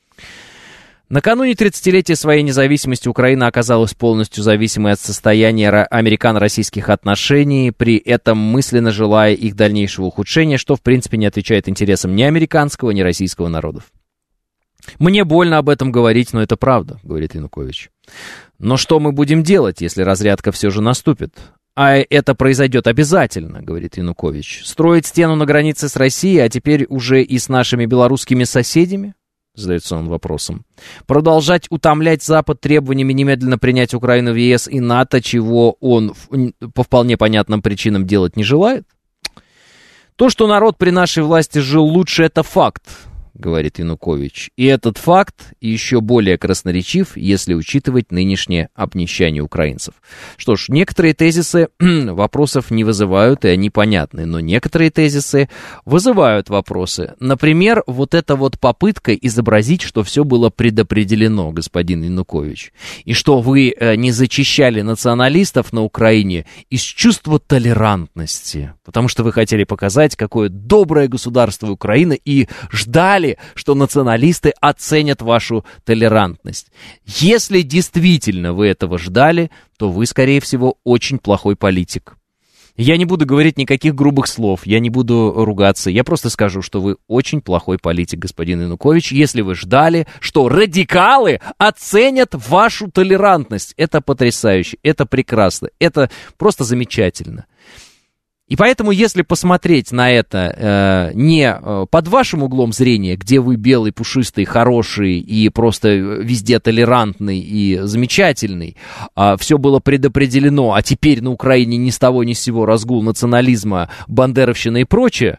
Накануне 30-летия своей независимости Украина оказалась полностью зависимой от состояния американо-российских отношений, при этом мысленно желая их дальнейшего ухудшения, что в принципе не отвечает интересам ни американского, ни российского народов. «Мне больно об этом говорить, но это правда», — говорит Янукович. «Но что мы будем делать, если разрядка все же наступит?» «А это произойдет обязательно», — говорит Янукович. «Строить стену на границе с Россией, а теперь уже и с нашими белорусскими соседями?» Задается он вопросом. Продолжать утомлять Запад требованиями немедленно принять Украину в ЕС и НАТО, чего он по вполне понятным причинам делать не желает? То, что народ при нашей власти жил лучше, это факт, говорит Янукович. И этот факт еще более красноречив, если учитывать нынешнее обнищание украинцев. Что ж, некоторые тезисы вопросов не вызывают, и они понятны, но некоторые тезисы вызывают вопросы. Например, вот эта вот попытка изобразить, что все было предопределено, господин Янукович, и что вы не зачищали националистов на Украине из чувства толерантности, потому что вы хотели показать, какое доброе государство Украина, и ждали, что националисты оценят вашу толерантность. Если действительно вы этого ждали, то вы, скорее всего, очень плохой политик. Я не буду говорить никаких грубых слов, я не буду ругаться, я просто скажу, что вы очень плохой политик, господин Янукович, если вы ждали, что радикалы оценят вашу толерантность. Это потрясающе, это прекрасно, это просто замечательно. И поэтому, если посмотреть на это не под вашим углом зрения, где вы белый, пушистый, хороший и просто везде толерантный и замечательный, все было предопределено, а теперь на Украине ни с того ни с сего разгул национализма, бандеровщина и прочее,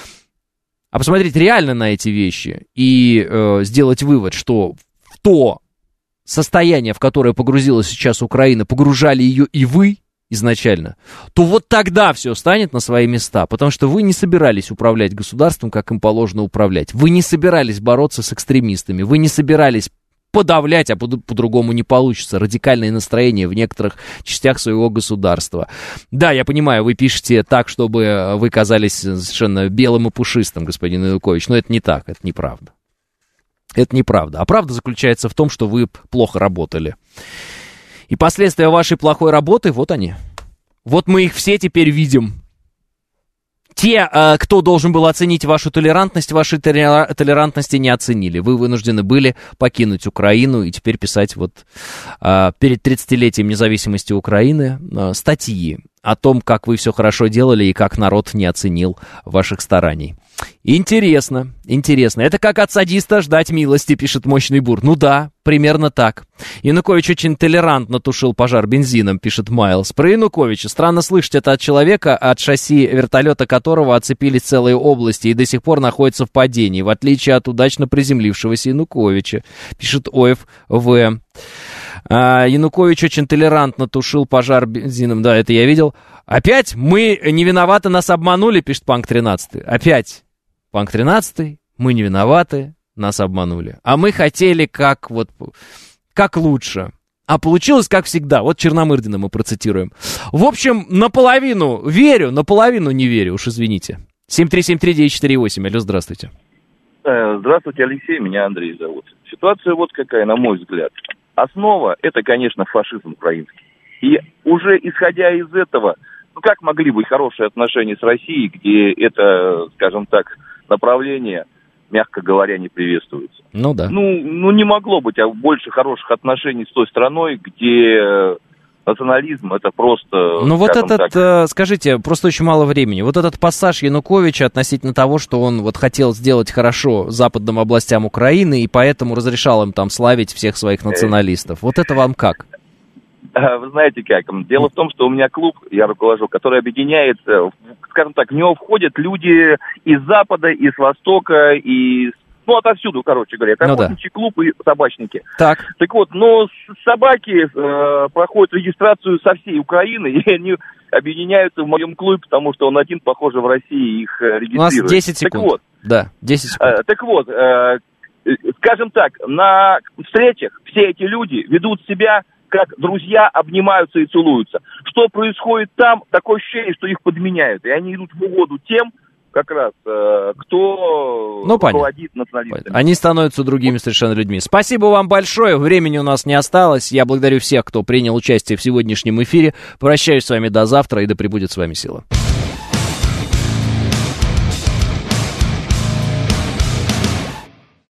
а посмотреть реально на эти вещи и сделать вывод, что в то состояние, в которое погрузилась сейчас Украина, погружали ее и вы, изначально, то вот тогда все станет на свои места, потому что вы не собирались управлять государством, как им положено управлять. Вы не собирались бороться с экстремистами, вы не собирались подавлять, а по-другому не получится, радикальные настроения в некоторых частях своего государства. Да, я понимаю, вы пишете так, чтобы вы казались совершенно белым и пушистым, господин Янукович, но это не так, это неправда. Это неправда. А правда заключается в том, что вы плохо работали. И последствия вашей плохой работы, вот они. Вот мы их все теперь видим. Те, кто должен был оценить вашу толерантность, вашей толерантности не оценили. Вы вынуждены были покинуть Украину и теперь писать вот перед 30-летием независимости Украины статьи о том, как вы все хорошо делали и как народ не оценил ваших стараний. Интересно. Это как от садиста ждать милости, пишет Мощный Бур. Ну да, примерно так. Янукович очень толерантно тушил пожар бензином, пишет Майлз. Про Януковича странно слышать это от человека, от шасси вертолета которого оцепились целые области и до сих пор находится в падении, в отличие от удачно приземлившегося Януковича, пишет ОФВ. Янукович очень толерантно тушил пожар бензином. Да, это я видел. Опять мы не виноваты, нас обманули, пишет Панк 13. Опять Панк 13, мы не виноваты, нас обманули. А мы хотели как лучше. А получилось как всегда. Вот Черномырдина мы процитируем. В общем, наполовину верю, наполовину не верю, уж извините. 7373948. Алло, здравствуйте. Здравствуйте, Алексей, меня Андрей зовут. Ситуация вот какая, на мой взгляд. Основа – это, конечно, фашизм украинский. И уже исходя из этого, как могли быть хорошие отношения с Россией, где это, скажем так, направление, мягко говоря, не приветствуется? Ну да. Ну не могло быть больше хороших отношений с той страной, где национализм – это просто... Ну вот скажите, просто очень мало времени. Вот этот пассаж Януковича относительно того, что он вот хотел сделать хорошо западным областям Украины, и поэтому разрешал им там славить всех своих националистов. Вот это вам как? Вы знаете как? Дело в том, что у меня клуб, я руковожу, который объединяет, скажем так, в него входят люди из Запада, из Востока, отовсюду, короче говоря. Это охотничий клуб и собачники. Так вот, собаки проходят регистрацию со всей Украины, и они объединяются в моем клубе, потому что он один, похоже, в России их регистрирует. У нас 10 секунд. Так вот. Да, 10 секунд. Скажем так, на встречах все эти люди ведут себя как друзья, обнимаются и целуются. Что происходит там, такое ощущение, что их подменяют. И они идут в угоду тем, как раз, кто руководит националистами. Они становятся другими совершенно людьми. Спасибо вам большое. Времени у нас не осталось. Я благодарю всех, кто принял участие в сегодняшнем эфире. Прощаюсь с вами до завтра, и да пребудет с вами сила.